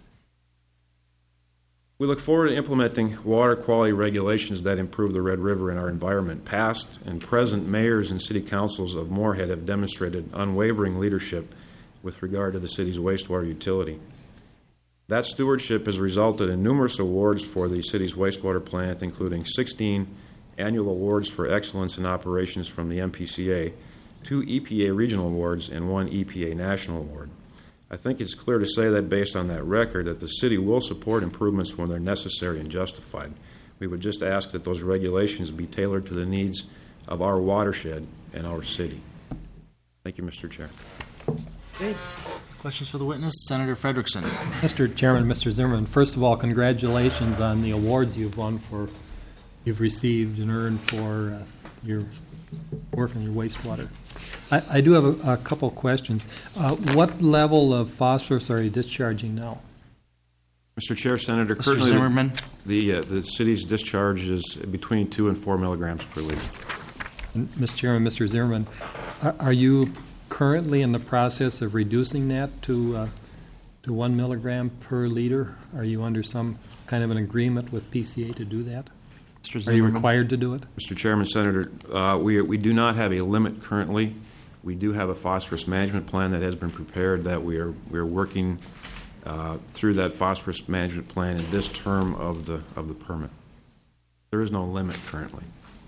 We look forward to implementing water quality regulations that improve the Red River and our environment. Past and present mayors and city councils of Moorhead have demonstrated unwavering leadership with regard to the city's wastewater utility. That stewardship has resulted in numerous awards for the city's wastewater plant, including sixteen annual awards for excellence in operations from the M P C A, two E P A regional awards, and one E P A national award. I think it's clear to say that based on that record that the city will support improvements when they're necessary and justified. We would just ask that those regulations be tailored to the needs of our watershed and our city. Thank you, Mister Chair. Okay. Questions for the witness? Senator Frederickson. Mister Chairman, Mister Zimmerman, first of all, congratulations on the awards you've won for, you've received and earned for uh, your work on your wastewater. I, I do have a, a couple questions. Uh, what level of phosphorus are you discharging now? Mister Chair, Senator, Mister currently Zimmerman. the uh, the city's discharge is between two and four milligrams per liter. And Mister Chairman, Mister Zimmerman, are, are you currently in the process of reducing that to uh, to one milligram per liter? Are you under some kind of an agreement with P C A to do that? Mister Are you Zimmerman. required to do it? Mister Chairman, Senator, uh, we we do not have a limit currently. We do have a phosphorus management plan that has been prepared that we are we are working uh, through that phosphorus management plan in this term of the of the permit. There is no limit currently.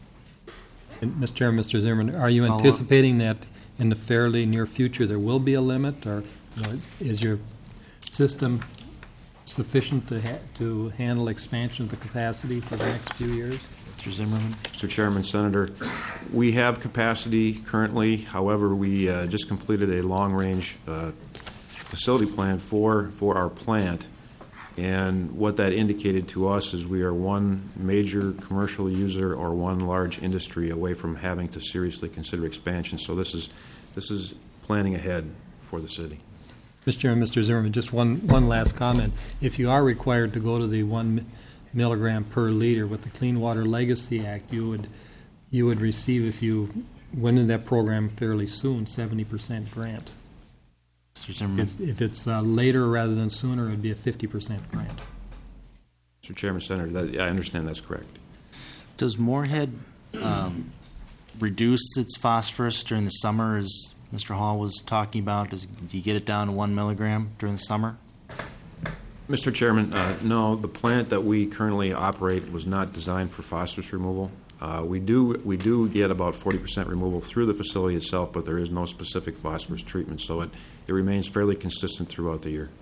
And Mister Chairman, Mister Zimmerman, are you Follow up. anticipating that in the fairly near future there will be a limit, or you know, is your system sufficient to ha- to handle expansion of the capacity for the next few years? Mister Zimmerman. Mister Chairman, Senator, we have capacity currently. However, we uh, just completed a long-range uh, facility plan for for our plant, and what that indicated to us is we are one major commercial user or one large industry away from having to seriously consider expansion. So this is this is planning ahead for the city. Mister Chairman, Mister Zimmerman, just one, one last comment. If you are required to go to the one mi- milligram per liter with the Clean Water Legacy Act, you would you would receive, if you went in that program fairly soon, seventy percent grant. Mister Zimmerman. If, if it's uh, later rather than sooner, it would be a fifty percent grant. Mister Chairman, Senator, that, I understand that's correct. Does Moorhead um, reduce its phosphorus during the summer, as Mister Hall was talking about? Does, do you get it down to one milligram during the summer? Mister Chairman, uh, no, the plant that we currently operate was not designed for phosphorus removal. Uh, we do we do get about forty percent removal through the facility itself, but there is no specific phosphorus treatment, so it, it remains fairly consistent throughout the year.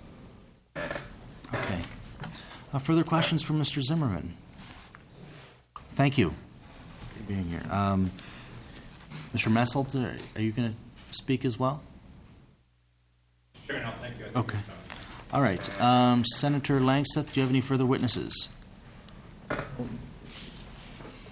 Okay. Uh, further questions from Mister Zimmerman? Thank you for being here. Um, Mister Messelt, are you going to speak as well? Sure, no, thank you. I think Okay. All right. Um, Senator Langseth, do you have any further witnesses?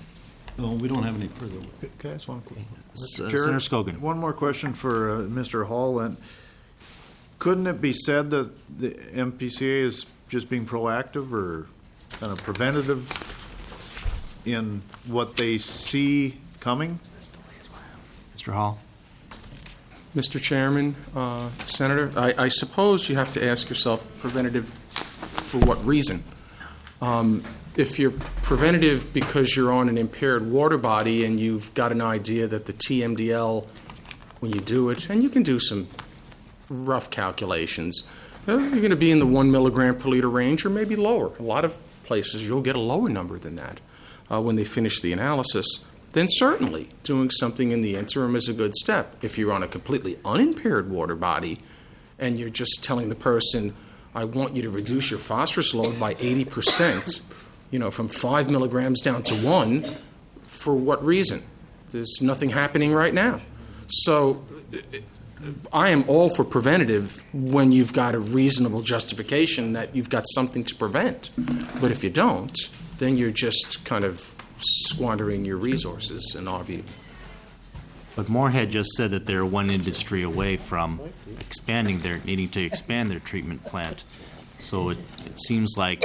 No, we don't have any further. Can I ask one quick? Uh, Senator Scogan. One more question for uh, Mister Hall. And couldn't it be said that the M P C A is just being proactive or kind of preventative in what they see coming? Mister Hall. Mister Chairman, uh, Senator, I, I suppose you have to ask yourself preventative for what reason? Um, if you're preventative because you're on an impaired water body and you've got an idea that the T M D L, when you do it, and you can do some rough calculations, uh, you're going to be in the one milligram per liter range or maybe lower. A lot of places you'll get a lower number than that uh, when they finish the analysis. Then certainly doing something in the interim is a good step. If you're on a completely unimpaired water body and you're just telling the person, I want you to reduce your phosphorus load by eighty percent, you know, from five milligrams down to one, for what reason? There's nothing happening right now. So I am all for preventative when you've got a reasonable justification that you've got something to prevent. But if you don't, then you're just kind of squandering your resources, in our view. But Moorhead just said that they're one industry away from expanding their, needing to expand their treatment plant. So it, it seems like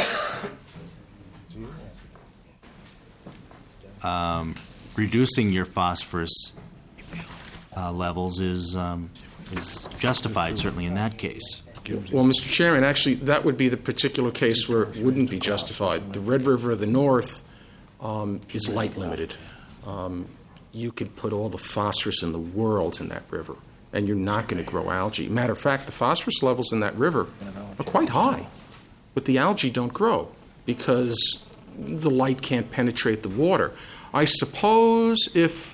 um, reducing your phosphorus uh, levels is um, is justified, certainly in that case. Well, Mister Chairman, actually, that would be the particular case where it wouldn't be justified. The Red River of the North um, is light limited. Um, you could put all the phosphorus in the world in that river, and you're not going to grow algae. Matter of fact, the phosphorus levels in that river are quite high, but the algae don't grow because the light can't penetrate the water. I suppose if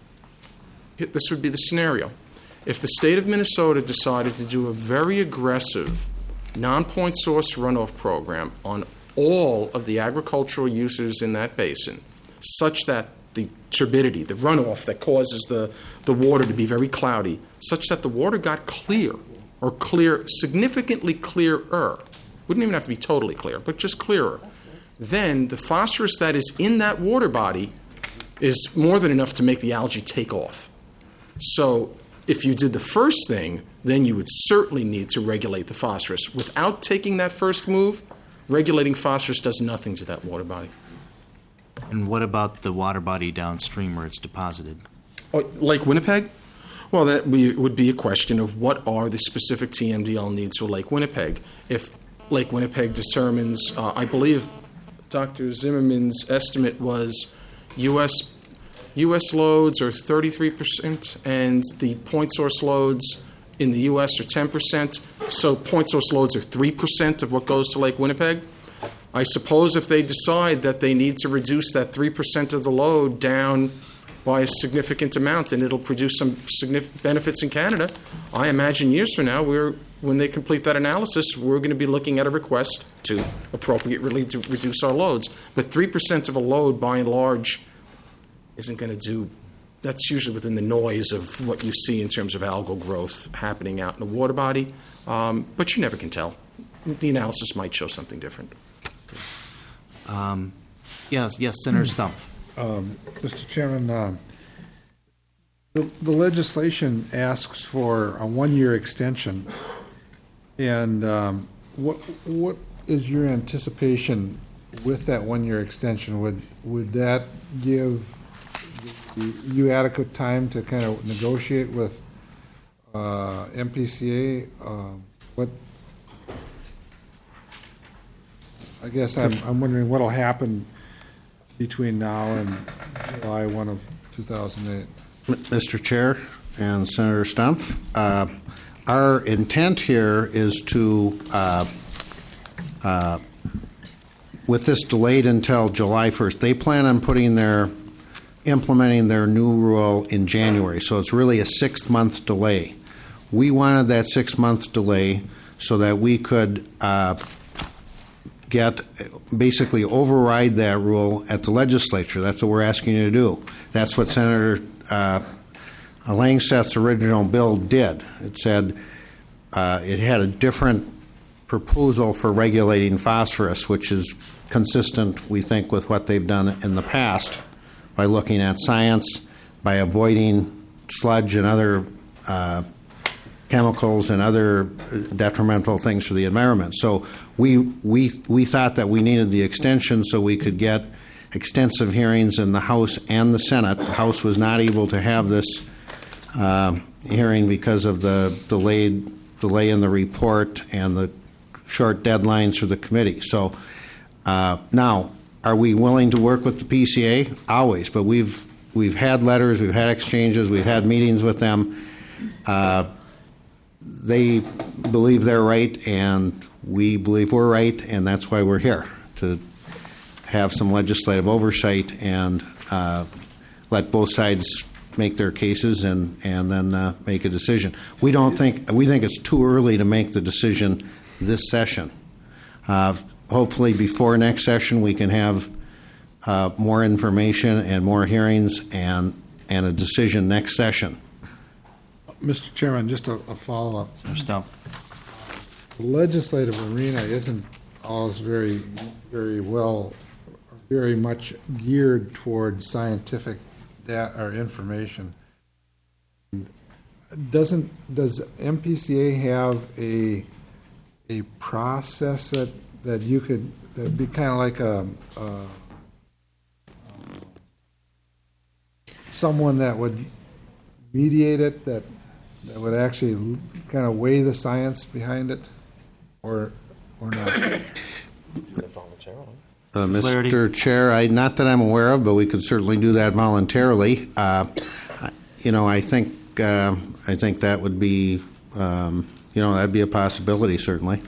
this would be the scenario, if the state of Minnesota decided to do a very aggressive non-point source runoff program on all of the agricultural uses in that basin, such that the turbidity, the runoff that causes the, the water to be very cloudy, such that the water got clear, or clear, significantly clearer, wouldn't even have to be totally clear, but just clearer, then the phosphorus that is in that water body is more than enough to make the algae take off. So if you did the first thing, then you would certainly need to regulate the phosphorus. Without taking that first move, regulating phosphorus does nothing to that water body. And what about the water body downstream where it's deposited? Oh, Lake Winnipeg? Well, that be, would be a question of what are the specific T M D L needs for Lake Winnipeg. If Lake Winnipeg determines, uh, I believe Doctor Zimmerman's estimate was U S U S loads are thirty-three percent, and the point source loads in the U S are ten percent. So point source loads are three percent of what goes to Lake Winnipeg. I suppose if they decide that they need to reduce that three percent of the load down by a significant amount, and it'll produce some significant benefits in Canada, I imagine years from now, we're, when they complete that analysis, we're going to be looking at a request to appropriately to reduce our loads. But three percent of a load, by and large, isn't going to do, that's usually within the noise of what you see in terms of algal growth happening out in the water body. Um, but you never can tell. The analysis might show something different. Um, yes, yes, Senator Stumpf. Um, Mister Chairman, um, the, the legislation asks for a one-year extension, and um, what what is your anticipation with that one-year extension? Would would that give you adequate time to kind of negotiate with uh, M P C A? Uh, what I guess I'm I'm wondering what will happen between now and July first of two thousand eight. Mister Chair and Senator Stumpf, uh, our intent here is to, uh, uh, with this delayed until July first, they plan on putting their, implementing their new rule in January, so it's really a six-month delay. We wanted that six-month delay so that we could uh, get, basically override that rule at the legislature. That's what we're asking you to do. That's what Senator uh, Langseth's original bill did. It said uh, it had a different proposal for regulating phosphorus, which is consistent, we think, with what they've done in the past by looking at science, by avoiding sludge and other uh, chemicals and other detrimental things for the environment. So we we we thought that we needed the extension so we could get extensive hearings in the House and the Senate. The House was not able to have this uh, hearing because of the delayed delay in the report and the short deadlines for the committee. So uh, now, are we willing to work with the P C A? Always, but we've we've had letters, we've had exchanges, we've had meetings with them. Uh, they believe they're right, and we believe we're right, and that's why we're here, to have some legislative oversight and uh, let both sides make their cases and, and then uh, make a decision. We don't think we think it's too early to make the decision this session. Uh, hopefully before next session we can have uh, more information and more hearings and and a decision next session. Mister Chairman, just a, a follow-up. Stop. The legislative arena isn't always very, very well, very much geared toward scientific data or information. Doesn't does M P C A have a a process that that you could that'd be kind of like a, a someone that would mediate it, that that would actually kind of weigh the science behind it, or or not? Uh, Mister Chair, I, not that I'm aware of, but we could certainly do that voluntarily. Uh, you know, I think uh, I think that would be, um, you know, that'd be a possibility, certainly.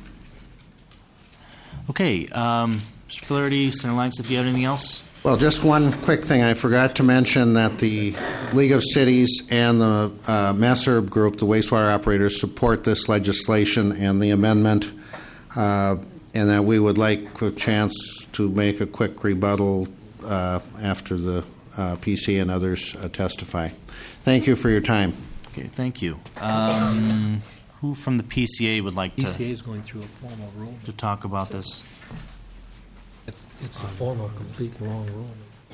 Okay, um, Mister Flaherty, Senator Langs, if you have anything else? Well, just one quick thing. I forgot to mention that the League of Cities and the uh, MESERB group, the wastewater operators, support this legislation and the amendment, uh, and that we would like a chance to make a quick rebuttal uh, after the uh, P C and others uh, testify. Thank you for your time. Okay, thank you. Um, who from the P C A would like to? P C A is going through a formal rule to talk about this. It's, it's a formal, complete wrong rule.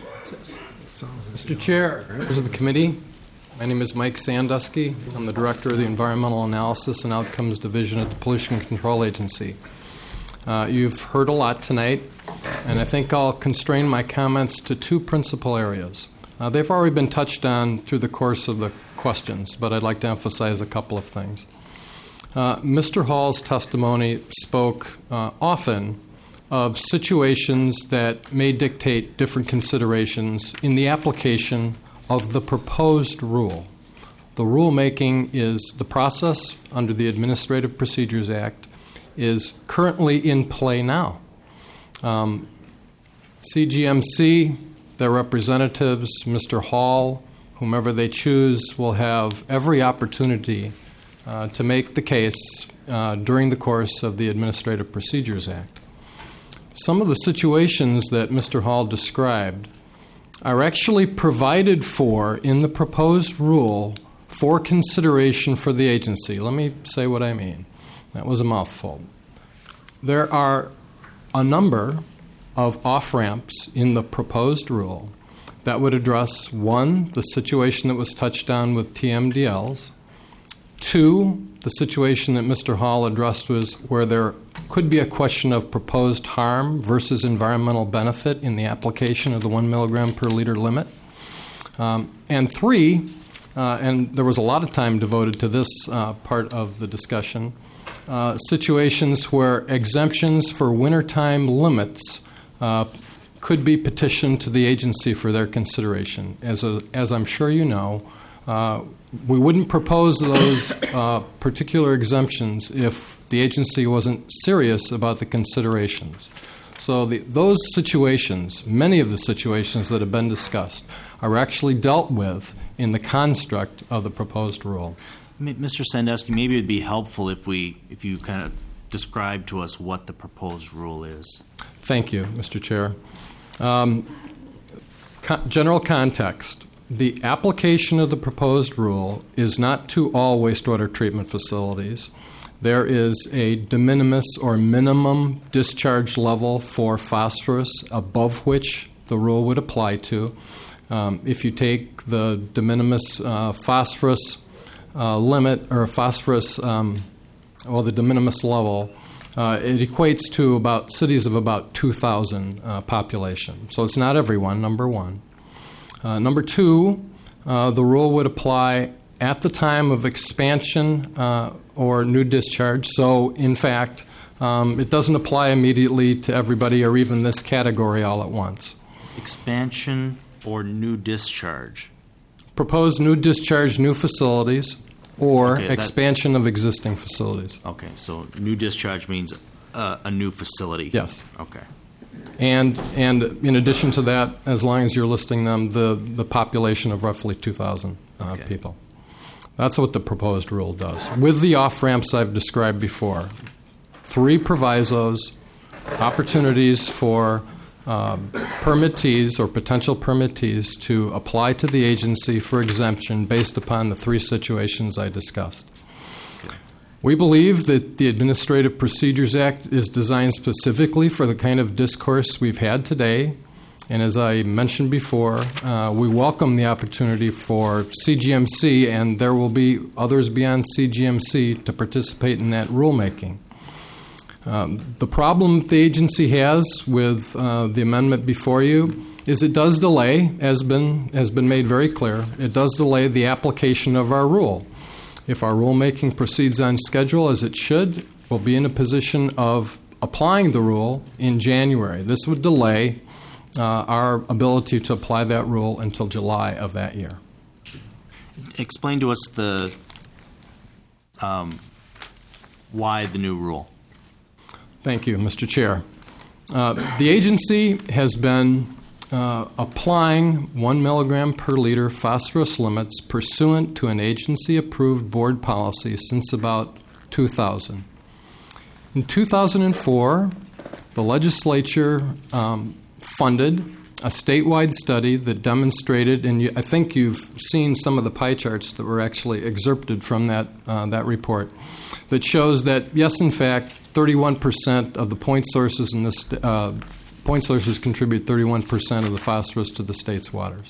Mister Chair, members of the committee, my name is Mike Sandusky. I'm the Director of the Environmental Analysis and Outcomes Division at the Pollution Control Agency. Uh, you've heard a lot tonight, and I think I'll constrain my comments to two principal areas. Uh, they've already been touched on through the course of the questions, but I'd like to emphasize a couple of things. Uh, Mister Hall's testimony spoke uh, often of situations that may dictate different considerations in the application of the proposed rule. The rulemaking is the process under the Administrative Procedures Act is currently in play now. Um, C G M C, their representatives, Mister Hall, whomever they choose, will have every opportunity uh, to make the case uh, during the course of the Administrative Procedures Act. Some of the situations that Mister Hall described are actually provided for in the proposed rule for consideration for the agency. Let me say what I mean. That was a mouthful. There are a number of off-ramps in the proposed rule that would address, one, the situation that was touched on with T M D Ls, two, the situation that Mister Hall addressed was where there could be a question of proposed harm versus environmental benefit in the application of the one milligram per liter limit. Um, and three, uh, and there was a lot of time devoted to this uh, part of the discussion, uh, situations where exemptions for wintertime limits uh, could be petitioned to the agency for their consideration. As, a, as I'm sure you know, uh, we wouldn't propose those uh, particular exemptions if the agency wasn't serious about the considerations. So the, those situations, many of the situations that have been discussed, are actually dealt with in the construct of the proposed rule. Mister Sandusky, maybe it would be helpful if we, if you kind of describe to us what the proposed rule is. Thank you, Mister Chair. Um, co- general context. The application of the proposed rule is not to all wastewater treatment facilities. There is a de minimis or minimum discharge level for phosphorus above which the rule would apply to. Um, if you take the de minimis uh, phosphorus uh, limit or phosphorus, um, well, the de minimis level, uh, it equates to about cities of about two thousand uh, population. So it's not everyone, number one. Uh, number two, uh, the rule would apply at the time of expansion uh, or new discharge. So, in fact, um, it doesn't apply immediately to everybody or even this category all at once. Expansion or new discharge? Proposed new discharge, new facilities, or Okay, that- expansion of existing facilities. Okay, so new discharge means uh, a new facility. Yes. Okay. And and in addition to that, as long as you're listing them, the, the population of roughly two thousand uh, Okay. people. That's what the proposed rule does. With the off-ramps I've described before, three provisos, opportunities for um, permittees or potential permittees to apply to the agency for exemption based upon the three situations I discussed. We believe that the Administrative Procedures Act is designed specifically for the kind of discourse we've had today. And as I mentioned before, uh, we welcome the opportunity for C G M C, and there will be others beyond C G M C, to participate in that rulemaking. Um, the problem the agency has with uh, the amendment before you is it does delay, as been, has been made very clear, it does delay the application of our rule. If our rulemaking proceeds on schedule as it should, we'll be in a position of applying the rule in January. This would delay uh, our ability to apply that rule until July of that year. Explain to us the um, why the new rule. Thank you, Mister Chair. Uh, the agency has been uh, applying one milligram per liter phosphorus limits pursuant to an agency-approved board policy since about two thousand. In two thousand four, the legislature um, funded a statewide study that demonstrated, and you, I think you've seen some of the pie charts that were actually excerpted from that uh, that report, that shows that, yes, in fact, thirty-one percent of the point sources in this uh, point sources contribute thirty-one percent of the phosphorus to the state's waters.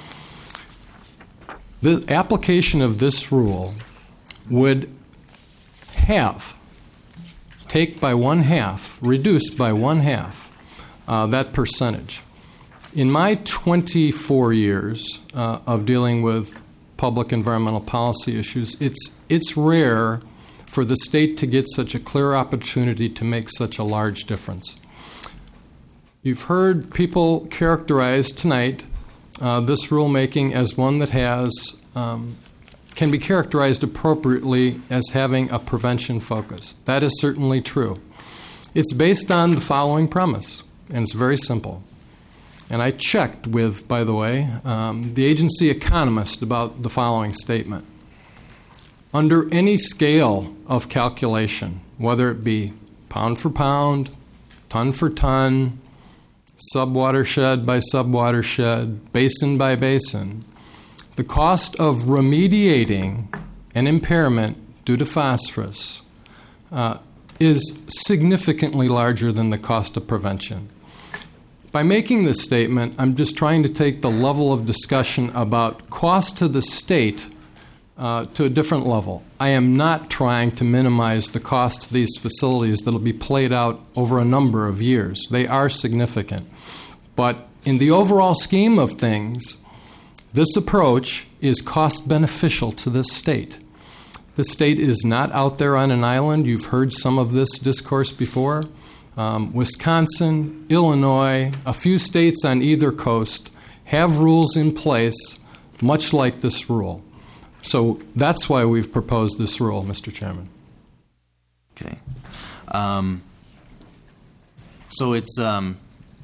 The application of this rule would have, take by one half, reduce by one half uh, that percentage. In my twenty-four years uh, of dealing with public environmental policy issues, it's it's rare for the state to get such a clear opportunity to make such a large difference. You've heard people characterize tonight uh, this rulemaking as one that has um, can be characterized appropriately as having a prevention focus. That is certainly true. It's based on the following premise, and it's very simple. And I checked with, by the way, um, the agency economist about the following statement. Under any scale of calculation, whether it be pound for pound, ton for ton, subwatershed by subwatershed, basin by basin, the cost of remediating an impairment due to phosphorus uh, is significantly larger than the cost of prevention. By making this statement, I'm just trying to take the level of discussion about cost to the state uh, to a different level. I am not trying to minimize the cost to these facilities that will be played out over a number of years. They are significant. But in the overall scheme of things, this approach is cost beneficial to this state. The state is not out there on an island. You've heard some of this discourse before. Um, Wisconsin, Illinois, a few states on either coast have rules in place much like this rule. So that's why we've proposed this rule, Mister Chairman. Okay. Um, so it's um,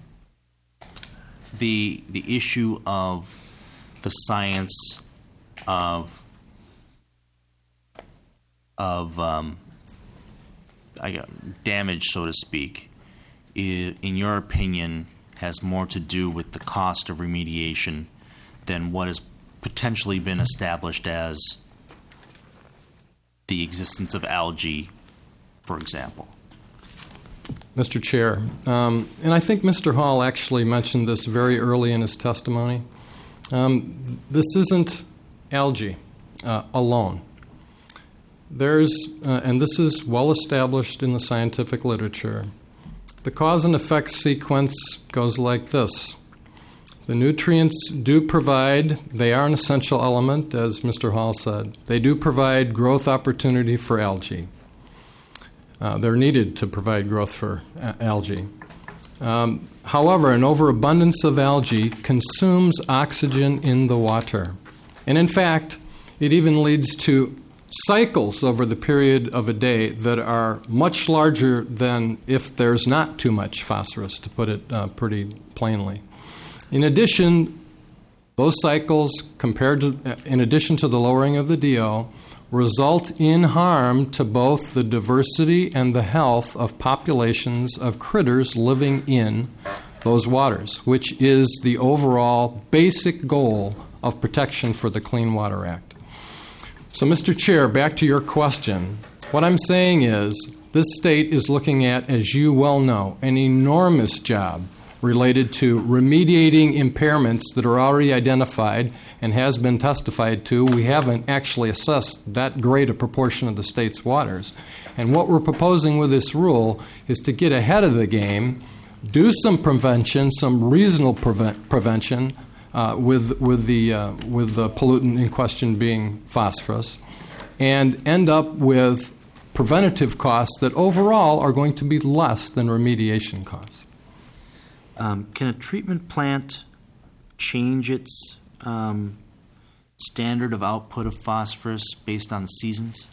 the the issue of the science of of um, I got damage, so to speak, i- in your opinion, has more to do with the cost of remediation than what has potentially been established as the existence of algae, for example. Mister Chair, um, and I think Mister Hall actually mentioned this very early in his testimony. Um, this isn't algae uh, alone. There's, uh, and this is well established in the scientific literature, the cause and effect sequence goes like this. The nutrients do provide, they are an essential element, as Mister Hall said. They do provide growth opportunity for algae. Uh, they're needed to provide growth for a- algae. Um, however, an overabundance of algae consumes oxygen in the water. And in fact, it even leads to cycles over the period of a day that are much larger than if there's not too much phosphorus, to put it uh, pretty plainly. In addition, those cycles, compared to, uh, in addition to the lowering of the D O, result in harm to both the diversity and the health of populations of critters living in those waters, which is the overall basic goal of protection for the Clean Water Act. So, Mister Chair, back to your question. What I'm saying is this state is looking at, as you well know, an enormous job related to remediating impairments that are already identified and has been testified to. We haven't actually assessed that great a proportion of the state's waters. And what we're proposing with this rule is to get ahead of the game, do some prevention, some reasonable prevent, prevention, Uh, with with the uh, with the pollutant in question being phosphorus, and end up with preventative costs that overall are going to be less than remediation costs. Um, can a treatment plant change its um, standard of output of phosphorus based on the seasons?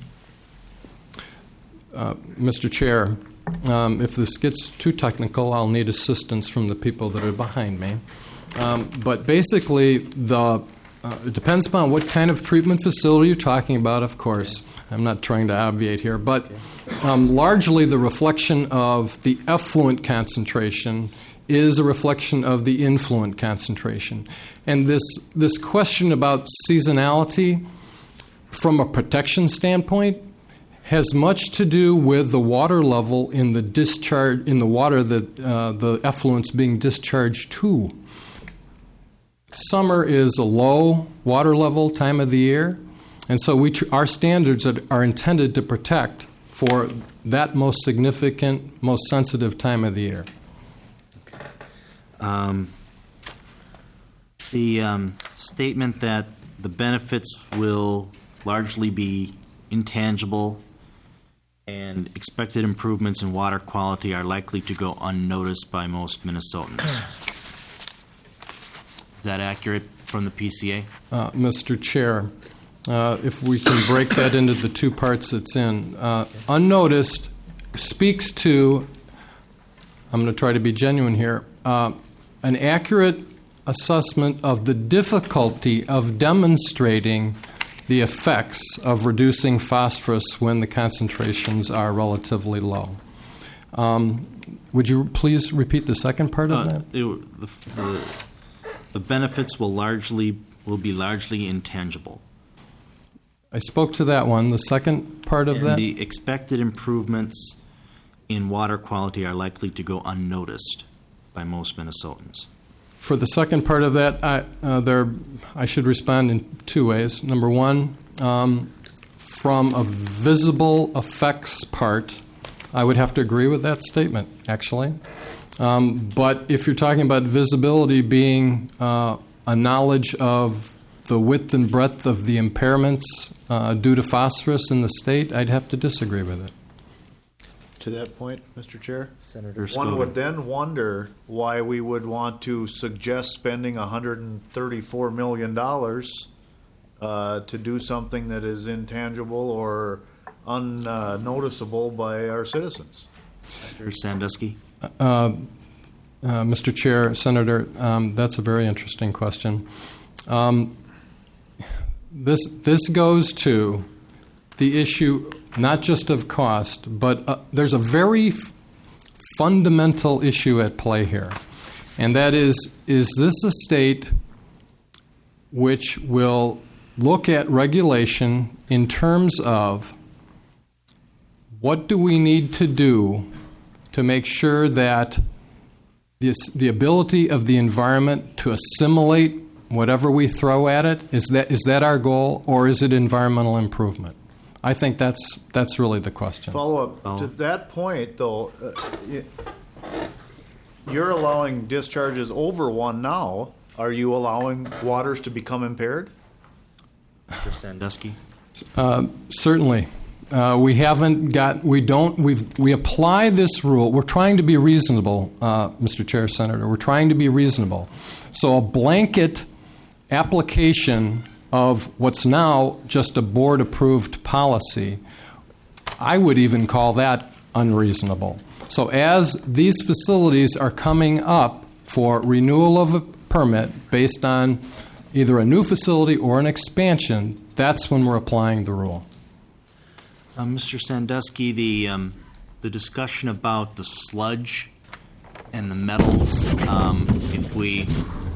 Uh, Mister Chair, um, if this gets too technical, I'll need assistance from the people that are behind me. Um, but basically, the uh, it depends upon what kind of treatment facility you're talking about, of course. I'm not trying to obviate here. But um, largely, the reflection of the effluent concentration is a reflection of the influent concentration. And this, this question about seasonality, from a protection standpoint, has much to do with the water level in the discharge, in the water that uh, the effluent's being discharged to. Summer is a low water level time of the year, and so we tr- our standards are, are intended to protect for that most significant, most sensitive time of the year. Um, the um, statement that the benefits will largely be intangible and expected improvements in water quality are likely to go unnoticed by most Minnesotans. Is that accurate from the P C A? Uh, Mister Chair, uh, if we can break that into the two parts it's in. Uh, unnoticed speaks to, I'm going to try to be genuine here, uh, an accurate assessment of the difficulty of demonstrating the effects of reducing phosphorus when the concentrations are relatively low. Um, would you please repeat the second part of uh, that? It, the, the, the benefits will largely will be largely intangible. I spoke to that one. The second part of and that? The expected improvements in water quality are likely to go unnoticed by most Minnesotans. For the second part of that, I, uh, there, I should respond in two ways. Number one, um, from a visible effects part, I would have to agree with that statement, actually. Um, but if you're talking about visibility being uh, a knowledge of the width and breadth of the impairments uh, due to phosphorus in the state, I'd have to disagree with it. To that point, Mister Chair, Senator one Scobie. would then wonder why we would want to suggest spending one hundred thirty-four million dollars uh, to do something that is intangible or unnoticeable by our citizens. Mister Sandusky. Uh, uh, Mister Chair, Senator, um, that's a very interesting question. Um, this this goes to the issue not just of cost, but uh, there's a very f- fundamental issue at play here, and that is: is this a state which will look at regulation in terms of what do we need to do to make sure that this, the ability of the environment to assimilate Whatever we throw at it, is that is that our goal, or is it environmental improvement? I think that's that's really the question. Follow up to that point, though. Uh, y- you're allowing discharges over one now. Are you allowing waters to become impaired? Mister Sandusky? Uh, certainly. Uh, we haven't got, we don't, we've, we apply this rule. We're trying to be reasonable, uh, Mister Chair, Senator. We're trying to be reasonable. So a blanket application of what's now just a board-approved policy, I would even call that unreasonable. So as these facilities are coming up for renewal of a permit based on either a new facility or an expansion, that's when we're applying the rule. Uh, Mister Sandusky, the um, the discussion about the sludge and the metals. Um, if we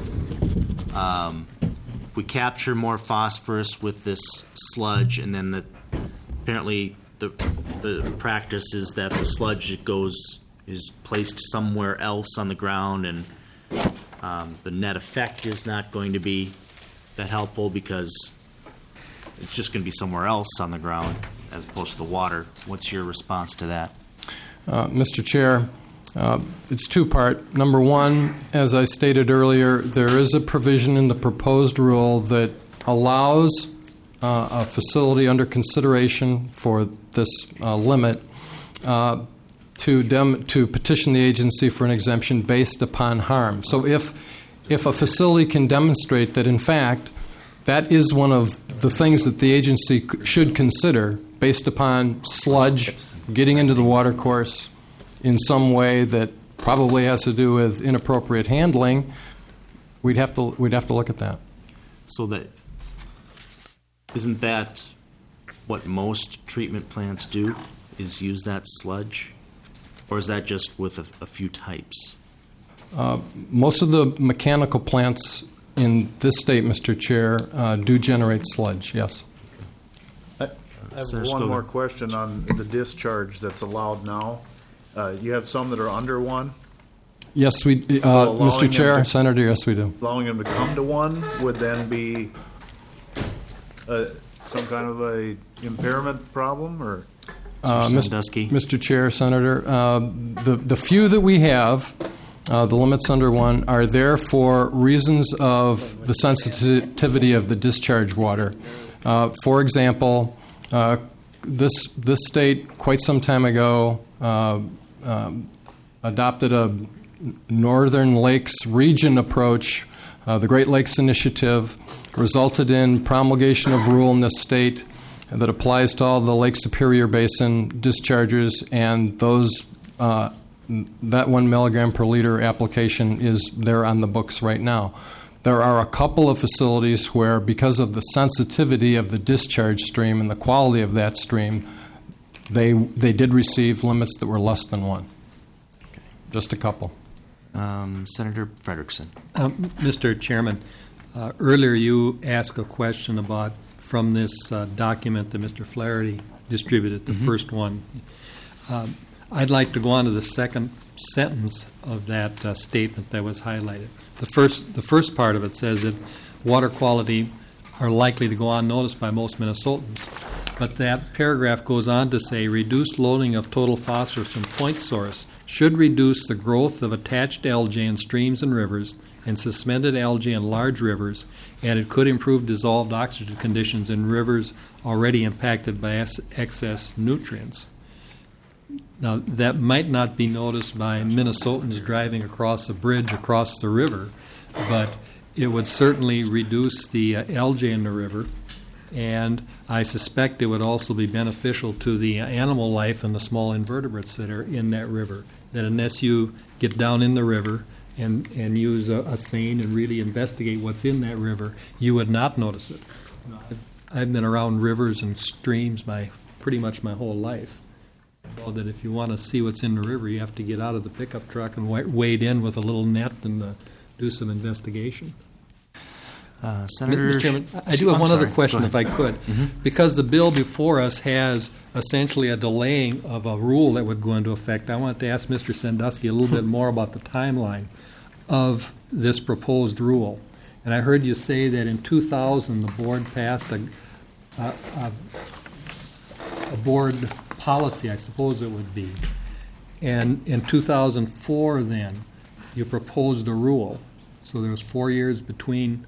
um, if we capture more phosphorus with this sludge, and then the apparently the the practice is that the sludge goes is placed somewhere else on the ground, and um, the net effect is not going to be that helpful because it's just going to be somewhere else on the ground as opposed to the water. What's your response to that? Uh, Mister Chair, uh, it's two-part. Number one, as I stated earlier, there is a provision in the proposed rule that allows uh, a facility under consideration for this uh, limit uh, to dem- to petition the agency for an exemption based upon harm. So if if a facility can demonstrate that, in fact, that is one of the things that the agency c- should consider based upon sludge getting into the watercourse in some way that probably has to do with inappropriate handling, we'd have to we'd have to look at that. So that isn't that what most treatment plants do, is use that sludge? Or is that just with a, a few types? Uh, most of the mechanical plants in this state, Mister Chair, uh, do generate sludge, yes. I have one more question on the discharge that's allowed now. Uh, you have some that are under one. Yes, we, uh, So Mister allowing Chair, them to- Senator, yes, we do. Allowing them to come to one would then be uh, some kind of a impairment problem, or? Uh, Mister Mister Chair, Senator, uh, the the few that we have, uh, the limits under one, are there for reasons of the sensitivity of the discharge water. Uh, for example, uh, this this state quite some time ago uh, um, adopted a Northern Lakes region approach. Uh, the Great Lakes Initiative resulted in promulgation of rule in this state that applies to all the Lake Superior Basin discharges, and those uh, that one milligram per liter application is there on the books right now. There are a couple of facilities where, because of the sensitivity of the discharge stream and the quality of that stream, they they did receive limits that were less than one. Okay. Just a couple. Um, Senator Frederickson. Um, Mister Chairman, uh, earlier you asked a question about from this uh, document that Mister Flaherty distributed, the Mm-hmm. first one. Um, I'd like to go on to the second sentence of that uh, statement that was highlighted. The first, the first part of it says that water quality are likely to go unnoticed by most Minnesotans. But that paragraph goes on to say, reduced loading of total phosphorus from point source should reduce the growth of attached algae in streams and rivers and suspended algae in large rivers, and it could improve dissolved oxygen conditions in rivers already impacted by ex- excess nutrients. Now, that might not be noticed by Minnesotans driving across a bridge across the river, but it would certainly reduce the uh, algae in the river, and I suspect it would also be beneficial to the animal life and the small invertebrates that are in that river, that unless you get down in the river and, and use a, a seine and really investigate what's in that river, you would not notice it. I've, I've been around rivers and streams my pretty much my whole life. So that if you want to see what's in the river, you have to get out of the pickup truck and wa- wade in with a little net and uh, do some investigation. Uh, Senator, Mister Chairman, I do have I'm one sorry. other question, Go if I ahead. could. Mhm. Because the bill before us has essentially a delaying of a rule that would go into effect, I want to ask Mister Sandusky a little bit more about the timeline of this proposed rule. And I heard you say that in two thousand, the board passed a, a, a, a board policy, I suppose it would be. And in two thousand four, then, you proposed a rule. So there was four years between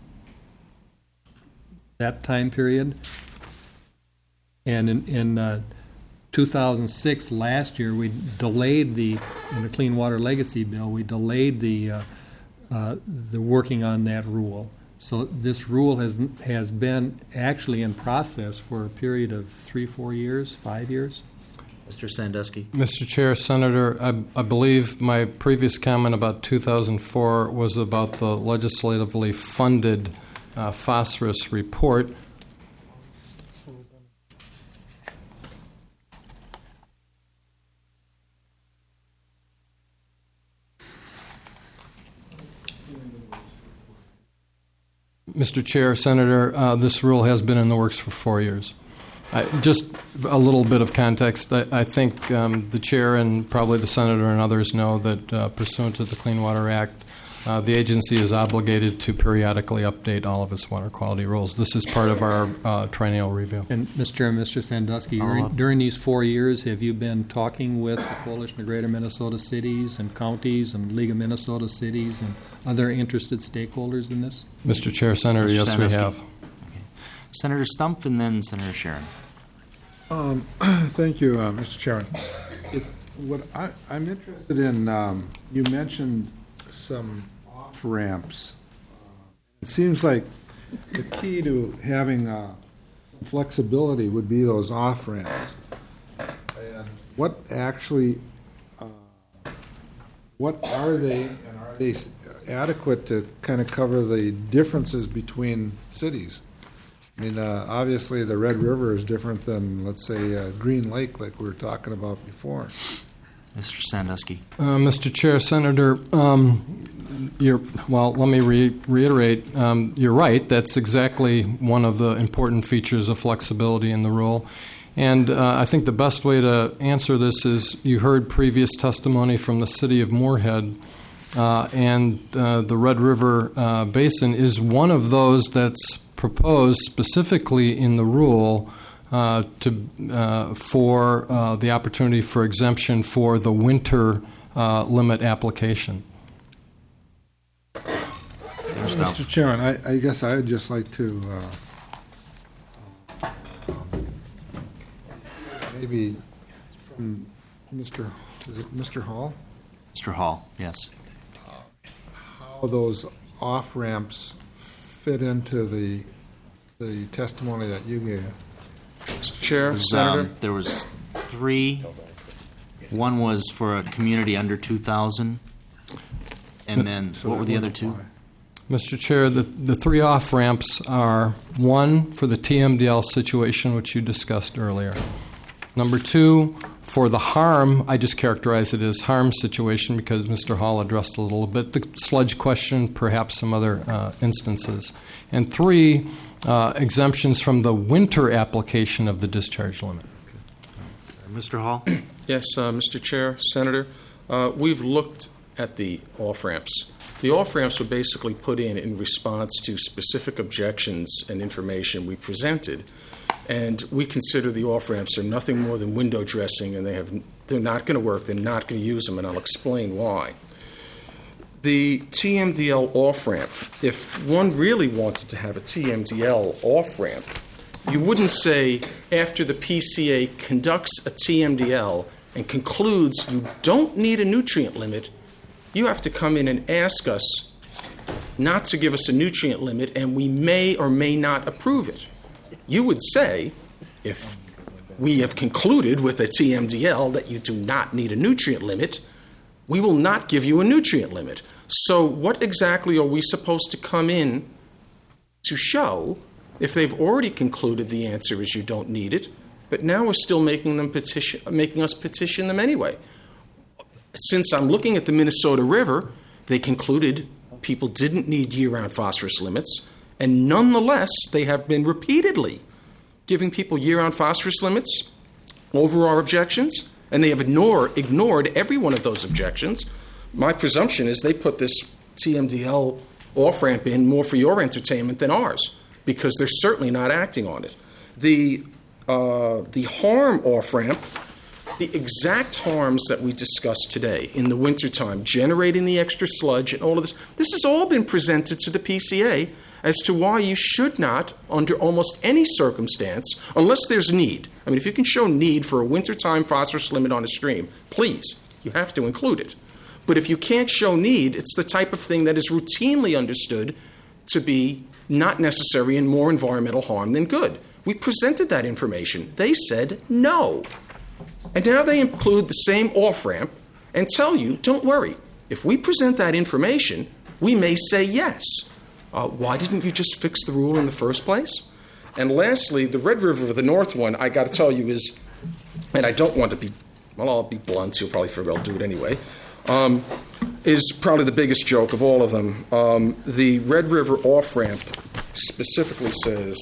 that time period. And in, in uh, two thousand six, last year, we delayed the, in the Clean Water Legacy Bill, we delayed the, uh, uh, the working on that rule. So this rule has has been actually in process for a period of three, four years, five years. Mister Sandusky. Mister Chair, Senator, I, I believe my previous comment about two thousand four was about the legislatively funded uh, phosphorus report. Mister Chair, Senator, uh, this rule has been in the works for four years. I, just a little bit of context. I, I think um, the chair and probably the senator and others know that uh, pursuant to the Clean Water Act, uh, the agency is obligated to periodically update all of its water quality rules. This is part of our uh, triennial review. And Mister Chair, Mister Sandusky, during, during these four years, have you been talking with the Coalition of Greater Minnesota Cities and Counties and League of Minnesota Cities and other interested stakeholders in this? Mister Chair, Senator, Mister yes, Sandusky. we have. Okay. Senator Stump and then Senator Sharon. Um, thank you, uh, Mister Chairman. It, what I, I'm interested in, um, you mentioned some off ramps. It seems like the key to having uh, some flexibility would be those off ramps. And what actually, uh, what are they, and are they adequate to kind of cover the differences between cities? I mean, uh, obviously, the Red River is different than, let's say, uh, Green Lake, like we were talking about before. Mister Sandusky. Uh, Mister Chair, Senator, um, you're, well, let me re- reiterate. Um, you're right. That's exactly one of the important features of flexibility in the rule. And uh, I think the best way to answer this is you heard previous testimony from the city of Moorhead, uh, and uh, the Red River uh, Basin is one of those that's proposed specifically in the rule uh, to uh, for uh, the opportunity for exemption for the winter uh, limit application. Mister Chairman, I, I guess I would just like to uh, maybe from Mister is it Mister Hall? Mister Hall, yes. How those off ramps fit into the the testimony that you gave. Mister Chair, was, Senator. Um, there was three. One was for a community under two thousand, and then So what that were the other wouldn't two? apply. Mister Chair, the, the three off-ramps are, one, for the T M D L situation, which you discussed earlier. Number two, for the harm, I just characterize it as harm situation because Mister Hall addressed a little bit the sludge question, perhaps some other uh, instances. And three, uh, exemptions from the winter application of the discharge limit. Mister Hall? Yes, uh, Mister Chair, Senator. Uh, we've looked at the off-ramps. The off-ramps were basically put in in response to specific objections and information we presented. And we consider the off-ramps are nothing more than window dressing, and they have, they're not going to work. They're not going to use them, and I'll explain why. The T M D L off-ramp, if one really wanted to have a T M D L off-ramp, you wouldn't say after the P C A conducts a T M D L and concludes you don't need a nutrient limit, you have to come in and ask us not to give us a nutrient limit, and we may or may not approve it. You would say, if we have concluded with a T M D L that you do not need a nutrient limit, we will not give you a nutrient limit. So what exactly are we supposed to come in to show if they've already concluded the answer is you don't need it, but now we're still making them petition, making us petition them anyway? Since I'm looking at the Minnesota River, they concluded people didn't need year-round phosphorus limits, and nonetheless, they have been repeatedly giving people year-round phosphorus limits over our objections, and they have ignore, ignored every one of those objections. My presumption is they put this T M D L off-ramp in more for your entertainment than ours, because they're certainly not acting on it. The, uh, the harm off-ramp, the exact harms that we discussed today in the wintertime, generating the extra sludge and all of this, this has all been presented to the P C A as to why you should not, under almost any circumstance, unless there's need. I mean, if you can show need for a wintertime phosphorus limit on a stream, please, you have to include it. But if you can't show need, it's the type of thing that is routinely understood to be not necessary and more environmental harm than good. We presented that information. They said no. And now they include the same off-ramp and tell you, don't worry, if we present that information, we may say yes. Uh, why didn't you just fix the rule in the first place? And lastly, the Red River of the North one, I got to tell you is, and I don't want to be, well, I'll be blunt, you'll probably figure I'll do it anyway, um, is probably the biggest joke of all of them. Um, the Red River off-ramp specifically says,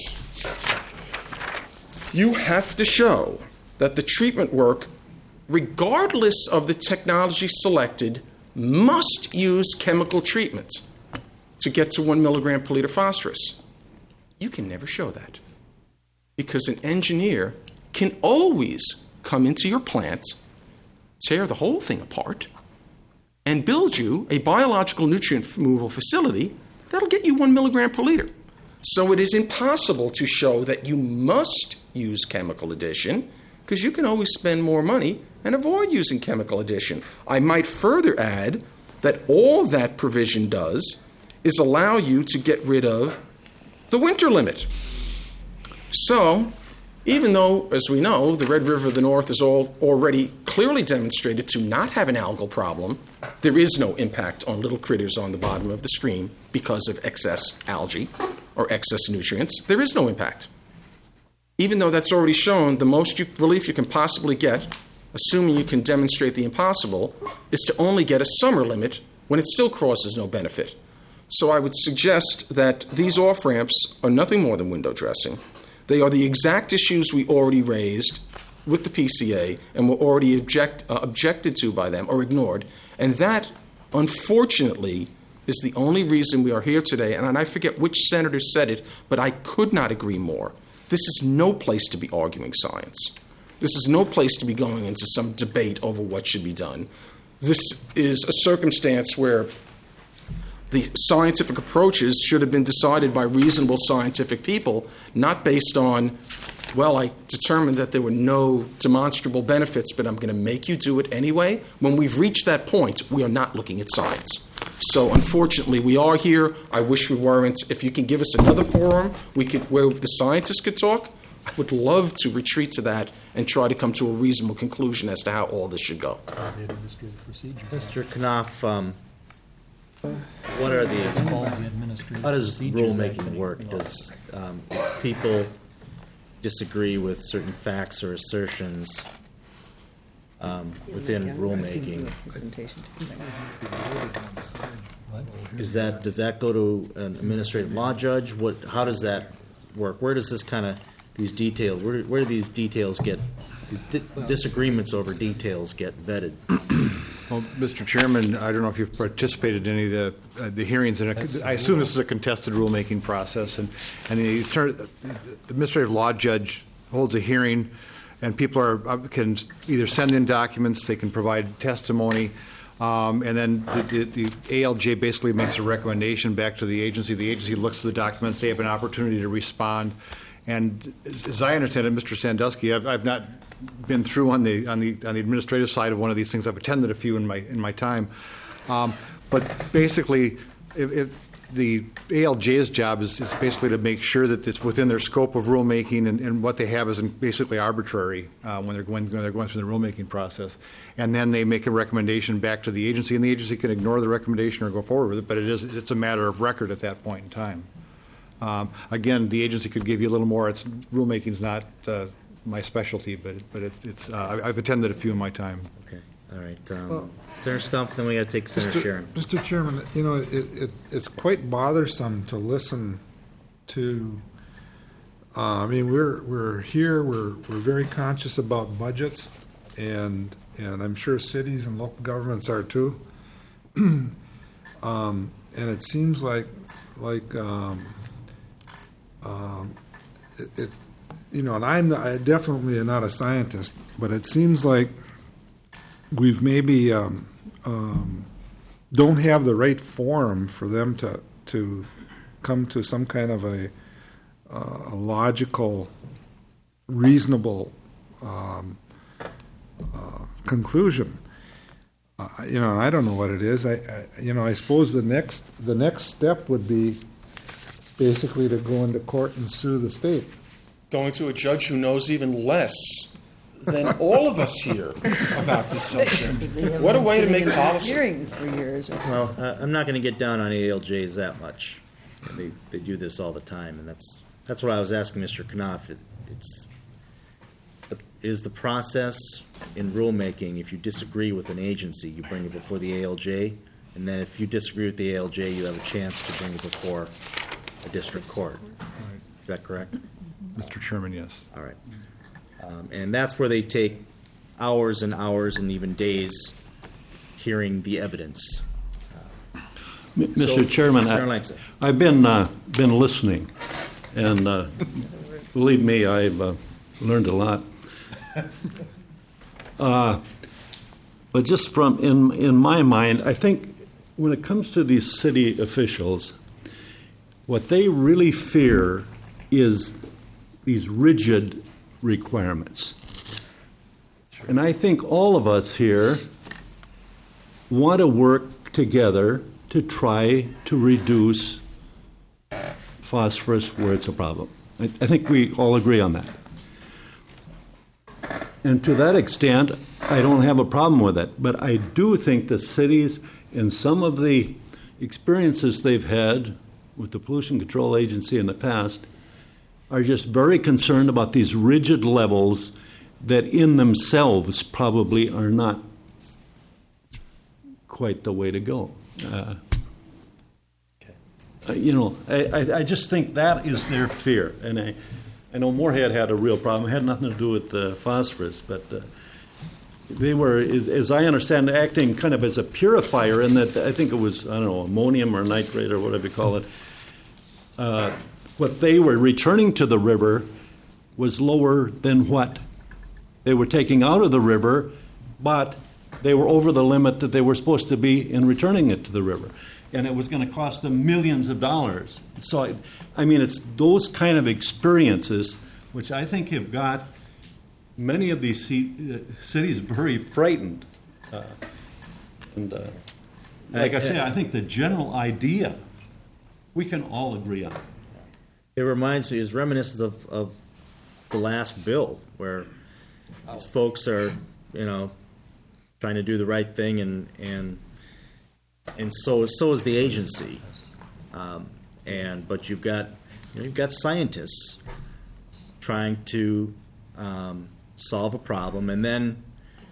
you have to show that the treatment work, regardless of the technology selected, must use chemical treatment to get to one milligram per liter phosphorus. You can never show that, because an engineer can always come into your plant, tear the whole thing apart, and build you a biological nutrient removal facility that'll get you one milligram per liter. So it is impossible to show that you must use chemical addition, because you can always spend more money and avoid using chemical addition. I might further add that all that provision does is allow you to get rid of the winter limit. So, even though, as we know, the Red River of the North is all already clearly demonstrated to not have an algal problem, there is no impact on little critters on the bottom of the stream because of excess algae or excess nutrients. There is no impact. Even though that's already shown, the most you, relief you can possibly get, assuming you can demonstrate the impossible, is to only get a summer limit when it still causes no benefit. So I would suggest that these off-ramps are nothing more than window dressing. They are the exact issues we already raised with the P C A and were already object, uh, objected to by them or ignored. And that, unfortunately, is the only reason we are here today. And I forget which senator said it, but I could not agree more. This is no place to be arguing science. This is no place to be going into some debate over what should be done. This is a circumstance where the scientific approaches should have been decided by reasonable scientific people, not based on, well, I determined that there were no demonstrable benefits, but I'm going to make you do it anyway. When we've reached that point, we are not looking at science. So unfortunately, we are here. I wish we weren't. If you can give us another forum we could, where the scientists could talk, I would love to retreat to that and try to come to a reasonable conclusion as to how all this should go. Mister Knopf, um, what are the, how does rulemaking work? Does um, if people disagree with certain facts or assertions um, within rulemaking? Is that, does that go to an administrative law judge? What, how does that work? Where does this kind of, these details, where, where do these details get, these di- disagreements over details get vetted? Well, Mister Chairman, I don't know if you've participated in any of the, uh, the hearings, and I assume this is a contested rulemaking process, and, and the, the administrative law judge holds a hearing, and people are can either send in documents, they can provide testimony, um, and then the, the, the A L J basically makes a recommendation back to the agency. The agency looks at the documents, they have an opportunity to respond, and as I understand it, Mister Sandusky, I've, I've not been through on the on the on the administrative side of one of these things. I've attended a few in my in my time, um, but basically, if, if the A L J's job is, is basically to make sure that it's within their scope of rulemaking, and, and what they have isn't basically arbitrary uh, when they're going when they're going through the rulemaking process. And then they make a recommendation back to the agency, and the agency can ignore the recommendation or go forward with it. But it is it's a matter of record at that point in time. Um, again, the agency could give you a little more. It's rulemaking's not uh, my specialty, but but it, it's uh, I've attended a few in my time. Okay, all right. Um, well, Senator Stumpf, then we got to take Senator Mister Sharon. Mister Chairman, you know, it, it, it's quite bothersome to listen to. Uh, I mean, we're we're here. We're we're very conscious about budgets, and and I'm sure cities and local governments are too. um, and it seems like like, um, um, it, it, you know, and I'm I definitely not a scientist, but it seems like we've maybe um, um, don't have the right forum for them to to come to some kind of a, uh, a logical, reasonable um, uh, conclusion. Uh, you know, I don't know what it is. I, I, you know, I suppose the next the next step would be basically to go into court and sue the state. Going to a judge who knows even less than all of us here about this subject. What a way to make policy. Hearings for years. Well, uh, I'm not going to get down on A L Js that much. They they do this all the time, and that's that's what I was asking Mister Knopf. It, it's is the process in rulemaking, if you disagree with an agency, you bring it before the A L J, and then if you disagree with the A L J, you have a chance to bring it before a district court. Is that correct? Mister Chairman, yes. All right. Um, and that's where they take hours and hours and even days hearing the evidence. Mister So, Chairman, Mister I, Erlanger. I've been uh, been listening, and uh, believe me, I've uh, learned a lot. Uh, but just from in in my mind, I think when it comes to these city officials, what they really fear is these rigid requirements. And I think all of us here want to work together to try to reduce phosphorus where it's a problem. I, I think we all agree on that. And to that extent, I don't have a problem with it. But I do think the cities, in some of the experiences they've had with the Pollution Control Agency in the past, are just very concerned about these rigid levels that in themselves probably are not quite the way to go. Uh, uh, you know, I, I, I just think that is their fear. And I, I know Moorhead had a real problem. It had nothing to do with uh, phosphorus, but uh, they were, as I understand, acting kind of as a purifier in that I think it was, I don't know, ammonium or nitrate or whatever you call it. Uh, what they were returning to the river was lower than what they were taking out of the river, but they were over the limit that they were supposed to be in returning it to the river. And it was going to cost them millions of dollars. So, I mean, it's those kind of experiences which I think have got many of these c- uh, cities very frightened. Uh, and uh, like I say, I think the general idea we can all agree on. It reminds me, it's reminiscent of, of the last bill where these folks are, you know, trying to do the right thing, and and and so so is the agency, um, and but you've got you know, you've got scientists trying to um, solve a problem and then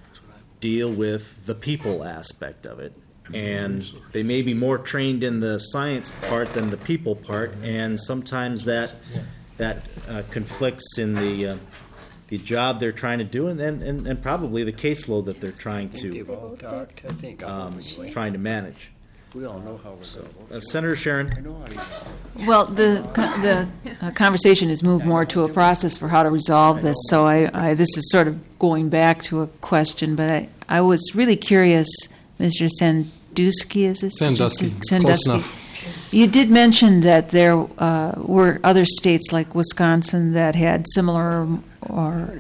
deal with the people aspect of it, and they may be more trained in the science part than the people part, and sometimes that that uh, conflicts in the uh, the job they're trying to do, and, and, and probably the caseload that they're trying to They've all talked, I think, um, obviously. trying to manage. We all know how we're So, going to vote. uh, Senator Sharon. I know how you Well, the the uh, conversation has moved more to a process for how to resolve this. So I, I this is sort of going back to a question, but I, I was really curious, Mister Sandusky, is it? Sandusky. Sandusky. Close enough. You did mention that there uh, were other states like Wisconsin that had similar or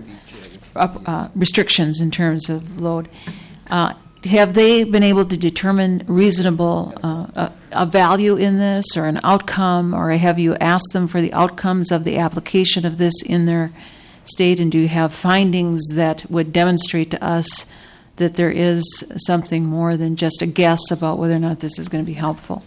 uh, restrictions in terms of load. Uh, have they been able to determine reasonable uh, a, a value in this or an outcome, or have you asked them for the outcomes of the application of this in their state, and do you have findings that would demonstrate to us that there is something more than just a guess about whether or not this is going to be helpful?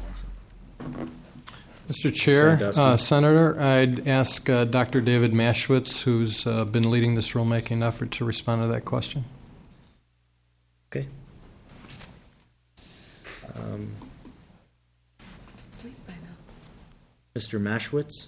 Mister Chair, Sandusky. uh, Senator, I'd ask uh, Doctor David Maschwitz, who's uh, been leading this rulemaking effort, to respond to that question. Okay. Um, Mister Maschwitz.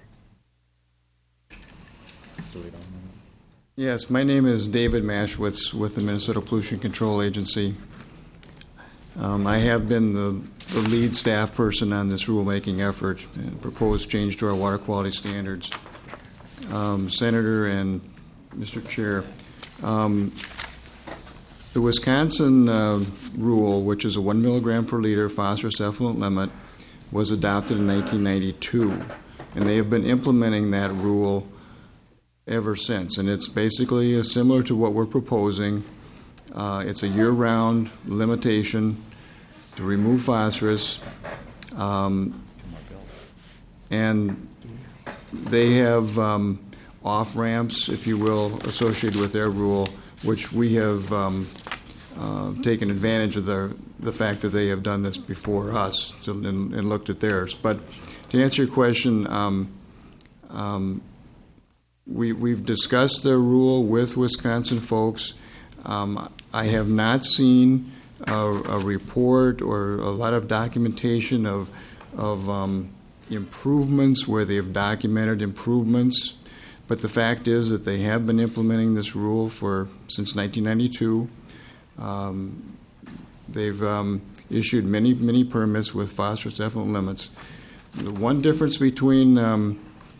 Yes, my name is David Maschwitz with the Minnesota Pollution Control Agency. Um, I have been the the lead staff person on this rulemaking effort and proposed change to our water quality standards. Um, Senator and Mister Chair, um, the Wisconsin uh, rule, which is a one milligram per liter phosphorus effluent limit, was adopted in nineteen ninety-two, and they have been implementing that rule ever since. And it's basically uh, similar to what we're proposing. Uh, it's a year-round limitation to remove phosphorus, um, and they have um, off-ramps, if you will, associated with their rule, which we have um, uh, taken advantage of the, the fact that they have done this before us so, and, and looked at theirs. But to answer your question, um, um, we, we've discussed their rule with Wisconsin folks. Um, I have not seen a, a report or a lot of documentation of, of um, improvements where they've documented improvements. But the fact is that they have been implementing this rule for since nineteen ninety-two. Um, they've um, issued many, many permits with phosphorus effluent limits. The one difference between um,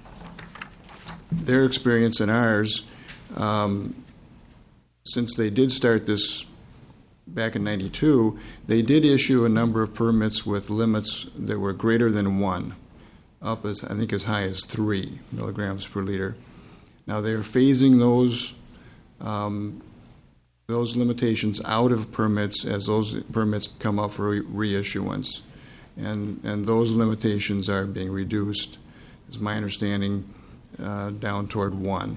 their experience and ours, um, since they did start this back in ninety-two, they did issue a number of permits with limits that were greater than one, up as I think as high as three milligrams per liter. Now they're phasing those um, those limitations out of permits as those permits come up for re- reissuance, and and those limitations are being reduced, is my understanding, uh, down toward one.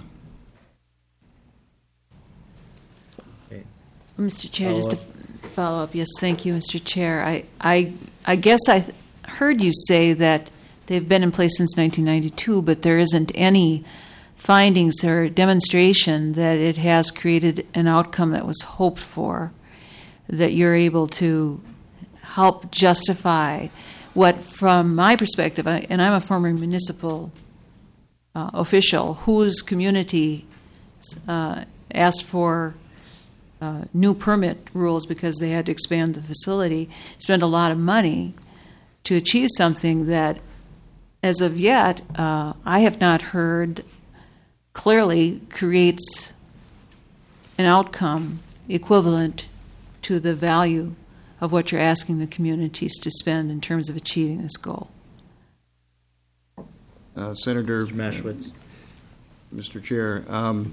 Mister Chair, just to follow up, yes, thank you, Mister Chair. I, I, I guess I heard you say that they've been in place since nineteen ninety-two, but there isn't any findings or demonstration that it has created an outcome that was hoped for, that you're able to help justify what, from my perspective, I, and I'm a former municipal uh, official whose community uh, asked for Uh, new permit rules because they had to expand the facility, spend a lot of money to achieve something that, as of yet, uh, I have not heard clearly creates an outcome equivalent to the value of what you're asking the communities to spend in terms of achieving this goal. Uh, Senator Mashwitz. Mister Chair, um,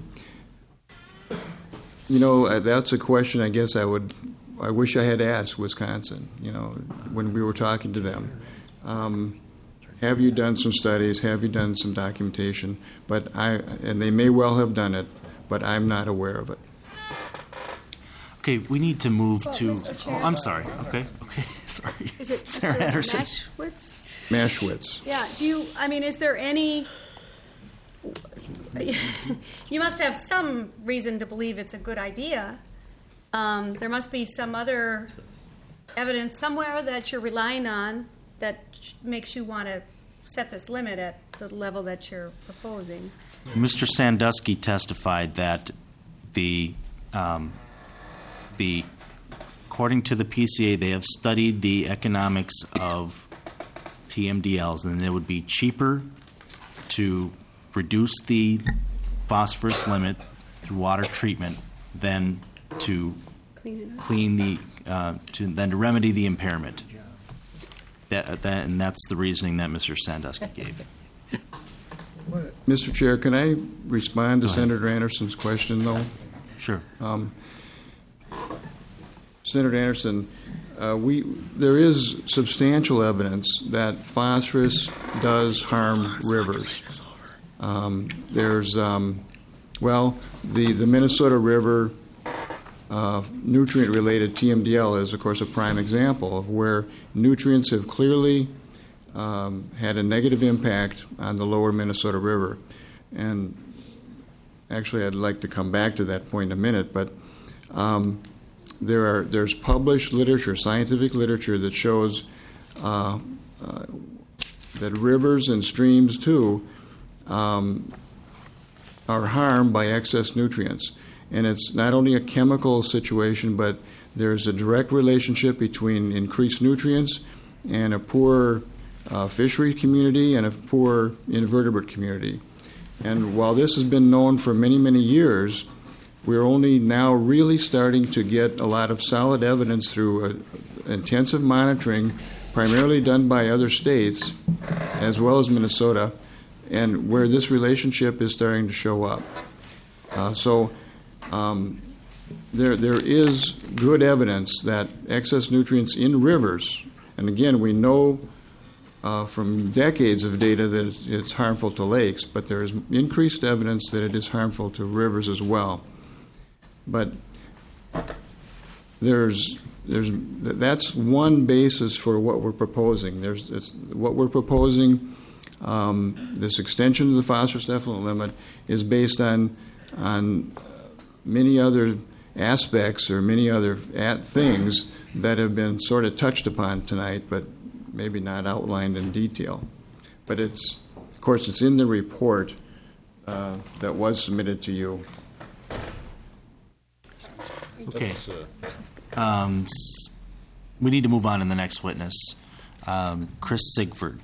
you know, uh, that's a question I guess I would, I wish I had asked Wisconsin, you know, when we were talking to them. Um, have you done some studies? Have you done some documentation? But I, and they may well have done it, but I'm not aware of it. Okay, we need to move Well, to. Mister Chair. Oh, I'm sorry. Okay, okay, sorry. Is it Sarah Mister Anderson? Mashwitz? Mashwitz. Yeah. Do you? I mean, is there any? You must have some reason to believe it's a good idea. Um, there must be some other evidence somewhere that you're relying on that sh- makes you want to set this limit at the level that you're proposing. Mister Sandusky testified that the um, the according to the P C A, they have studied the economics of T M D Ls, and it would be cheaper to reduce the phosphorus limit through water treatment than to Clean, clean the uh, to than to remedy the impairment. That, that and that's the reasoning that Mister Sandusky gave. Mister Chair, can I respond to Senator Anderson's question, though? Sure. Um, Senator Anderson, uh, we there is substantial evidence that phosphorus does harm rivers. Um, there's, um, well, the, the Minnesota River uh, nutrient-related T M D L is, of course, a prime example of where nutrients have clearly um, had a negative impact on the lower Minnesota River. And actually, I'd like to come back to that point in a minute, but um, there are there's published literature, scientific literature, that shows uh, uh, that rivers and streams, too, um, are harmed by excess nutrients. And it's not only a chemical situation, but there's a direct relationship between increased nutrients and a poor uh, fishery community and a poor invertebrate community. And while this has been known for many, many years, we're only now really starting to get a lot of solid evidence through a, intensive monitoring, primarily done by other states, as well as Minnesota, and where this relationship is starting to show up. Uh, so um, there, there is good evidence that excess nutrients in rivers, and again, we know uh, from decades of data that it's, it's harmful to lakes, but there is increased evidence that it is harmful to rivers as well. But there's there's that's one basis for what we're proposing. There's it's, what we're proposing. Um, this extension of the phosphorus effluent limit is based on on many other aspects or many other at things that have been sort of touched upon tonight, but maybe not outlined in detail. But it's, of course, it's in the report uh, that was submitted to you. Okay. Um, s- we need to move on to the next witness, um, Chris Sigford.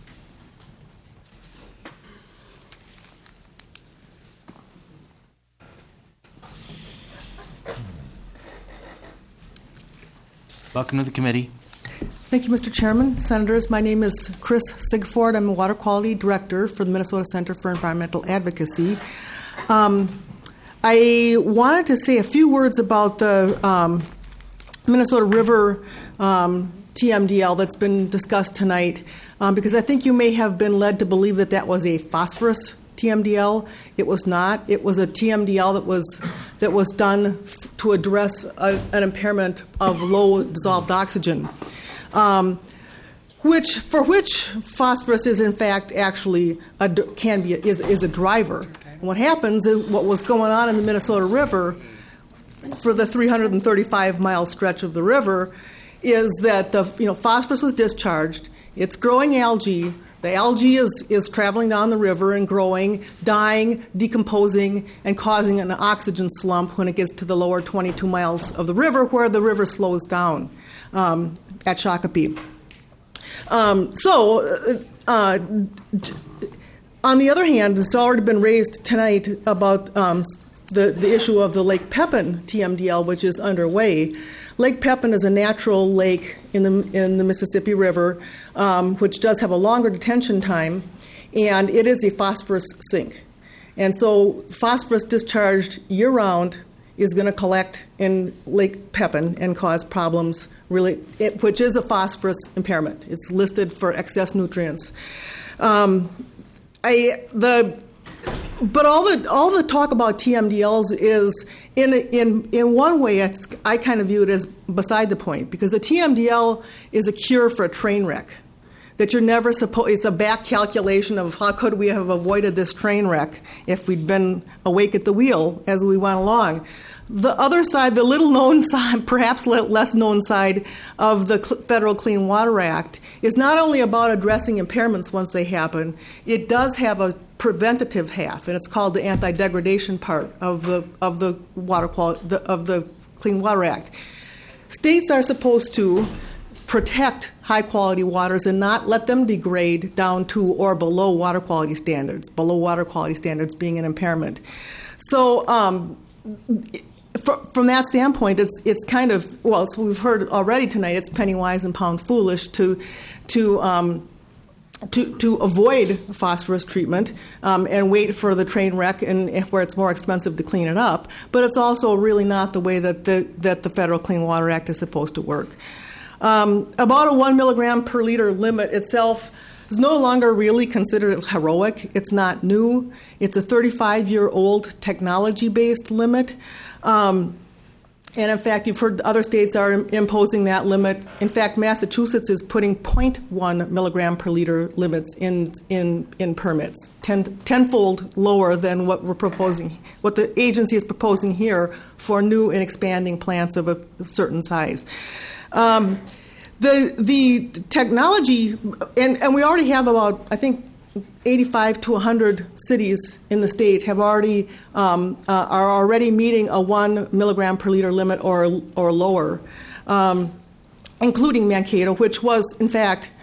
Welcome to the committee. Thank you, Mister Chairman. Senators, my name is Chris Sigford. I'm a Water Quality Director for the Minnesota Center for Environmental Advocacy. Um, I wanted to say a few words about the um, Minnesota River um, T M D L that's been discussed tonight, um, because I think you may have been led to believe that that was a phosphorus T M D L. It was not. It was a T M D L that was that was done f- to address a, an impairment of low dissolved oxygen, um, which for which phosphorus is in fact actually a, can be a, is is a driver. And what happens is what was going on in the Minnesota River for the three hundred thirty-five mile stretch of the river is that the you know phosphorus was discharged. It's growing algae. The algae is, is traveling down the river and growing, dying, decomposing, and causing an oxygen slump when it gets to the lower twenty-two miles of the river, where the river slows down um, at Shakopee. Um, so, uh, on the other hand, it's already been raised tonight about um, the, the issue of the Lake Pepin T M D L, which is underway. Lake Pepin is a natural lake in the in the Mississippi River, um, which does have a longer detention time, and it is a phosphorus sink. And so phosphorus discharged year-round is going to collect in Lake Pepin and cause problems, really, it, which is a phosphorus impairment. It's listed for excess nutrients. Um, I the But all the all the talk about T M D Ls is in in in one way it's, I kind of view it as beside the point, because the T M D L is a cure for a train wreck. That you're never supposed. It's a back calculation of how could we have avoided this train wreck if we'd been awake at the wheel as we went along. The other side, the little known side, perhaps less known side of the Federal Clean Water Act, is not only about addressing impairments once they happen. It does have a preventative half, and it's called the anti-degradation part of the of the water quality the, of the Clean Water Act. States are supposed to protect high-quality waters and not let them degrade down to or below water quality standards. Below water quality standards being an impairment. So. Um, From that standpoint, it's it's kind of well. So we've heard already tonight. It's penny wise and pound foolish to to um, to to avoid phosphorus treatment um, and wait for the train wreck and where it's more expensive to clean it up. But it's also really not the way that the that the Federal Clean Water Act is supposed to work. Um, about a one milligram per liter limit itself is no longer really considered heroic. It's not new. It's a thirty-five year old technology based limit. Um, and in fact, you've heard other states are imposing that limit. In fact, Massachusetts is putting zero point one milligram per liter limits in in, in permits, ten, tenfold lower than what we're proposing, what the agency is proposing here for new and expanding plants of a certain size. Um, the the technology, and, and we already have about, I think, eighty-five to one hundred cities in the state have already um, uh, are already meeting a one milligram per liter limit or or lower, um, including Mankato, which was in fact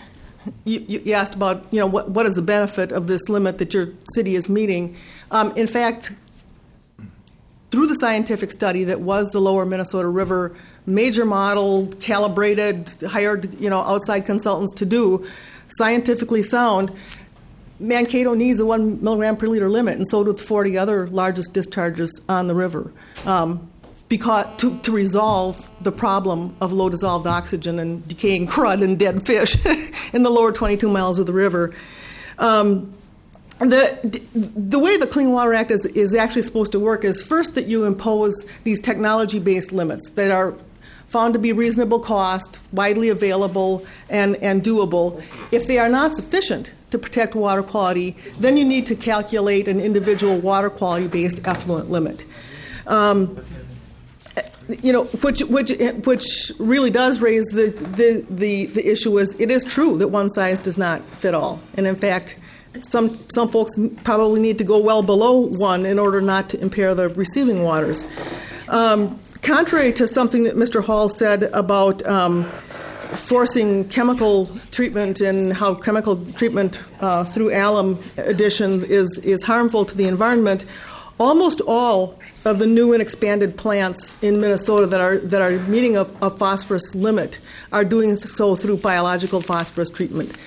you, you asked about, you know, what, what is the benefit of this limit that your city is meeting. Um, in fact, through the scientific study that was the Lower Minnesota River major model, calibrated, hired, you know, outside consultants to do, scientifically sound, Mankato needs a one milligram per liter limit, and so do the forty other largest discharges on the river, um, because to, to resolve the problem of low dissolved oxygen and decaying crud and dead fish in the lower twenty-two miles of the river. Um, The, the way the Clean Water Act is, is actually supposed to work is first that you impose these technology-based limits that are found to be reasonable cost, widely available, and, and doable. If they are not sufficient to protect water quality, then you need to calculate an individual water quality-based effluent limit. Um, you know, which which which really does raise the, the, the, the issue is it is true that one size does not fit all. And in fact, Some some folks probably need to go well below one in order not to impair the receiving waters. Um, contrary to something that Mister Hall said about um, forcing chemical treatment and how chemical treatment uh, through alum addition is, is harmful to the environment, almost all of the new and expanded plants in Minnesota that are that are meeting a, a phosphorus limit are doing so through biological phosphorus treatment.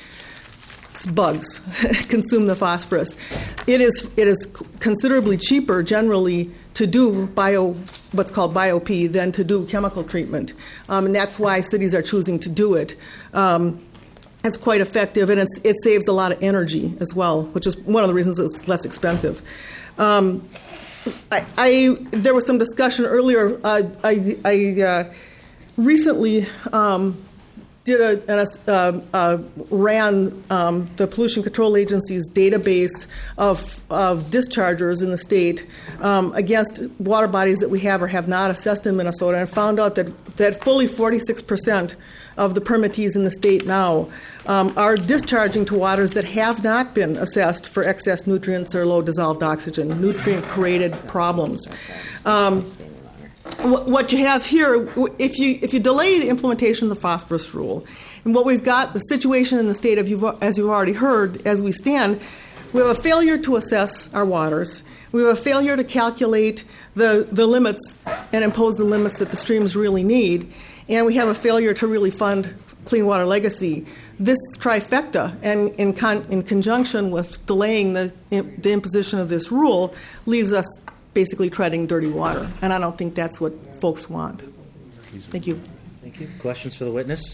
Bugs consume the phosphorus. It is it is considerably cheaper generally to do bio what's called B I O P than to do chemical treatment, um, and that's why cities are choosing to do it. Um, it's quite effective, and it's, it saves a lot of energy as well, which is one of the reasons it's less expensive. Um, I, I there was some discussion earlier. Uh, I, I uh, recently. Um, did a, a uh, uh, ran um, the Pollution Control Agency's database of, of dischargers in the state um, against water bodies that we have or have not assessed in Minnesota, and found out that, that fully forty-six percent of the permittees in the state now um, are discharging to waters that have not been assessed for excess nutrients or low dissolved oxygen, nutrient-created problems. Um, What you have here, if you if you delay the implementation of the phosphorus rule, and what we've got, the situation in the state, of you've, as you've already heard, as we stand, we have a failure to assess our waters. We have a failure to calculate the, the limits and impose the limits that the streams really need, and we have a failure to really fund Clean Water Legacy. This trifecta, and in, con, in conjunction with delaying the, the imposition of this rule, leaves us basically treading dirty water, and I don't think that's what folks want. Thank you. Thank you. Questions for the witness?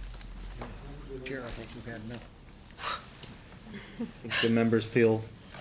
Chair, I think we've had enough. I think the members feel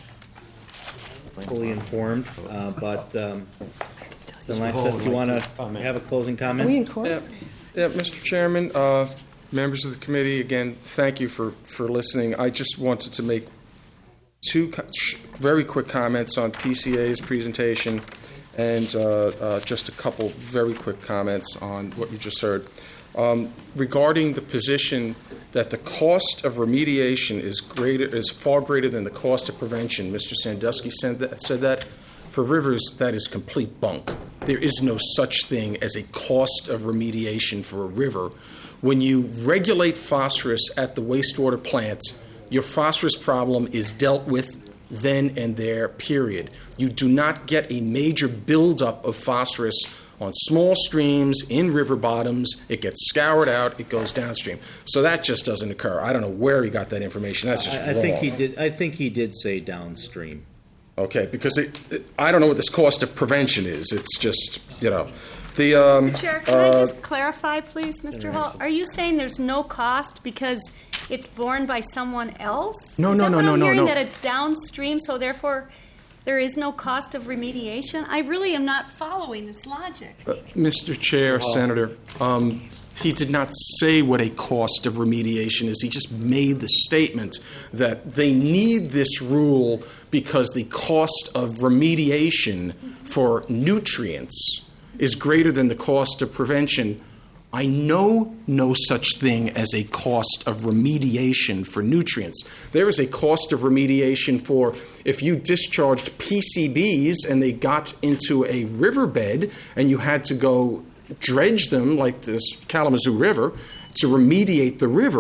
fully informed, uh, but um, Mister Langseth, do you want to have a closing comment? Are we in court? Yeah, yeah, Mister Chairman, uh, members of the committee, again, thank you for, for listening. I just wanted to make two co- very quick comments on P C A's presentation, and uh, uh, just a couple very quick comments on what you just heard. Um, regarding the position that the cost of remediation is greater, is far greater than the cost of prevention, Mister Sandusky said that, said that. For rivers, that is complete bunk. There is no such thing as a cost of remediation for a river. When you regulate phosphorus at the wastewater plant, your phosphorus problem is dealt with then and there, period. You do not get a major buildup of phosphorus on small streams, in river bottoms. It gets scoured out, it goes downstream. So that just doesn't occur. I don't know where he got that information. That's just I, I wrong. think he did. I think he did say downstream. Okay, because it, it, I don't know what this cost of prevention is. It's just, you know. The, um, Chair, can uh, I just clarify, please, Mister Hall? Are you saying there's no cost because it's borne by someone else? No, is no, that no, what no, I'm no, hearing, no. that it's downstream, so therefore there is no cost of remediation? I really am not following this logic. Uh, Mister Chair, Senator, um, he did not say what a cost of remediation is. He just made the statement that they need this rule because the cost of remediation for nutrients is greater than the cost of prevention. I know no such thing as a cost of remediation for nutrients. There is a cost of remediation for if you discharged P C Bs and they got into a riverbed and you had to go dredge them like this Kalamazoo River to remediate the river.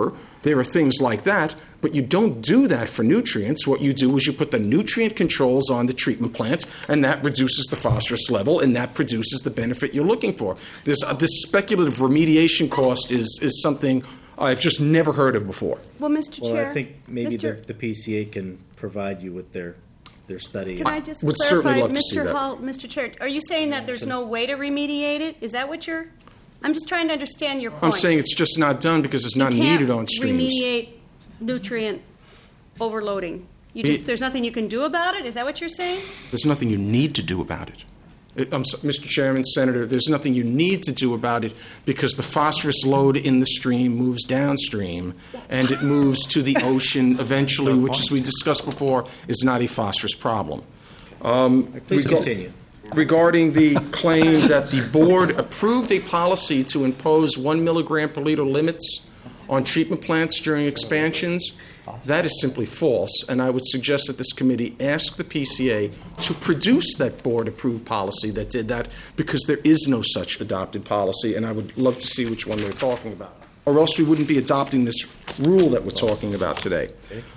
There are things like that, but you don't do that for nutrients. What you do is you put the nutrient controls on the treatment plant, and that reduces the phosphorus level, and that produces the benefit you're looking for. This, uh, this speculative remediation cost is, is something I've just never heard of before. Well, Mister Well, Chair, I think maybe the, Mister the P C A can provide you with their their study. Can I just would certainly clarify, love to see Mister that. Hall, Mister Chair, are you saying that there's no way to remediate it? Is that what you're? I'm just trying to understand your point. I'm saying it's just not done because it's not you can't needed on streams. remediate nutrient overloading. You Be- just there's nothing you can do about it. Is that what you're saying? There's nothing you need to do about it. It- I'm so- Mister Chairman, Senator, there's nothing you need to do about it because the phosphorus load in the stream moves downstream and it moves to the ocean eventually, which, as we discussed before, is not a phosphorus problem. Um, Please rega- continue. Regarding the claim that the board approved a policy to impose one milligram per liter limits on treatment plants during expansions, that is simply false, and I would suggest that this committee ask the P C A to produce that board-approved policy that did that, because there is no such adopted policy, and I would love to see which one they're talking about. Or else we wouldn't be adopting this rule that we're talking about today.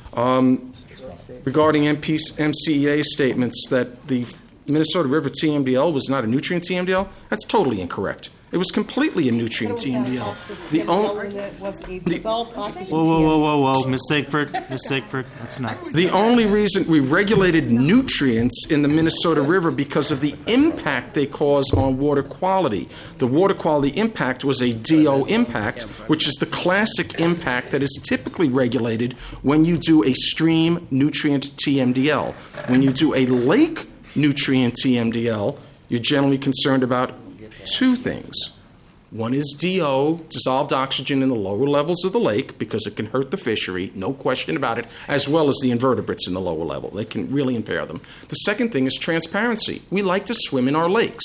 Um, regarding M P, M C E A statements that the Minnesota River T M D L was not a nutrient T M D L, that's totally incorrect. It was completely a nutrient T M D L. The only Whoa, whoa, whoa, whoa, whoa, Miz Sigford, Miz Sigford, that's not. The only reason we regulated nutrients in the Minnesota River because of the impact they cause on water quality. The water quality impact was a D O impact, which is the classic impact that is typically regulated when you do a stream nutrient T M D L. When you do a lake nutrient T M D L, you're generally concerned about two things. One is D O, dissolved oxygen in the lower levels of the lake, because it can hurt the fishery, no question about it, as well as the invertebrates in the lower level. They can really impair them. The second thing is transparency. We like to swim in our lakes.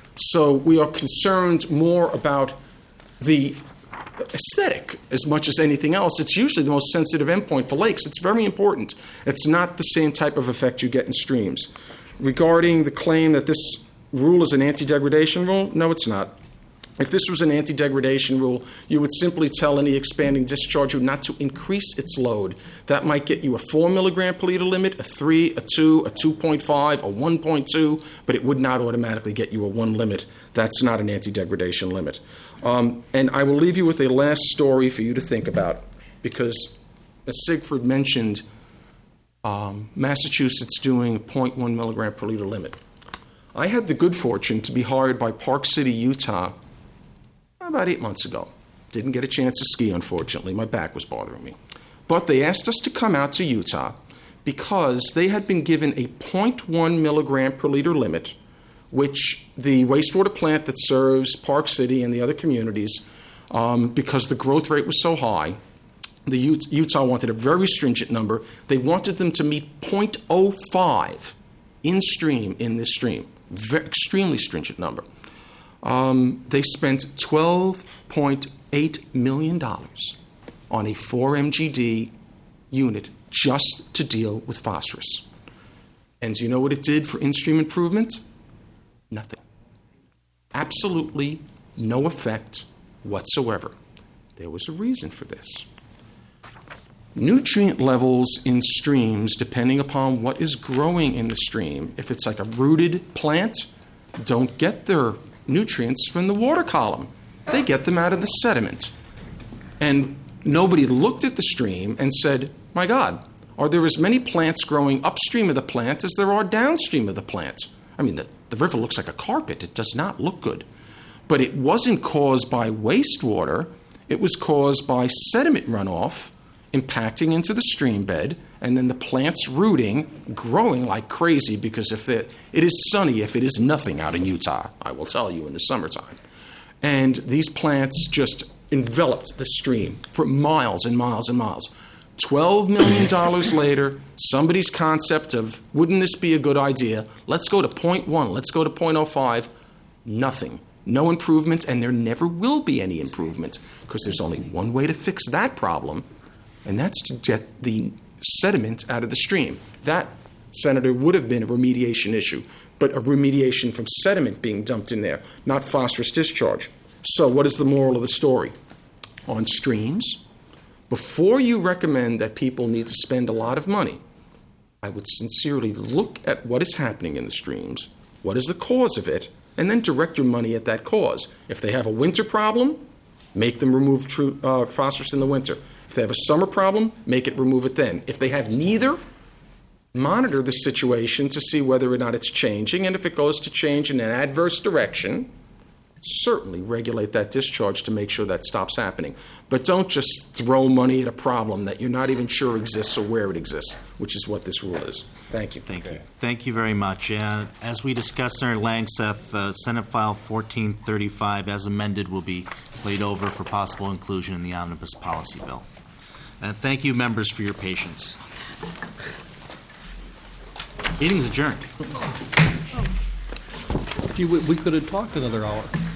So we are concerned more about the aesthetic as much as anything else. It's usually the most sensitive endpoint for lakes. It's very important. It's not the same type of effect you get in streams. Regarding the claim that this rule is an anti-degradation rule, no, it's not. If this was an anti-degradation rule, you would simply tell any expanding discharger not to increase its load. That might get you a four milligram per liter limit, a three, a two, a two point five, a one point two, but it would not automatically get you a one limit. That's not an anti-degradation limit. Um, and I will leave you with a last story for you to think about, because as Sigford mentioned, um, Massachusetts doing a zero point one milligram per liter limit. I had the good fortune to be hired by Park City, Utah, about eight months ago. Didn't get a chance to ski, unfortunately. My back was bothering me. But they asked us to come out to Utah because they had been given a zero point one milligram per liter limit, which the wastewater plant that serves Park City and the other communities, um, because the growth rate was so high, the Utah wanted a very stringent number. They wanted them to meet zero point zero five in stream in this stream. Very, extremely stringent number. Um, they spent twelve point eight million dollars on a four M G D unit just to deal with phosphorus. And do you know what it did for in-stream improvement? Nothing. Absolutely no effect whatsoever. There was a reason for this. Nutrient levels in streams, depending upon what is growing in the stream, if it's like a rooted plant, don't get their nutrients from the water column. They get them out of the sediment. And nobody looked at the stream and said, my God, are there as many plants growing upstream of the plant as there are downstream of the plant? I mean, the, the river looks like a carpet. It does not look good. But it wasn't caused by wastewater. It was caused by sediment runoff impacting into the stream bed, and then the plants rooting, growing like crazy, because if it, it is sunny, if it is nothing out in Utah, I will tell you, in the summertime. And these plants just enveloped the stream for miles and miles and miles. twelve million dollars later, somebody's concept of, wouldn't this be a good idea? Let's go to zero point one, let's go to zero point zero five. Nothing. No improvement, and there never will be any improvement, because there's only one way to fix that problem, and that's to get the sediment out of the stream. That, Senator, would have been a remediation issue, but a remediation from sediment being dumped in there, not phosphorus discharge. So what is the moral of the story? On streams, Before you recommend that people need to spend a lot of money, I would sincerely look at what is happening in the streams, what is the cause of it, and then direct your money at that cause. If they have a winter problem, make them remove tru- uh, phosphorus in the winter. If they have a summer problem, make it remove it then. If they have neither, monitor the situation to see whether or not it's changing, and if it goes to change in an adverse direction, certainly regulate that discharge to make sure that stops happening. But don't just throw money at a problem that you're not even sure exists or where it exists, which is what this rule is. Thank you. Thank you. Thank you very much. Uh, as we discussed, Senator Langseth, uh, Senate File fourteen thirty-five, as amended, will be laid over for possible inclusion in the Omnibus Policy Bill. And thank you, members, for your patience. Meeting's adjourned. Gee, we, we could have talked another hour.